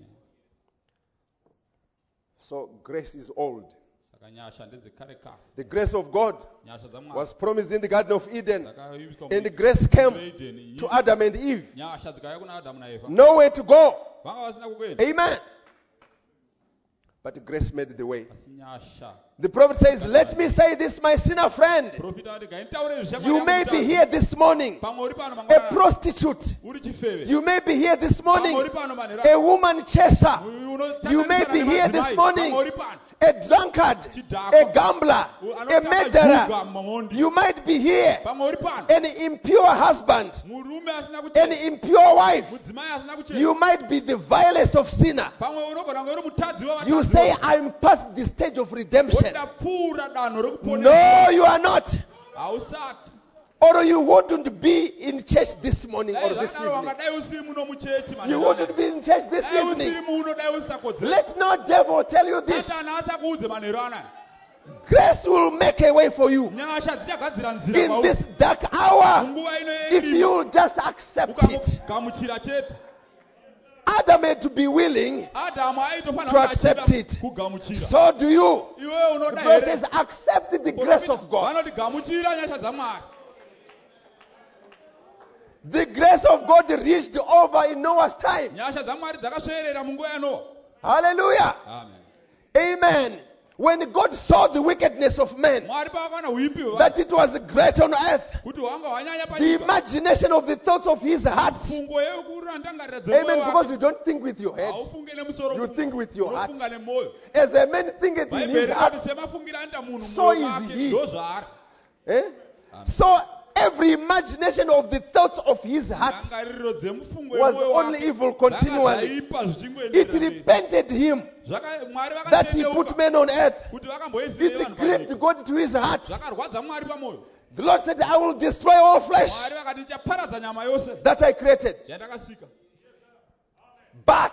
So grace is old. Saka nyasha ndedzekare kare. The grace of God Nyasha dzamwari was promised in the Garden of Eden, dzakaiswa and grace came muEdeni. to Adam and Eve. Nyasha dzikauya kuna Adamu naEvha. Nowhere to go. Vanga vasina kuenda. Amen. But grace made the way. Asi nyasha. The prophet says, let me say this, my sinner friend. Profita ati gaitaure zvishamwari You may yangu be kutatu. here this morning, Pamwe uri pano a mangwanani. prostitute. Uri chifeve. You may be here this Pamwe morning, uri pano manhera. a woman chaser. Unotanganisana You may be here nemadzimai. this morning, Pamwe uri pano. a drunkard, a gambler, a murderer. You might be here, Pamwe uri pano. an impure husband, Murume asina an kuchena. impure wife. Mudzimai asina kuchena. You might be the vilest of sinner. Pamwe unogona kunge uri mutadzi wevatadzi. You say, I'm past the stage of redemption. Wodapfuura danho rekuponesa. No, you are not. Hausati. Or you wouldn't be in church this morning or this Zvakadaro evening. wangadai usiri muno muchechi You manhero. wouldn't be in church this Dai usiri evening. muno dai usakodzera. Let no devil tell you this. Satani asakuudze manhero anaya. Grace will make a way for you Nyasha dzichagadzira nzira in kwauri. this dark hour Munguva ino if yedu. you just accept it. Ukamugamuchira chete. Adam had to be willing, Adamu aitofanira to accept it. kugamuchira. so do you. Iwewe The unoda Bible here. says, accept the grace of God. Vanoti gamuchira nyasha dzamwari. The grace of God reached over in Noah's time. Nyasha dzamwari dzakasverera munguva yaNoa. Hallelujah. Amen. Amen. When God saw the wickedness of men, Mwari pavakaona uipi hwevanhu that it was great on earth, kuti hwanga hwanyanya the panyika. imagination of the thoughts of his heart. Fungo yekurandangarira Amen. dzemwoyo Because wake. you don't think with your head. Haufunge nemusoro You wako. think with your heart. Unofunga nemwoyo. As a man thinketh in his Bhaibheri heart, rinoti semafungira anoita munhu so mumwoyo is make he. ndozvaari. eh? So every imagination of the thoughts of his heart, Ndangariro dzemufungo was yemwoyo only wake evil continually. dzanga dzaipa it zvichingoenderera mberi. repented him Mwari that he put vakatendeuka men on earth. kuti vakamboisirei It vanhu grieved panyika. God to his heart. Zvakarwadza Mwari pamwoyo. The Lord said, I will destroy all flesh Mwari vakati ndichaparadza nyama yose that I created. yandakasika. But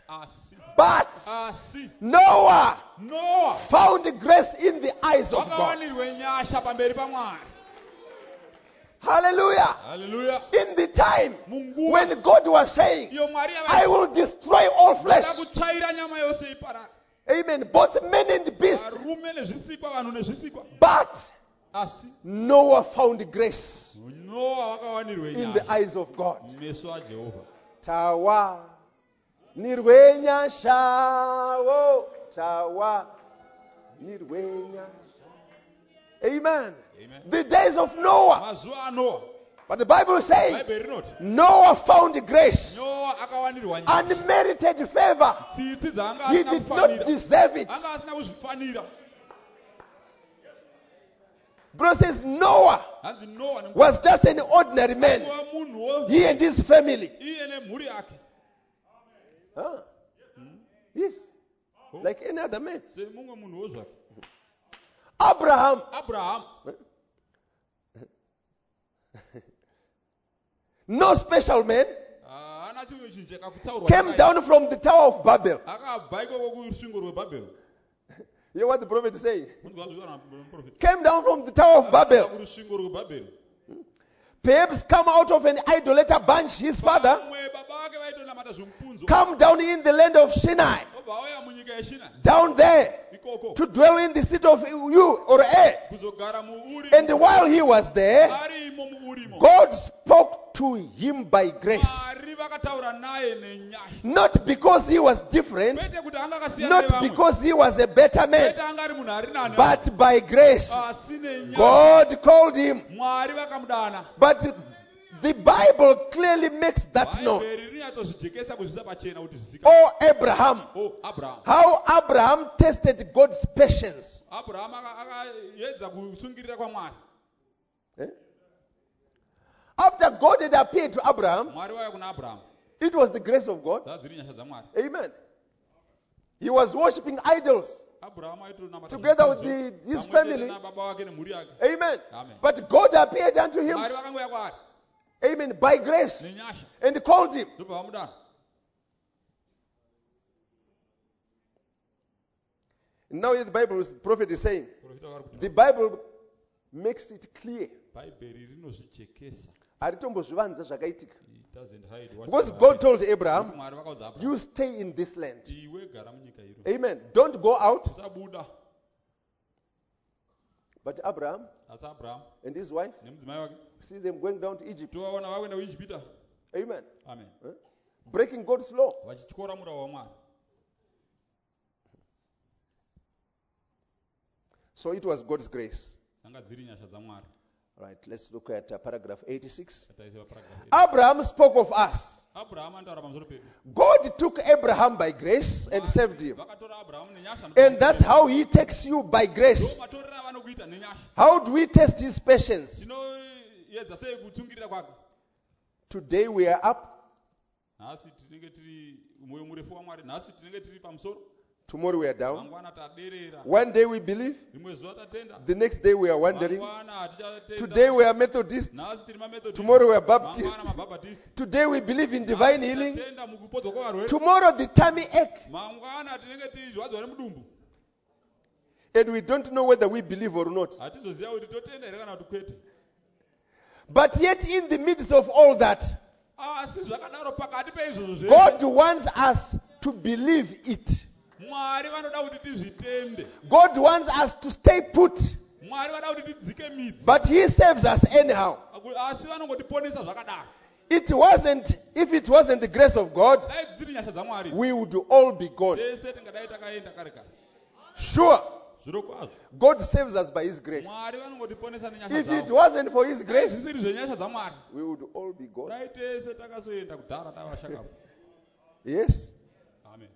Asi Noah Noa found grace in the eyes of God. vakawanirwe nyasha pamberi paMwari. Hallelujah. Haleluya. In the time Munguva when God was saying, iyo Mwari I will destroy all flesh. kutsvaira nyama yose iparara. Amen. Both men and beasts. Varume nezvisikwa, vanhu nezvisikwa. But Asi Noah found grace Noa vakawanirwe in the nyasha eyes of God. meso aJehovha. Tawa nirwenyashawo. Tawa nirwenyashawo. Amen. Amen. The days of Noah. Mazuva aNoa. But the Bible says Bhaibheri rinoti Noah found grace, Noa akawanirwa nyasha. unmerited favor. Tsitsi dzaanga He asina did not kufanira. deserve it. Anga asina kuzvifanira. Bro says Noah Hanzi Noa was just an ordinary man. wa munhuwo He and his family. iye nemhuri yake. Huh? Yes. like any other man. semumwe munhuwo zvake. Abraham Abraham no special man, haana chimwe chinhu chakakutsaurwa came down from the Tower of Babel. akabva ikoko kurusvingo rwebhabhero. You know what the prophet is saying? Munzwa zvizvarwa muprofita. Came down from the Tower of Babel. Kurusvingo rwebhabhero. Perhaps come out of an idolater bunch, his father. Vamwe baba vake vaitonamata zvemupunzo. Come down in the land of Sinai. Obva auya munyika yeShinai. Down there Ikoko. to dwell in the city of U or A. Kuzogara muUrimu. And while he was there, Ari imo muUrimu. God spoke to him by grace. Mwari vakataura naye nenyasha. Not because he was different, Kwete kuti anga akasiyana not nevamwe. because he was a better man, Kwete anga ari munhu ari nani. but by grace. Asi nenyasha. God called him. Mwari vakamudana. But the Bible clearly makes that known. Bhaibheri rinyatsozvijekesa kuzvisa pachena kuti zvizikanwe. Oh, Abraham. Oh, Abraham. How Abraham tested God's patience. Abraham akaedza kutsungirira kwaMwari. Eh? After God had appeared to Abraham, Mwari wauya kuna Abraham. it was the grace of God. Dzadziri nyasha dzaMwari. Amen. He was worshipping idols Abraham aitonamata together with zvipunzo. his Pamwe chete family. nababa vake nemhuri yake. Amen. Amen. But God appeared unto him. Mwari vakangouya kwaari Amen. By grace. nenyasha. And called him. Ndobva vamudana. Now the Bible, the prophet is saying, Profita vari kuti the Bible makes it clear. Bhaibheri rinozvijekesa. Haritombozvivanza zvakaitika. It doesn't hide what Because is God told Abraham, Mwari vakaudza Abraham. you stay in this land. Iwe gara munyika iro. Amen. Don't go out. Usabuda. But Abraham Asi Abraham and his wife, nemudzimai wake see them going down to Egypt. tovaona vakuenda kuIjipita. Amen. Amen. Breaking God's law. Vachityora murayiro waMwari. So it was God's grace. Dzanga dziri nyasha dzaMwari. Right, let's look at paragraph 86. Kataisiwa paragraph. Abraham spoke of us. Abraham anotaura pamusoro pedu. God took Abraham by grace and saved him. Vakatora Abraham nenyasha. And that's how he takes you by grace. Ndomatorera avanokuita nenyasha. How do we test his patience? Tinoedza sei kutsungirira kwake. Today we are up. Nhasi tinenge tiri mwoyo murefu waMwari. Nhasi tinenge tiri pamusoro. Tomorrow we are down. Mangwana taderera. One day we believe. Rimwe zuva tatenda. The next day we are wondering. Mangwana hatichatenda. Today we are Methodist. Nhasi tiri maMethodist. Tomorrow we are Baptist. Mangwana maBaptist. Today we believe in divine healing. Tatenda mukupodzwa kwavarwere. Tomorrow the tummy ache. Mangwana tinenge tichirwadzwa nemudumbu. And we don't know whether we believe or not. Hatizoziva kuti totenda here kana kuti kwete. But yet in the midst of all that, Asi zvakadaro pakati peizvozvo zvese. God wants us to believe it. Mwari vanoda kuti tizvitende. God wants us to stay put. Mwari vada kuti tidzike midzi. But he saves us anyhow. Asi vanongotiponesa zvakadaro. If it wasn't the grace of God, Dai dziri nyasha dzaMwari. we would all be gone. Tese tingadai takaenda kare kare. Sure, Zviro kwazvo. God saves us by his grace. Mwari vanongotiponesa nenyasha If it dzavo. wasn't for his Dai grace, zvisiri zvenyasha dzaMwari. we would all be gone. Dai tese takazoenda kudhara tavashakapo. Yes. Amen.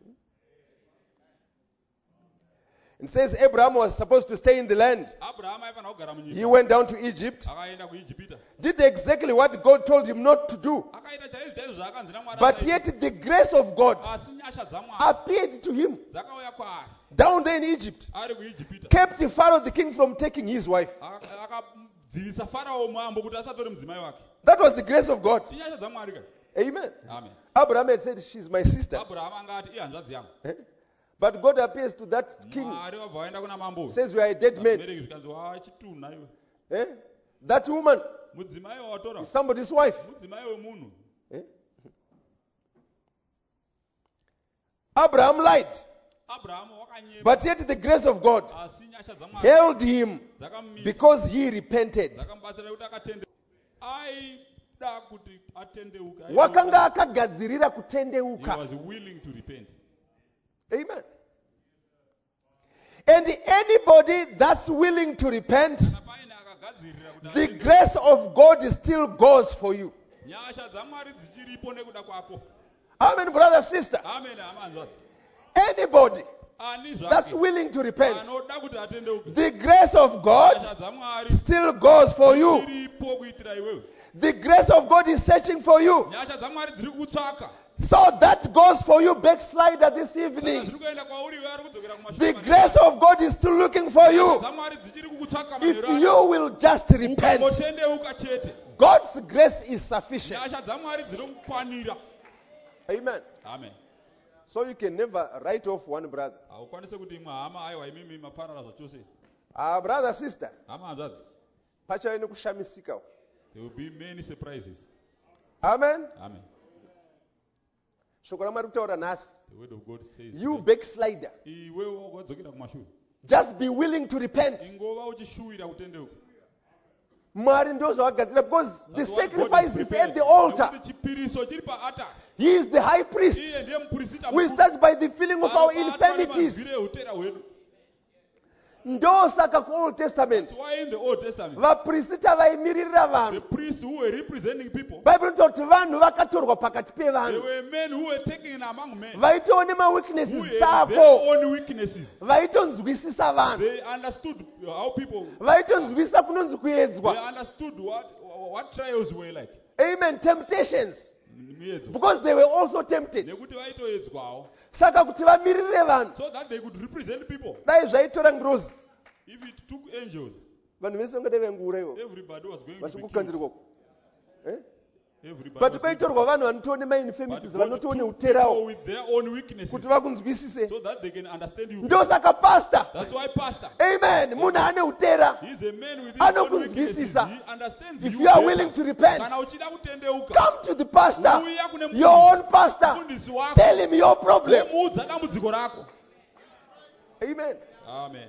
It says Abraham was supposed to stay in the land. Abraham aifanira kugara He munyika. went down to Egypt, Akaenda kuIjipita. did exactly what God told him not to do. Akaita chaizvo chaizvo zvaakanzi naMwari. But yet the grace of God Asi nyasha dzaMwari appeared to him dzakauya kwaari down there in Egypt, ari kuIjipita. kept Pharaoh the king from taking his wife. Akadzivisa Farao mambo kuti asatori mudzimai wake. That was the grace of God. Inyasha dzaMwari kai. Amen. Amen. Abraham had said, she's my sister. Abraham anga ati ihanzvadzi yangu. But God appears to that king, Mwari wabva waenda kuna mambo. says, you are a dead man. Vabereki zvikanzi wachitunha iwe. Eh? That woman Mudzimai wawatora. is somebody's wife. Mudzimai wemunhu. Eh? Abraham lied. Abraham wakanyema. But yet the grace of God Asi nyasha dzaMwari held him dzakamumisa. because he repented. Dzakamubatsira kuti akatendeuka. Aida kuti atendeuke. Wakanga akagadzirira He kutendeuka. was willing to repent. Amen. And anybody that's willing to repent, Kana paine akagadzirira kuti the atendeuke. grace of God still goes for you. Nyasha dzaMwari dzichiripo nekuda kwako. Amen, brother, sister. Amen. Amanzwa. Anybody Ani that's zvake. willing to repent, Anoda kuti atendeuke. the grace of God Nyasha dzaMwari still goes for you. dziripo kuitira iwewe. The grace of God is searching for you. Nyasha dzaMwari dziri kutsvaka. So that goes for you backslider this evening. zviri kuenda kwauri iwe ari kudzokera The grace of God is still looking for you. dzamwari dzichiri kukutsvaka If manheru you will just repent, ukangotendeuka chete God's grace is sufficient. nyasha dzamwari dziri kukwanira. Amen. Amen. So you can never write off one brother. haukwanisi kuti imwe hama aiwa imimi maparara zvachose. Brother, sister, hama hanzvadzi, pachave nekushamisika. there will be many surprises. Amen. Amen. Shoko raMwari kutaura nhasi. The word of God says You backslider, iwe wadzokera kumashure just be willing to repent. ingova uchishuwira kutendeuka. Mwari ndo zvawagadzira, because the That's what God sacrifice is is preparing. at the altar. Nekuti chipiriso chiri paatari. He is the high priest. Iye ndiye muprista We mukuru. start by the feeling of our Ari paatari infirmities. manzwire utera hwedu. Ndo saka kuOld Testament That's why in the Old Testament, vaprista vaimirira the vanhu. priests who were representing people, Bhaibheri rinotaura kuti vanhu vakatorwa pakati they pevanhu. were men who were taken among men, Vaitoone who maweaknesses had their sako. own weaknesses. Vaitonzwisisa vanhu. They understood how people, Vaitonzwisisa kunonzi they kuedzwa. understood what trials were like. Amen. Temptations. Miedzo. Because they were also tempted. Nekuti vaitoedzwawo, Saka kuti vamirire vanhu. so that they could represent people. Dai zvaitora ngirozi. If it took angels, Vanhu vese vangadai vaingura ivo. everybody was going to be killed. Vachikukandirwa. Eh? Everybody But was going to kwaitorwa vanhu vanotoone But mainfirmities, God vanotoone took uterawo. people with their own weaknesses Kuti vakunzwisise. so that they can understand you. Ndo saka pastor. That's why pastor, Amen. Munhu ane utera. he's a man with his own weaknesses. Anokunzwisisa. He understands If you you are better. willing to repent, Kana uchida kutendeuka, come to the pastor. uya kune Your own pastor. mufundisi wako, Tell him your problem. womuudza dambudziko rako. Amen. Amen.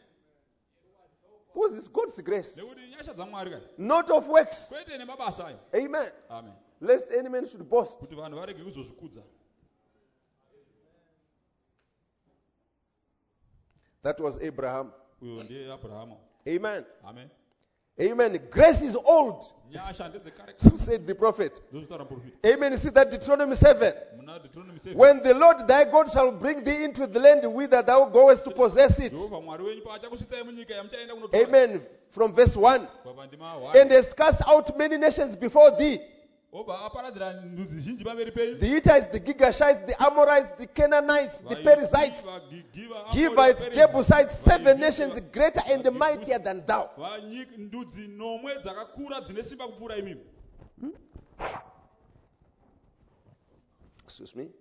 Because it's God's grace, Nekuti nyasha dzamwari kai, not of works. kwete nemabasa ayo. Amen. Amen. Lest any man should boast. Kuti vanhu varege kuzozvikudza. That was Abraham. Uyo ndiye Abrahamu. Amen. Amen. Amen. Grace is old, Nyasha ndedzekare. so said the prophet. Ndozvitaura muprofita. Amen. You see that Deuteronomy 7. Muna Deuteronomy 7. When the Lord thy God shall bring thee into the land whither thou goest to possess it. Jehovha Mwari wenyu paachakusvitsai munyika yamuchaenda kunotora. Amen. From verse 1. Kubva pandima 1. And has cast out many nations before thee. Obva aparadzira ndudzi zhinji pamberi penyu. The Hittites, the Gigashites, the Amorites, the Canaanites, the Perizzites, Hivites, Jebusites, 7 nations greater and mightier than thou. ndudzi nomwe dzakakura dzine simba kupfuura imimi. Excuse me.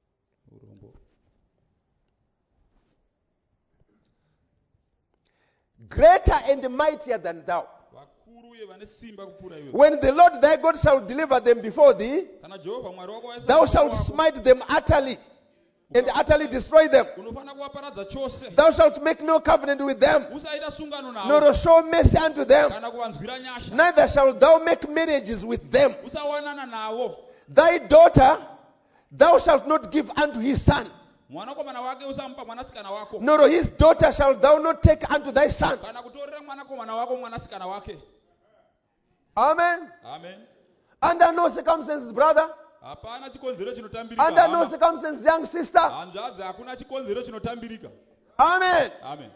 Greater and mightier than thou. Vakuru uye vane simba kupfuura iwe. When the Lord thy God shall deliver them before thee, Kana Jehovha Mwari wako vaisa thou pamberi shalt pako, smite them utterly and utterly destroy them. unofanira kuvaparadza chose. Thou shalt make no covenant with them, Usaita sungano nor navo show mercy unto them. kana kuvanzwira nyasha. Neither shalt thou make marriages with them. Usawanana navo. Thy daughter thou shalt not give unto his son, Mwanakomana wake usamupa mwanasikana wako. nor his daughter shalt thou not take unto thy son. Kana kutorera mwanakomana wako mwanasikana wake. Amen. Amen. Under no circumstances, brother. Hapana chikonzero chinotambirika. Under no hama. circumstances, young sister. Hanzvadzi hakuna chikonzero chinotambirika. Amen. Amen.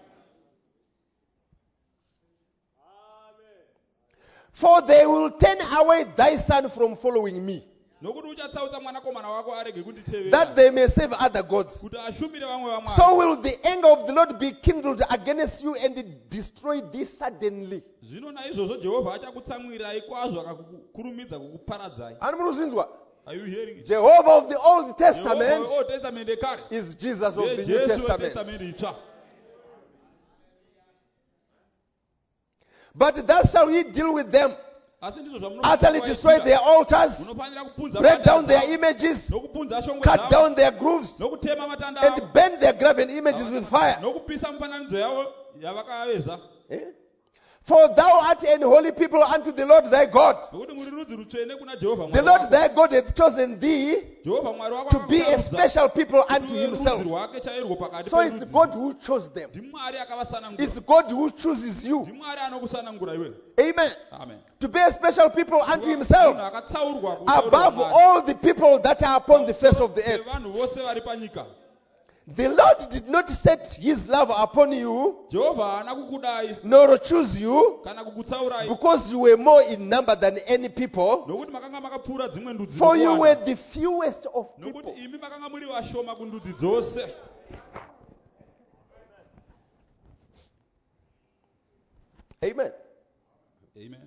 For they will turn away thy son from following me, Nokuti uchatsautsa mwanakomana wako arege kunditevera. that they may serve other gods. Kuti ashumire vamwe vamwari. So will the anger of the Lord be kindled against you and destroy thee suddenly. Zvino naizvozvo Jehovha achakutsamwirirai kwazvo akakurumidza kukuparadzai. Ani munozinzwa? Are you hearing it? Jehovah of the Old Jehovha Testament weOld Testament ekare. is Jesus of the New Jesu Testament. weTestament itsva. But thus shall he deal with them, Asi ndizvo utterly destroy their altars, munofanira kupunza break down their dzavo, images, nokupunza shongwe cut dzavo, down their grooves, nokutema matanda avo, and burn their graven images with fire. nokupisa mifananidzo yavo yavakaveza. Eh? For thou art an holy people unto the Lord thy God. Nokuti muri rudzi rutsvene kuna Jehovha The Mwari Lord wako. thy God hath chosen thee Jehovha Mwari wako to be a akakutarudza special people kuti unto uve rudzi himself. rwake chairwo pakati So it's pendudzi. God who chose them. NdiMwari akavasanangura. It's God who chooses you. NdiMwari anokusanangura iwe. Amen. Amen. To be a special people unto himself, Munhu akatsaurwa above all the people that are upon the face of the earth. vanhu vose vari panyika. The Lord did not set his love upon you, Jehovha haana kukudai nor choose you, kana kukutsaurai because you were more in number than any people. nokuti makanga makapfuura dzimwe ndudzi For you were mukuwanda. the fewest of Nokuti people. imi makanga muri vashoma kundudzi dzose. Amen. Amen.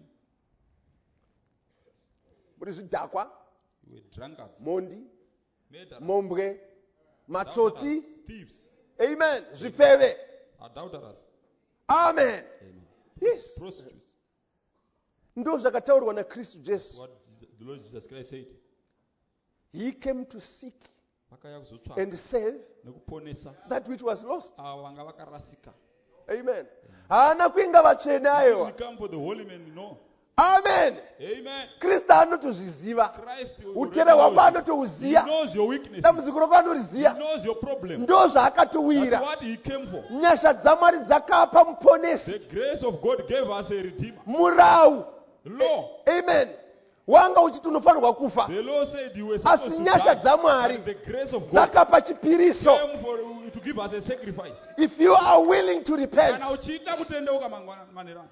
Muri zvidhakwa, You were drunkards, mondi, murderers, mombwe, matsotsi. thieves, Amen. Zvifeve. adulterers, Amen. amen, Yes. prostitutes. Ndo zvakataurwa naKristu Jesu. What the Lord Jesus Christ said. He came to seek Vakauya kuzotsvaka and save nekuponesa that which was lost. avo vanga vakarasika. Amen. Haana kuinga vatsvene You aiwa. come for the holy men, no. Amen. Amen. Kristu anotozviziva. Christ Utera hwako He anotouziya. knows your weaknesses. Dambudziko rako He anoriziya. knows your problem. Ndo That's zvaakatowira. what he came for. Nyasha dzamwari dzakapa muponesi. The grace of God gave us a redeemer. Murau. Law. Amen. Wanga uchiti unofanirwa kufa. The law said you were supposed Asi to nyasha die. dzamwari But the grace of God dzakapa chipiriso. came to give us a sacrifice. If you are willing to repent, Kana uchida kutendeuka manera.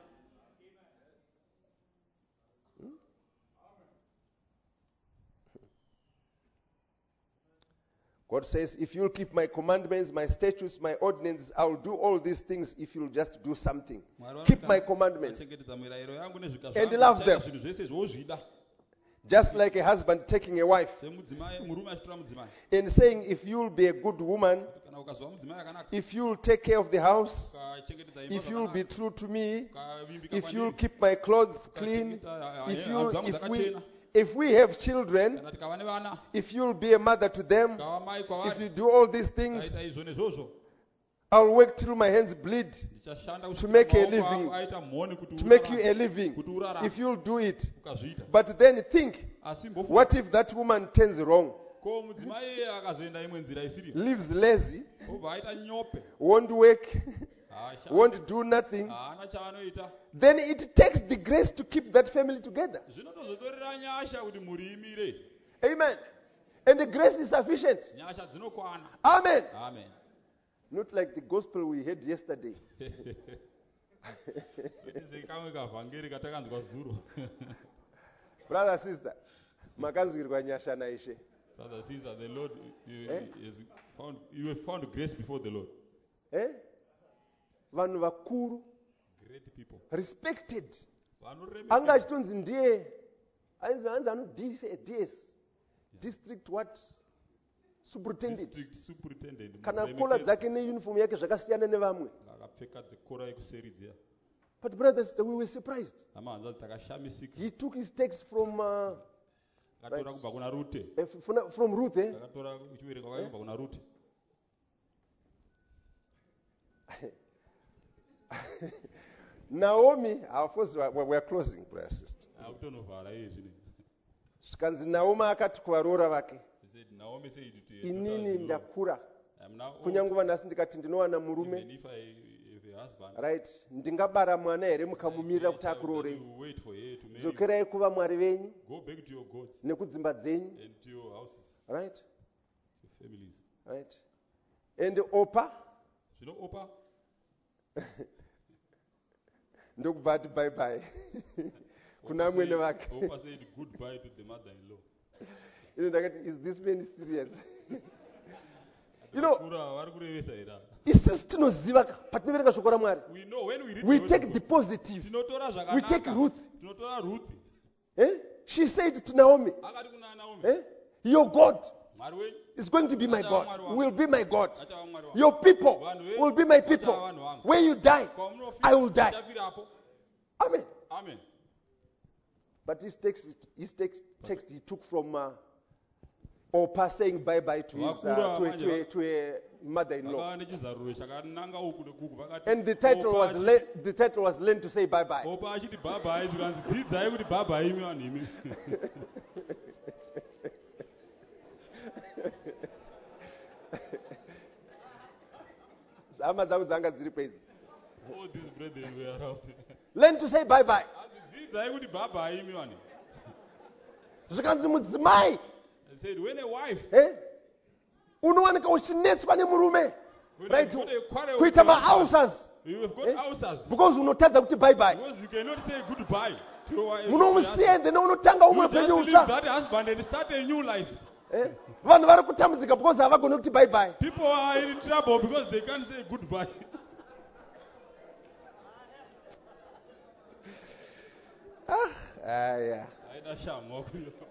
God says, if you'll keep my commandments, my statutes, my ordinances, I will do all these things if you'll just do something. Keep my commandments. Vachengetedza mirayiro yangu nezvika And zvangu, love vachaita them. zvinhu zvese zvozvida. Just like a husband taking a wife Semudzimai, murume achitora mudzimai. and saying, if you'll be a good woman, Kana ukazova mudzimai akanaka, if you'll take care of the house, ukachengetedza imba if you'll be zvakanaka, true to me, ukavimbika if you'll kwandiri, keep my clothes clean, if we have children, kana tikava nevana, if you'll be a mother to them, tikava mai if kwavari, you do all these things, taita izvo nezvozvo, I'll work till my hands bleed ndichashanda to make a maoko living, ako aita mhoni kuti to make you urarame, a living, kuti urarame, if you'll do it. ukazviita. But then think, Asi mbofunga, what if that woman turns wrong, ko mudzimai akazoenda imwe nzira isiri, lives lazy, obva aita nyope, won't work, haashandi, won't do nothing? haana chaanoita, Then it takes the grace to keep that family together. zvinotozotorera nyasha kuti muri imire. Amen. And the grace is sufficient. Nyasha dzinokwana. Amen. Amen. Not like the gospel we heard yesterday. Kamwe kavhangeri katakanzwa zuro. Brother, sister, makanzwirwa nyasha naishe. Brother, sister, the Lord you have found grace before the Lord. Eh? Vanhu vakuru, Great people. respected. Vanoremekedzwa. Anga achitonzi ndiye anzi anonzi DS. District what? Superintendent. District superintendent. Kana kola dzake neuniform yake zvakasiyana nevamwe. Akapfeka dzikora yekuseri dziya. But brothers, we were surprised. Hama hanzvadzi takashamisika. He took his text from Akatora kubva kuna Rute. from Ruth. Akatora uchivereka kwake kubva kuna Rute. Naomi, our first, we are closing, brother sister. Akutonovhara iye zvino. Zvikanzi Naomi akati kuvaroora vake, He said, Naomi said to inini ndakura, I'm now old. kunyange vanhasi ndikati ndinowana Even murume, if I have a husband, right, ndingabara mwana here mukamumirira kuti akuroorei. you wait for her to marry you. Dzokerai kuva mwari venyu Go back to your gods nekudzimba dzenyu, and to your houses, right, your families. right. And Opa Zvinopa ndokubva ati bye bye kuna mwene vake. Opa said goodbye to the mother-in-law. Ino ndakati, is this man serious? You know, Kura vari kurevesa here. isusu tinoziva patinovereka shoko ramwari, We know when we read we the word take of the God, positive. tinotora We take zvakanaka. Ruth. Tinotora Ruth. Eh? She said to Naomi, Akati kuna Naomi, eh? Your God Mwari wenyu is going to be my God, will be my God. achava Mwari wangu. Your people will be my people. Where you die, Kwamunofira, I will die. ndichafirapo. Amen. Amen. But his text he took from Opa saying bye bye to his to a mother-in-law. Vakava nechizaruro chakananga uku nekuku. Vakati, And the title Opa was learn to say bye bye. Opa achiti bhabhai zvikanzi dzidzai kuti bhabhai imi vanhu imi. Hama dzangu dzanga dziri pedzi. All these brethren were around. Learn to say bye bye. Dzidzai kuti bhabhai imi vanhu. Zvikanzi mudzimai, I said when a wife eh? unowanika uchinetswa nemurume, right? You've got a quarrel with Kuita your ma husband. ulcers You have got Eh? ulcers. because unotadza kuti bye bye. Because you cannot say goodbye to your wife. Munomusiya and then unotanga umwe You just upenyu leave utsva. that husband and start a new life. Vanhu vari kutambudzika because havagoni kuti bye bye. People are in trouble because they can't say goodbye. Yeah. Haina shamo.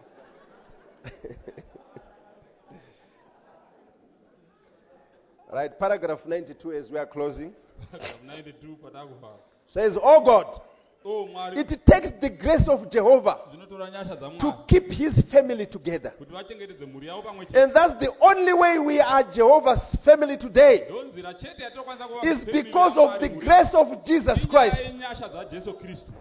Right, paragraph 92 as we are closing 92 patakufa. says, "Oh God, Oh Mwari, it takes the grace of Jehovah zvinotora nyasha to dzaMwari keep his family together. kuti vachengetedze mhuri yavo pamwe chete. And that's the only way we are Jehovah's family today, Ndonzira chete yatinokwanisa kuva is family because of the yaMwari. grace of Jesus Inyaya Christ. yenyasha dzaJesu Kristu.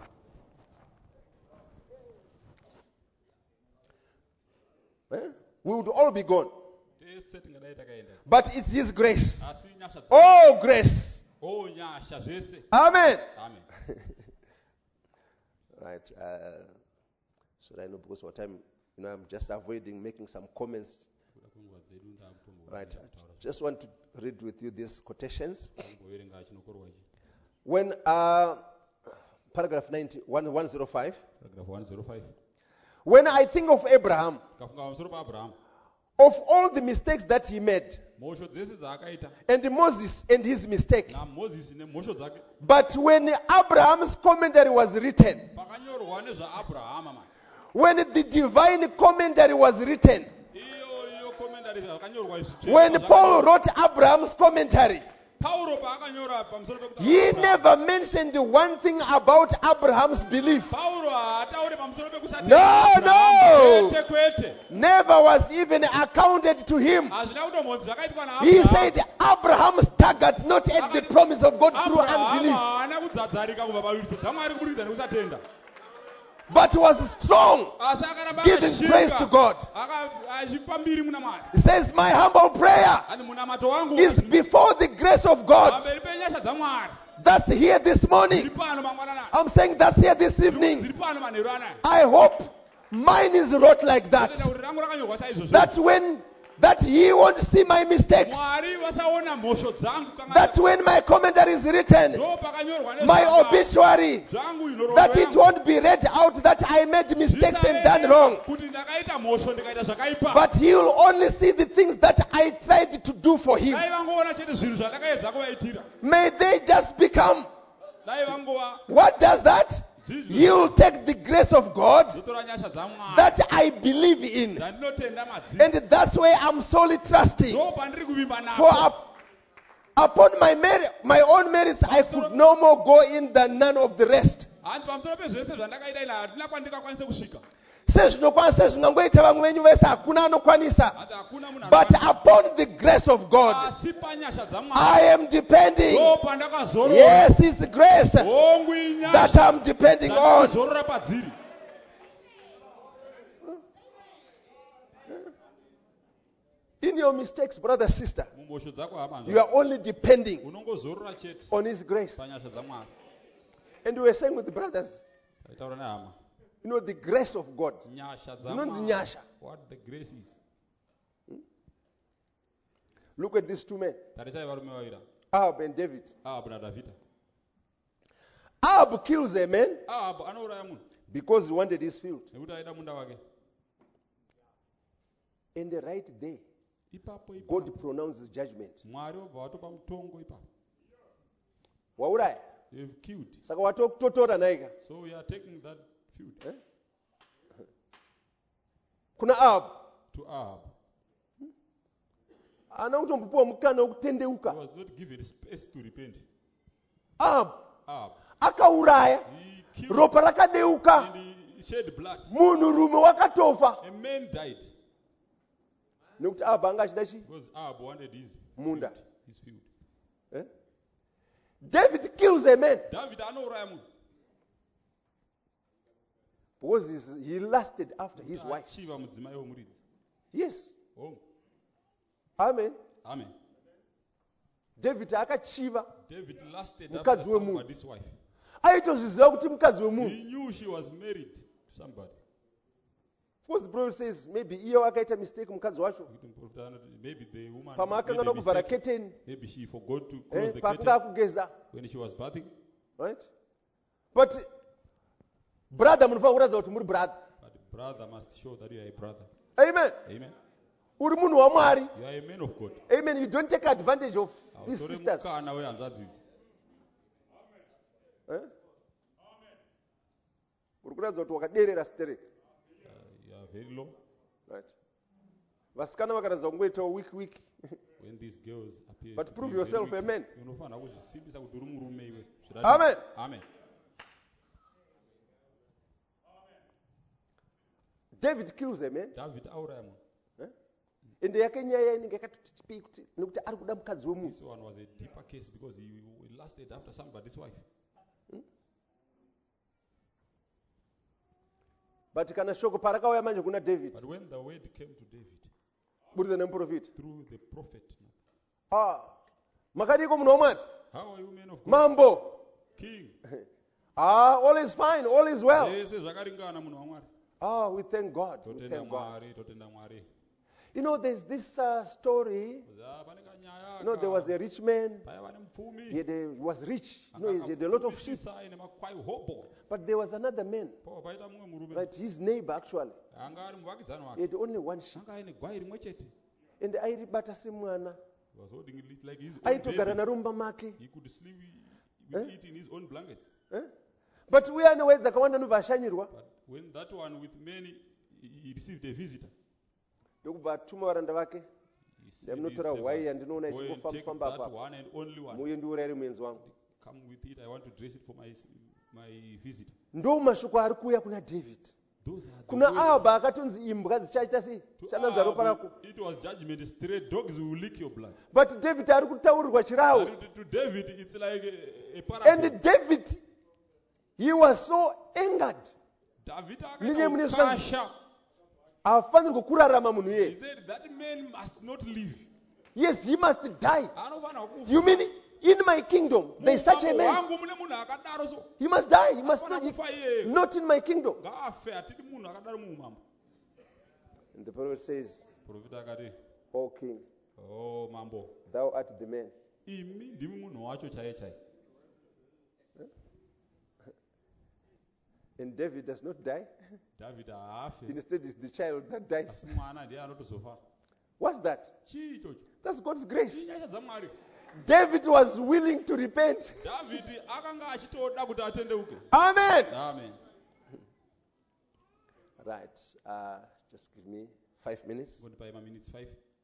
We would all be gone. Tese tingadai takaenda. But it's his grace. Asi nyasha dza- Oh, grace. Oh nyasha zvese. Amen. Amen. Right. So I know because of time, I'm just avoiding making some comments. Kuda kwenguva dzedu ndakutombo- Right. Just want to read with you these quotations. Ndamboverenga chinokorwa ichi. When paragraph 105. Paragraph 105. When I think of Abraham, Kafunga pamusoro paAbhurahama. of all the mistakes that he made, Mhosho dzese dzaakaita and Moses and his mistake, naMozisi nemhosho dzake. but when Abraham's commentary was written, Pakanyorwa nezvaAbhurahama man. when the divine commentary was written, Iyo commentary zvakanyorwa izvi. when Paul wrote Abraham's commentary, Pauro paakanyora pamusoro pekuti he Abrahama. never mentioned one thing about Abraham's belief. Pauro haataure pamusoro pekusatenda No, Abrahama. no. Kwete kwete. Never was even accounted to him. Hazvina kutombonzi zvakaitwa He naAbrahama. said Abraham staggered not at the promise of God through Abrahama unbelief, haana kudzadzarika kubva paviridzo dzaMwari kubudikidza nekusatenda. but was strong, Asi akaramba giving praise to God. achipa mbiri muna Mwari. He says, my humble prayer Ani munamato wangu is before the grace of God. pamberi penyasha dzaMwari. That's here this Dziri morning. pano mangwanani. I'm saying that's here this evening. Dziri pano manheru anaya. I hope mine is wrote like that. Kutenda kuti rangu rakanyorwa saizvozvo. That he won't see my mistakes. Mwari vasaona mhosho dzangu That when my commentary is written, ndo pakanyorwa my nezvangu obituary, zvangu inorohwa that it yangu. won't be read out that I made mistakes and done wrong. Kuti ndakaita mhosho ndikaita zvakaipa. But he will only see the things that I tried to do for him. Dai vangoona chete zvinhu zvandakaedza kuvaitira. May they just become, Dai vangova what does that? He will take the grace of God zvotora nyasha dzaMwari that I believe in. dzandinotenda madziri. And that's where I'm solely trusting. Ndo pandiri kuvimba For napo. upon my own merits, I could no more go in than none of the rest. Handi pamusoro pezvese zvandakaita ina hatina kwandingakwanise kusvika. Sezvinokwanisa zvingangoita vamwe venyu vese hakuna anokwanisa. Handi hakuna munhu But anokwanisa. upon the grace of God, Asi panyasha dzaMwari I am depending. ndo pandakazorora. Yes, it's grace Hongu that inyasha I'm depending on. dzandinozorora padziri. In your mistakes, brother, sister, Mumhosho dzako hama you are only depending unongozorora chete on His grace. panyasha dzaMwari. And we were saying with the brothers, Taitaura nehama. the grace of God. Nyasha Dzinonzi dzaMwari. nyasha. What the grace is. Look at these two men, Tarisai varume vavira. Ahab and David. Ahabu naDhavhidha. Ahab kills a man Ahabu anouraya munhu because he wanted his field. nekuti aida munda wake. And right there, Ipapo God pronounces judgment. Mwari obva vatopa mutongo ipapo. Wauraya. You've killed. Saka watotora naika. So we are taking that field Kuna Ahab. to Ahab. Ana kutombopuwa mukana He wokutendeuka. was not given space to repent. Ahab Ahab. akauraya. He killed Ropa rakadeuka. and he shed blood. Munhurume wakatofa. A man died Nekuti Ahab anga achida chi? because Ahab wanted his Munda. field. His field. Eh? David kills a man David anouraya munhu. because he lusted after his wife. Achiva mudzimai womuridzi. Yes. Oh, Amen. amen. David akachiva. David lusted Mukadzi after wemunhu. somebody's wife. Aitozviziva kuti mukadzi wemunhu He knew she was married to somebody. Because the prophet says maybe iye wakaita mistake mukadzi wacho Kuti muprofita anoti maybe the woman pama made a akanga kuvhara mistake. curtain Maybe she forgot to close the paakanga curtain akugeza, when she was bathing. right? But brother munofanira kuratidza kuti muri brother. But brother must show that you are a brother. Amen. Amen. Uri munhu waMwari. You are a man of God. Amen. You don't take advantage of these Hautore sisters. mukana wehanzvadzi idzi. Uri kuratidza kuti wakaderera stereki. You are very low. Right. Vasikana vakaratidza kungoitawo wiki. When these girls appear But to prove be yourself very a weak, man. unofanira kuzvisimbisa kuti uri murume iwe. Amen. Amen. David kills a man. David auraya munhu. Ende yake nyaya inenge yakatoti chipei kuti nekuti ari kuda mukadzi wemunhu. This one was a deeper case because he lusted after somebody's wife. But kana shoko parakauya manje kuna David But when the word came to David budza nemuprofita. through the prophet, Makadiko munhu waMwari. how are you men of God? Mambo. King. All is fine, all is well. Zvese zvakaringana munhu waMwari. We thank God. We Totenda thank God. Mwari, totenda Mwari. You know, there's this story. Pane kanyaya You know, there was a rich man. paya vane mupfumi. He was rich. You know, he had a lot of sheep. Akapfumisisa aine makwai hobo. But there was another man, Po paita mumwe murume. right? His neighbor actually. Anga ari muvakidzani He wake. had only one sheep. Anga aine gwai rimwe chete. And airibata semwana. He was holding it like his own Aitogara baby. narumba make. He could sleep with it in his own blankets. But we are nowhere dzakawanda novashanyirwa. But when that one with many, he received a visitor. Ndokubva atuma varanda vake. He said, Ndamunotora "These wai servants, yandinoona go and take ichingofamba that apa. one and only one. Muye ndiurayire muenzi wangu. Come with it. I want to dress it for my visitor." Ndo mashoko ari kuuya kuna David. Those are the Kuna words. aba akatonzi imbwa dzichaita sei? To Chananza ropa Ahab, rako. it was judgment. Stray dogs will lick your blood. But David ari kutaurirwa chirawo. To David, it's like a parable. And David, he was so angered. David Ninyi mune akakasha. Hafaniri kurarama munhu He iye. said that man must not live. Yes, he must die. Anofanira kufa. You mean in my kingdom there is such a man? Wangu mune munhu akadaro so. He must die. He must Anofanira not. kufa iye. Not in my kingdom. Ngaafe atidi munhu akadaro muumambo. And the prophet says, Profita akati, "O king, "Oh mambo, thou art the man." imi ndimi munhu wacho chaiye chaiye." And David does not die. David haafe. Instead, it's the child that dies. Asi mwana ndiye anotozofa. What's that? Chii ichocho? That's God's grace. Inyasha dzaMwari. David was willing to repent. David akanga achitoda kuti atendeuke. Amen. Amen. Right. Just give me 5 minutes. Ngondipai minutes 5.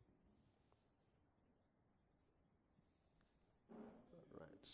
Right.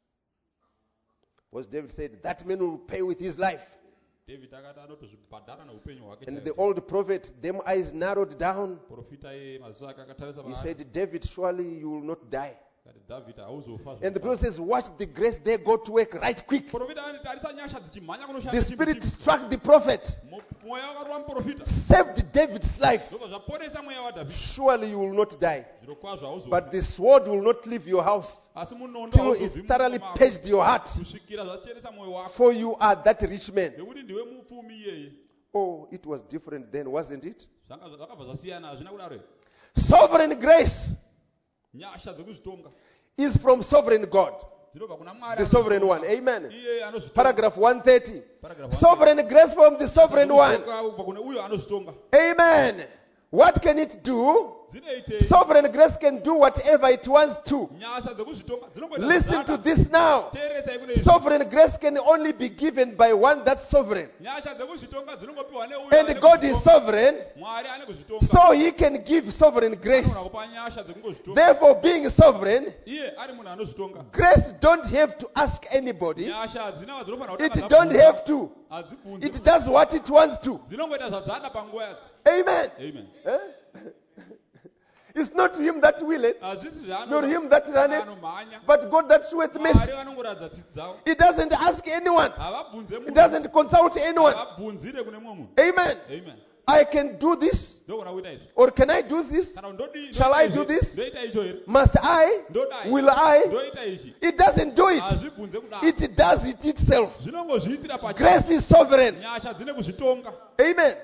Was David said that man will pay with his life. David akati anotozvibhadhara neupenyu hwake And chaizvo. the old prophet, them eyes narrowed down. Profita maziso ake akatarisa He paari. said, David, surely you will not die. Akati David hauzofa. And the prophet says, watch the grace there go to work right quick. Profita anoti tarisa nyasha dzichimhanya The kunoshanda spirit struck the prophet, mweya wakarova muprofita. saved David's life. Zvobva zvaporesa mweya waDhavhidhi. Surely you will not die. Zviro kwazvo hauzofi. But the sword will not leave your house Asi munondo till hauzobvi it's thoroughly mumba mako. purged your heart. Kusvikira zvacheresa mwoyo wako. For you are that rich man. Nekuti ndiwe mupfumi iyeye. Oh, it was different then, wasn't it? Zvakabva zvasiyana hazvina kudaro here. Sovereign grace Nyasha dzekuzvitonga is from sovereign God, dzinobva kuna Mwari. the sovereign one. Amen. Iye anozvitonga. Paragraph 130. Paragraph 130. Sovereign grace from the sovereign one. Kubva kune uyo anozvitonga. Amen. What can it do? Dzinoitei? Sovereign grace can do whatever it wants to. Nyasha dzekuzvitonga dzinongoita Listen to zvadzada. this now. Teeresai kune izvi. Sovereign grace can only be given by one that's sovereign. Nyasha dzekuzvitonga dzinongopiwa neuyo And ane God is kuzvitonga. sovereign, Mwari ane kuzvitonga. so he can give sovereign grace. Anogona kupa nyasha dzekungozvitonga. Therefore, being sovereign, Iye ari munhu anozvitonga. grace don't have to ask anybody. Nyasha hadzina wadzinofanira It kutanga don't dzabvunza. have to. Hadzibvunzi. It does what it wants to. Dzinongoita zvadzada panguva yadzo. Amen. Amen. Eh? It's not him that willeth, Hazvisi nor him that runneth, zvaanonomhanya. but God that showeth mercy. Mwari vanongoradza tsitsi dzavo. It doesn't ask anyone. Havabvunze It munhu. doesn't consult anyone. Havabvunzire kune mumwe munhu. Amen. Amen. I can do this, Ndogona kuita izvi. or can I do this? Kana ndodi. Shall I do this? Ndoita icho here. Must I? Ndodai. Will I? Ndoita ichi. It doesn't do it. Hazvibvunze kudaro. It does it itself. Zvinongozviitira pacho. Grace is sovereign. Nyasha dzine kuzvitonga. Amen.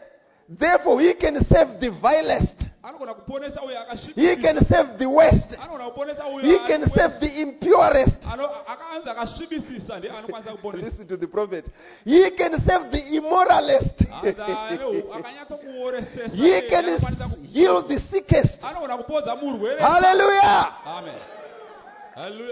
Therefore, he can save the vilest. anogona kuponesa uyo He akasvibisisa can save the worst. anogona kuponesa uyo He can save the impurest. akaanza akasvibisisa ndiye anokwanisa kuponesa Listen to the prophet. He can save the immoralist. akanyatsokuoresesa He can heal the sickest. anogona kupodza murwere Hallelujah. amen haleluya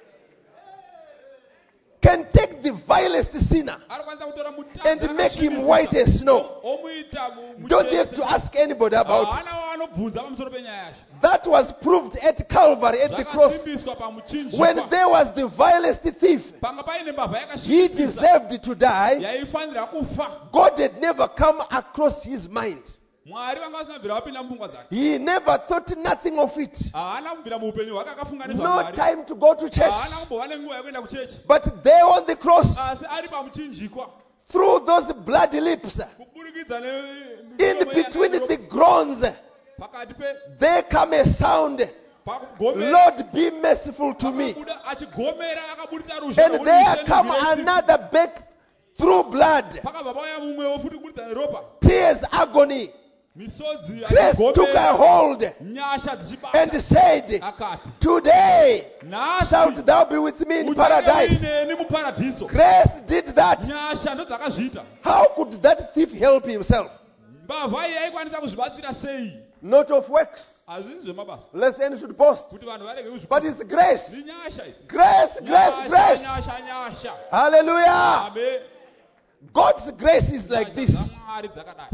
Can take the vilest sinner anokwanisa kutora and make him white as snow. omuita Don't have to ask anybody about it. ana vanobvunza pamusoro penyaya yacho That was proved at Calvary, at the cross. zvakasimbiswa pamuchinjikwa When there was the vilest thief, panga paine mbavha he yakasvibisisa deserved to die. yaifanira kufa God had never come across his mind. mwari vanga vasina bvira vapinda mupfungwa dzake He never thought nothing of it. haana kubvira muupenyu hwake akafunga No nezvamwari time to go to church. haana kumbova nenguva yekuenda kuchechi But there on the cross, asi ari pamuchinjikwa through those bloody lips, kuburikidza in between the groans, pakati there come a sound, pakugomera Lord, be merciful to me. akabuda achigomera akabudisa ruzha And there come another back through blood, pakabva pauya mumwewo futi kubudisa neropa tears, agony. misodzi Grace took a achigomera hold nyasha and dzichibata said, akati today nhasi shalt thou be with me in paradise. neni muparadhiso Grace did that. nyasha ndodzakazviita How could that thief help himself? mbavha iyi yaikwanisa kuzvibatsira sei Not of works, hazvisi zvemabasa lest any should boast. kuti vanhu varege But it's grace. zinyasha idzi Grace, grace, grace. nyasha Hallelujah. amen God's grace is like this. dzamwari dzakadai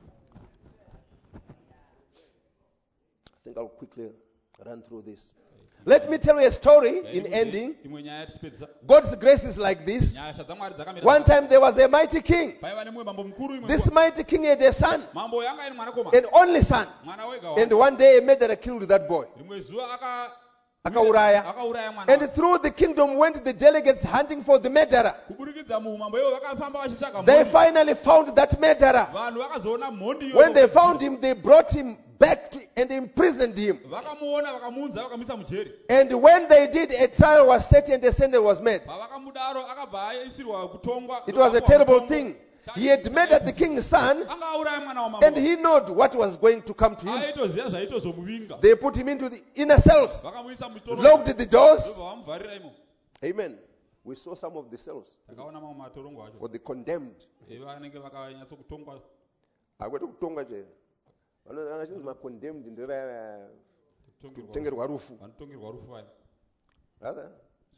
I think I'll quickly run through this. Let me tell you a story in ending. imwe nyaya tichipedzisa God's grace is like this. nyasha dzamwari dzakamira One time there was a mighty king. paiva nemumwe mambo mukuru imwe This nguva. mighty king had a son, mambo yanga aine mwanakomana an only son. mwana wega And wake. one day a murderer killed that boy. rimwe zuva Akauraya. akauraya mwana And through the kingdom went the delegates hunting for the murderer. kuburikidza muumambo ivo vakafamba vachitsvaga They mhondi finally found that murderer. vanhu vakazoona mhondi When they iyoyo found him, they brought him back and imprisoned him. vakamuona vakamuunza vakamisa mujeri And when they did, a trial was set and a sentence was made. pavakamudaro akabva aisirwa kutongwa It was a terrible thing. He had murdered the king's son, anga auraya mwana and wamambo he knew what was going to come to him. aitoziva zvaitozomuvinga They put him into the inner cells, vakamuisa mutoro locked the doors. ndobva vamuvharira imo Amen. We saw some of the cells takaona mamwe matorongo acho for the condemned. vanenge vakanyatsokutongwa Akwete kutonga je. Vanochinzi ma-condemned ndevaya kutongerwa kutengerwa rufu. vanotongerwa rufu vaya Rather,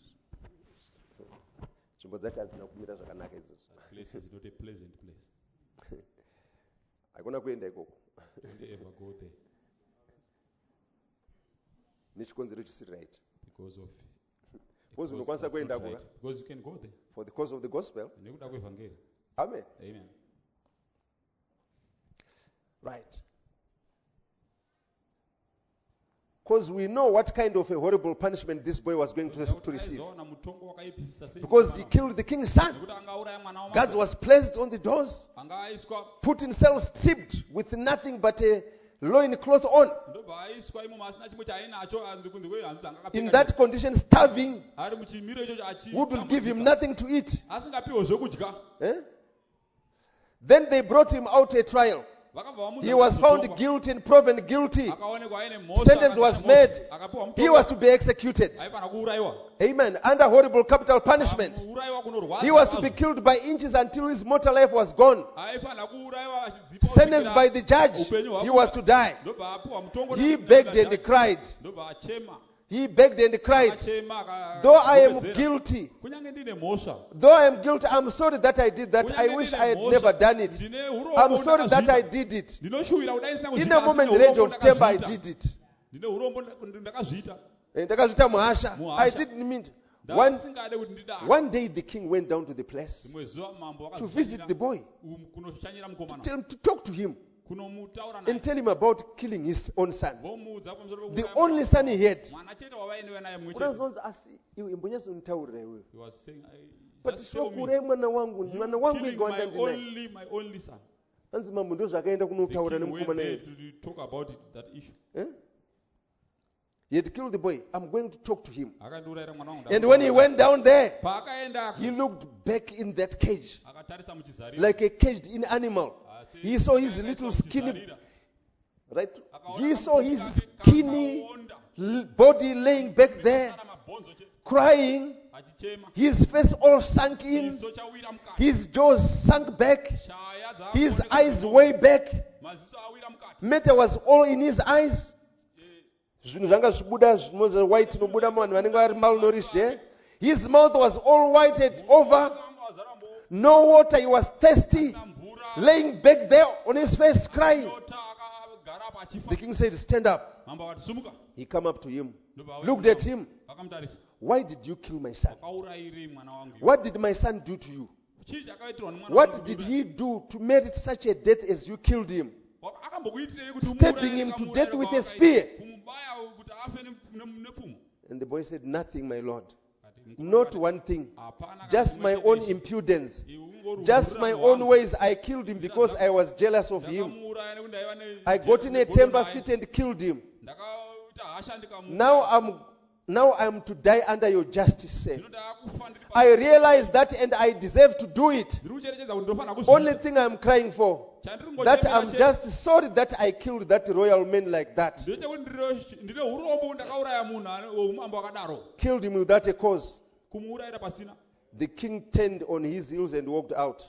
nzvimbo dzacho hadzina kumira zvakanaka idzodzo. place is not a pleasant place Hakuna kuenda ikoko don't ever go there nechikonzero chisiri right. because of Because because unokwanisa that's kuenda not kuka right. Because you can go there for the cause of the gospel. nekuda kwevhangeri Amen. amen Right. Because we know what kind of a horrible punishment this boy was going to receive. aizoona mutongo wakaipisisa sei Because he killed the king's son. nekuti anga auraya mwana Guards wamambo was placed on the doors, anga aiswa put in cells, stripped with nothing but a loin cloth on. ndobva aiswa imomo asina chimwe chaainacho anzi kunze kwehanzu dzanga In akapfeka that condition, starving, ari muchimiro ichocho who will give him nothing to eat. asingapiwe zvokudya Eh? Then they brought him out a trial. vakabva He was found guilty and proven guilty. akaonekwa aine mhosva Sentence was made. akapiwa He was to be executed. aifanira kuurayiwa Amen. Under horrible capital punishment. urayiwa kunorwadza He was to be killed by inches until his mortal life was gone. aifanira kuurayiwa achidzipa Sentenced by the judge, he was to die. ndobva apiwa mutongo He begged and cried. ndobva achema He begged and cried, achema though I am akapedzera. guilty, kunyange ndine mhosva though I am guilty, I'm sorry that I did that. I wish I had never done it. ndine I'm urombo sorry that I ndakazviita. did it. ndinoshuvira kudai ndisina In kuzviita, a asi moment ndine range urombo of temper, I ndakazviita. did it. ndine urombo ndakazviita Ndakazviita muhasha. Muhasha. I didn't mean to. One, ndasingade kuti ndidaro one day the king went down to the place rimwe zuva mambo to visit the boy, kunoshanyira mukomana tell him to talk to him kunomutaura and naye tell him about killing his own son. vomuudza pamusoro The pekuuraya only son he had. mwana chete wavainiwe naye mumwe chete. Unazonzi asi iwe imbonyasonitaurira iwewe. He was saying, But just show me. shokurai mwana wangu, You mwana wangu killing igawanda my ndinaye. only son. Anzi mambo ndo zvakaenda The kunotaura king went nemukomana there iye. to talk about that issue. Eh? He had killed the boy. I'm going to talk to him. Akandiurayira mwana wangu And when he went down there, paakaenda he looked back in that cage akatarisa muchizariro like a caged in animal. He saw his little skinny, right? He saw his skinny body laying back there, crying, his face all sunk in, his jaws sunk back, his eyes way back. Matter was all in his eyes. White, malnourished. His mouth was all whited over. No water, he was thirsty, laying back there on his face, crying. The king said, stand up. He came up to him, looked at him. Why did you kill my son? What did my son do to you? What did he do to merit such a death as you killed him? Stabbing him to death with a spear. And the boy said, nothing, my lord. Not one thing. Just my own impudence. Just my own ways. I killed him because I was jealous of him. I got in a temper fit and killed him. Now I'm to die under your justice, sir. I realize that and I deserve to do it. Only thing I'm crying for, that I'm just sorry that I killed that royal man like that. Killed him without a cause. The king turned on his heels and walked out.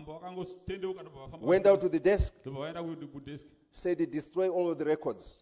Went out to the desk. Said, destroy all of the records.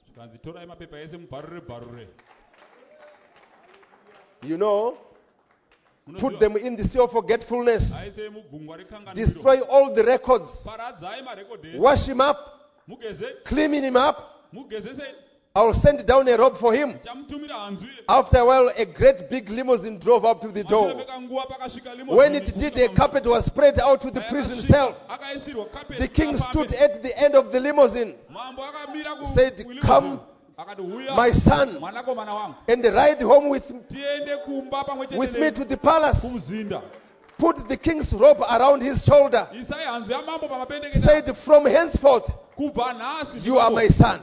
You know, put them in the sea of forgetfulness. Destroy all the records. Wash him up. Clean him up. I'll send down a robe for him. After a while, a great big limousine drove up to the door. When it did, a carpet was spread out to the prison cell. The king stood at the end of the limousine. Said, come, my son, and ride home with me to the palace. Put the king's robe around his shoulder. Said, from henceforth, you are my son.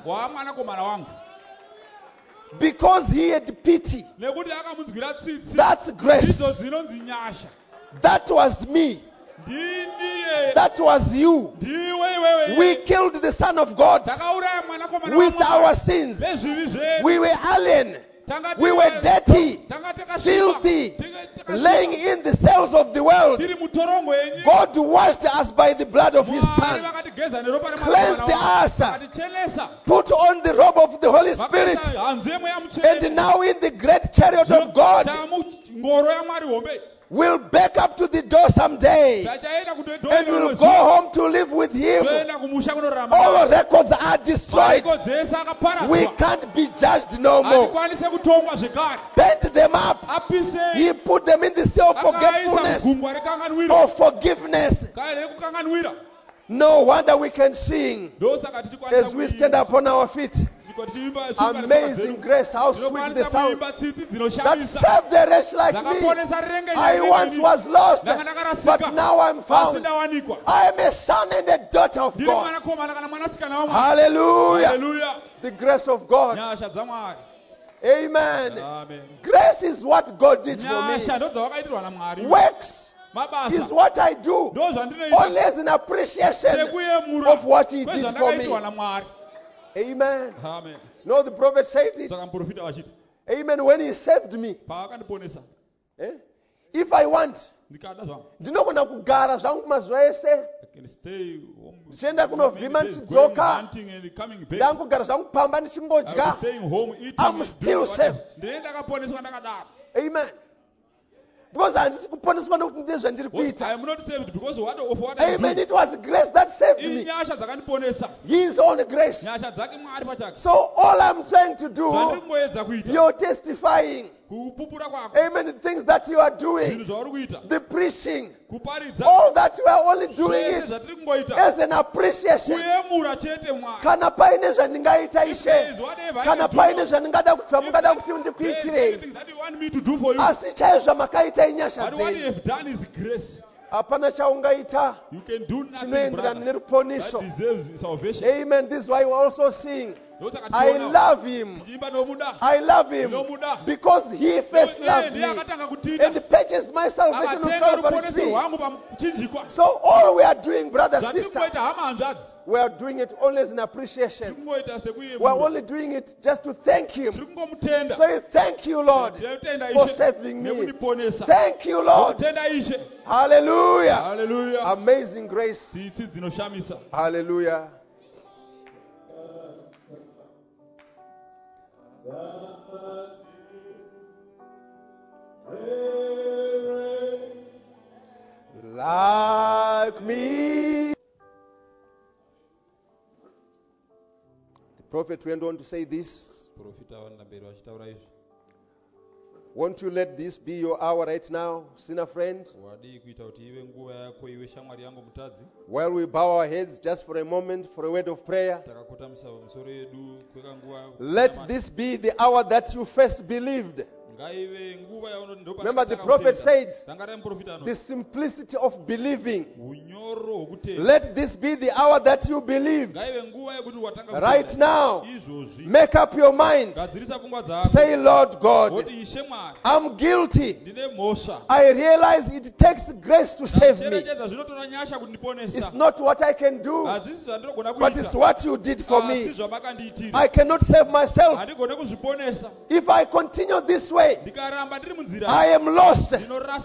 Because he had pity. That's grace. That was me. That was you. We killed the Son of God with our sins. We were alien. We were dirty, filthy, laying in the cells of the world. God washed us by the blood of His Son, cleansed us, put on the robe of the Holy Spirit, and now in the great chariot of God, we'll back up to the door someday and we'll go home to live with Him. All records are destroyed. We can't be judged no more. Bend them up. He put them in the sea of forgetfulness or forgiveness. No wonder we can sing as we stand up on our feet. Amazing grace, how sweet the sound that saved a wretch like me. I once was lost, but now I'm found. I am a son and a daughter of God. Hallelujah. The grace of God. Amen. Grace is what God did for me. Works is what I do only as an appreciation of what He did for me. Amen. No, the prophet said it. Amen. When He saved me, if I want, ndinogona kugara zvangu mazuva ese ndichienda kunovhima ndichidzoka ndangogara zvangu pamba ndichingodya. I'm still saved. Amen. Because I am not saved because of what I do. Amen. It was grace that saved me. His own grace. So all I'm trying to do, you're testifying. Amen. The things that you are doing, the preaching, all that you are only doing it as an appreciation. Kana paine zvandingaita ishe, kana paine zvandingada mungada kuti ndikuitirei, asi chaizvo makaita inyasha dzenyu. Hapana chaungaita chinoenderana neruponiso. Amen. This is why we also sing. I love him. I love him because he first loved me and purchased my salvation on Calvary tree. So all we are doing, brother, sister, we are doing it only as an appreciation. We are only doing it just to thank him. Say thank you, Lord, for saving me. Thank you, Lord. Hallelujah. Hallelujah. Amazing grace. Hallelujah. Like me. The prophet went on to say this. Won't you let this be your hour right now, sinner friend? While we bow our heads just for a moment for a word of prayer, let this be the hour that you first believed. Remember the prophet said, the simplicity of believing. Let this be the hour that you believe. Right now, make up your mind. Say, Lord God, I'm guilty. I realize it takes grace to save me. It's not what I can do, but it's what you did for me. I cannot save myself. If I continue this way, I am lost.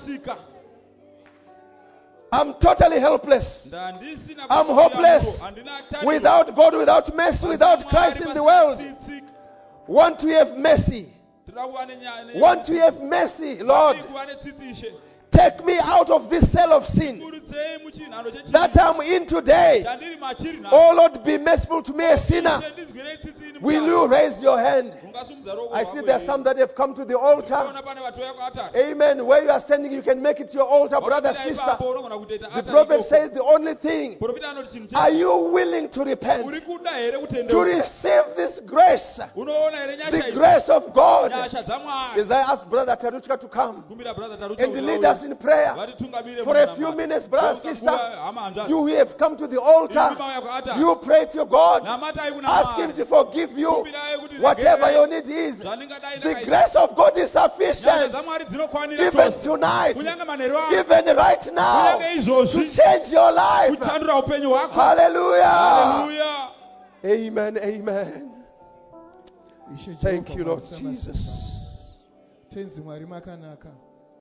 I'm totally helpless. I'm hopeless. Without God, without mercy, without Christ in the world. Want to have mercy. Want to have mercy, Lord. Take me out of this cell of sin that I'm in today. Oh Lord, be merciful to me, a sinner. Will you raise your hand? I see there are some that have come to the altar. Amen. Where you are standing, you can make it your altar, brother, sister. The prophet says the only thing, are you willing to repent? To receive this grace? The grace of God. As I ask Brother Taruchka to come and lead us in prayer for a few minutes, brother, sister. You have come to the altar. You pray to God. Ask Him to forgive you. Whatever your need is, the grace of God is sufficient. Even tonight, even right now, to change your life. Hallelujah. Amen. Amen. Thank you, Lord Jesus.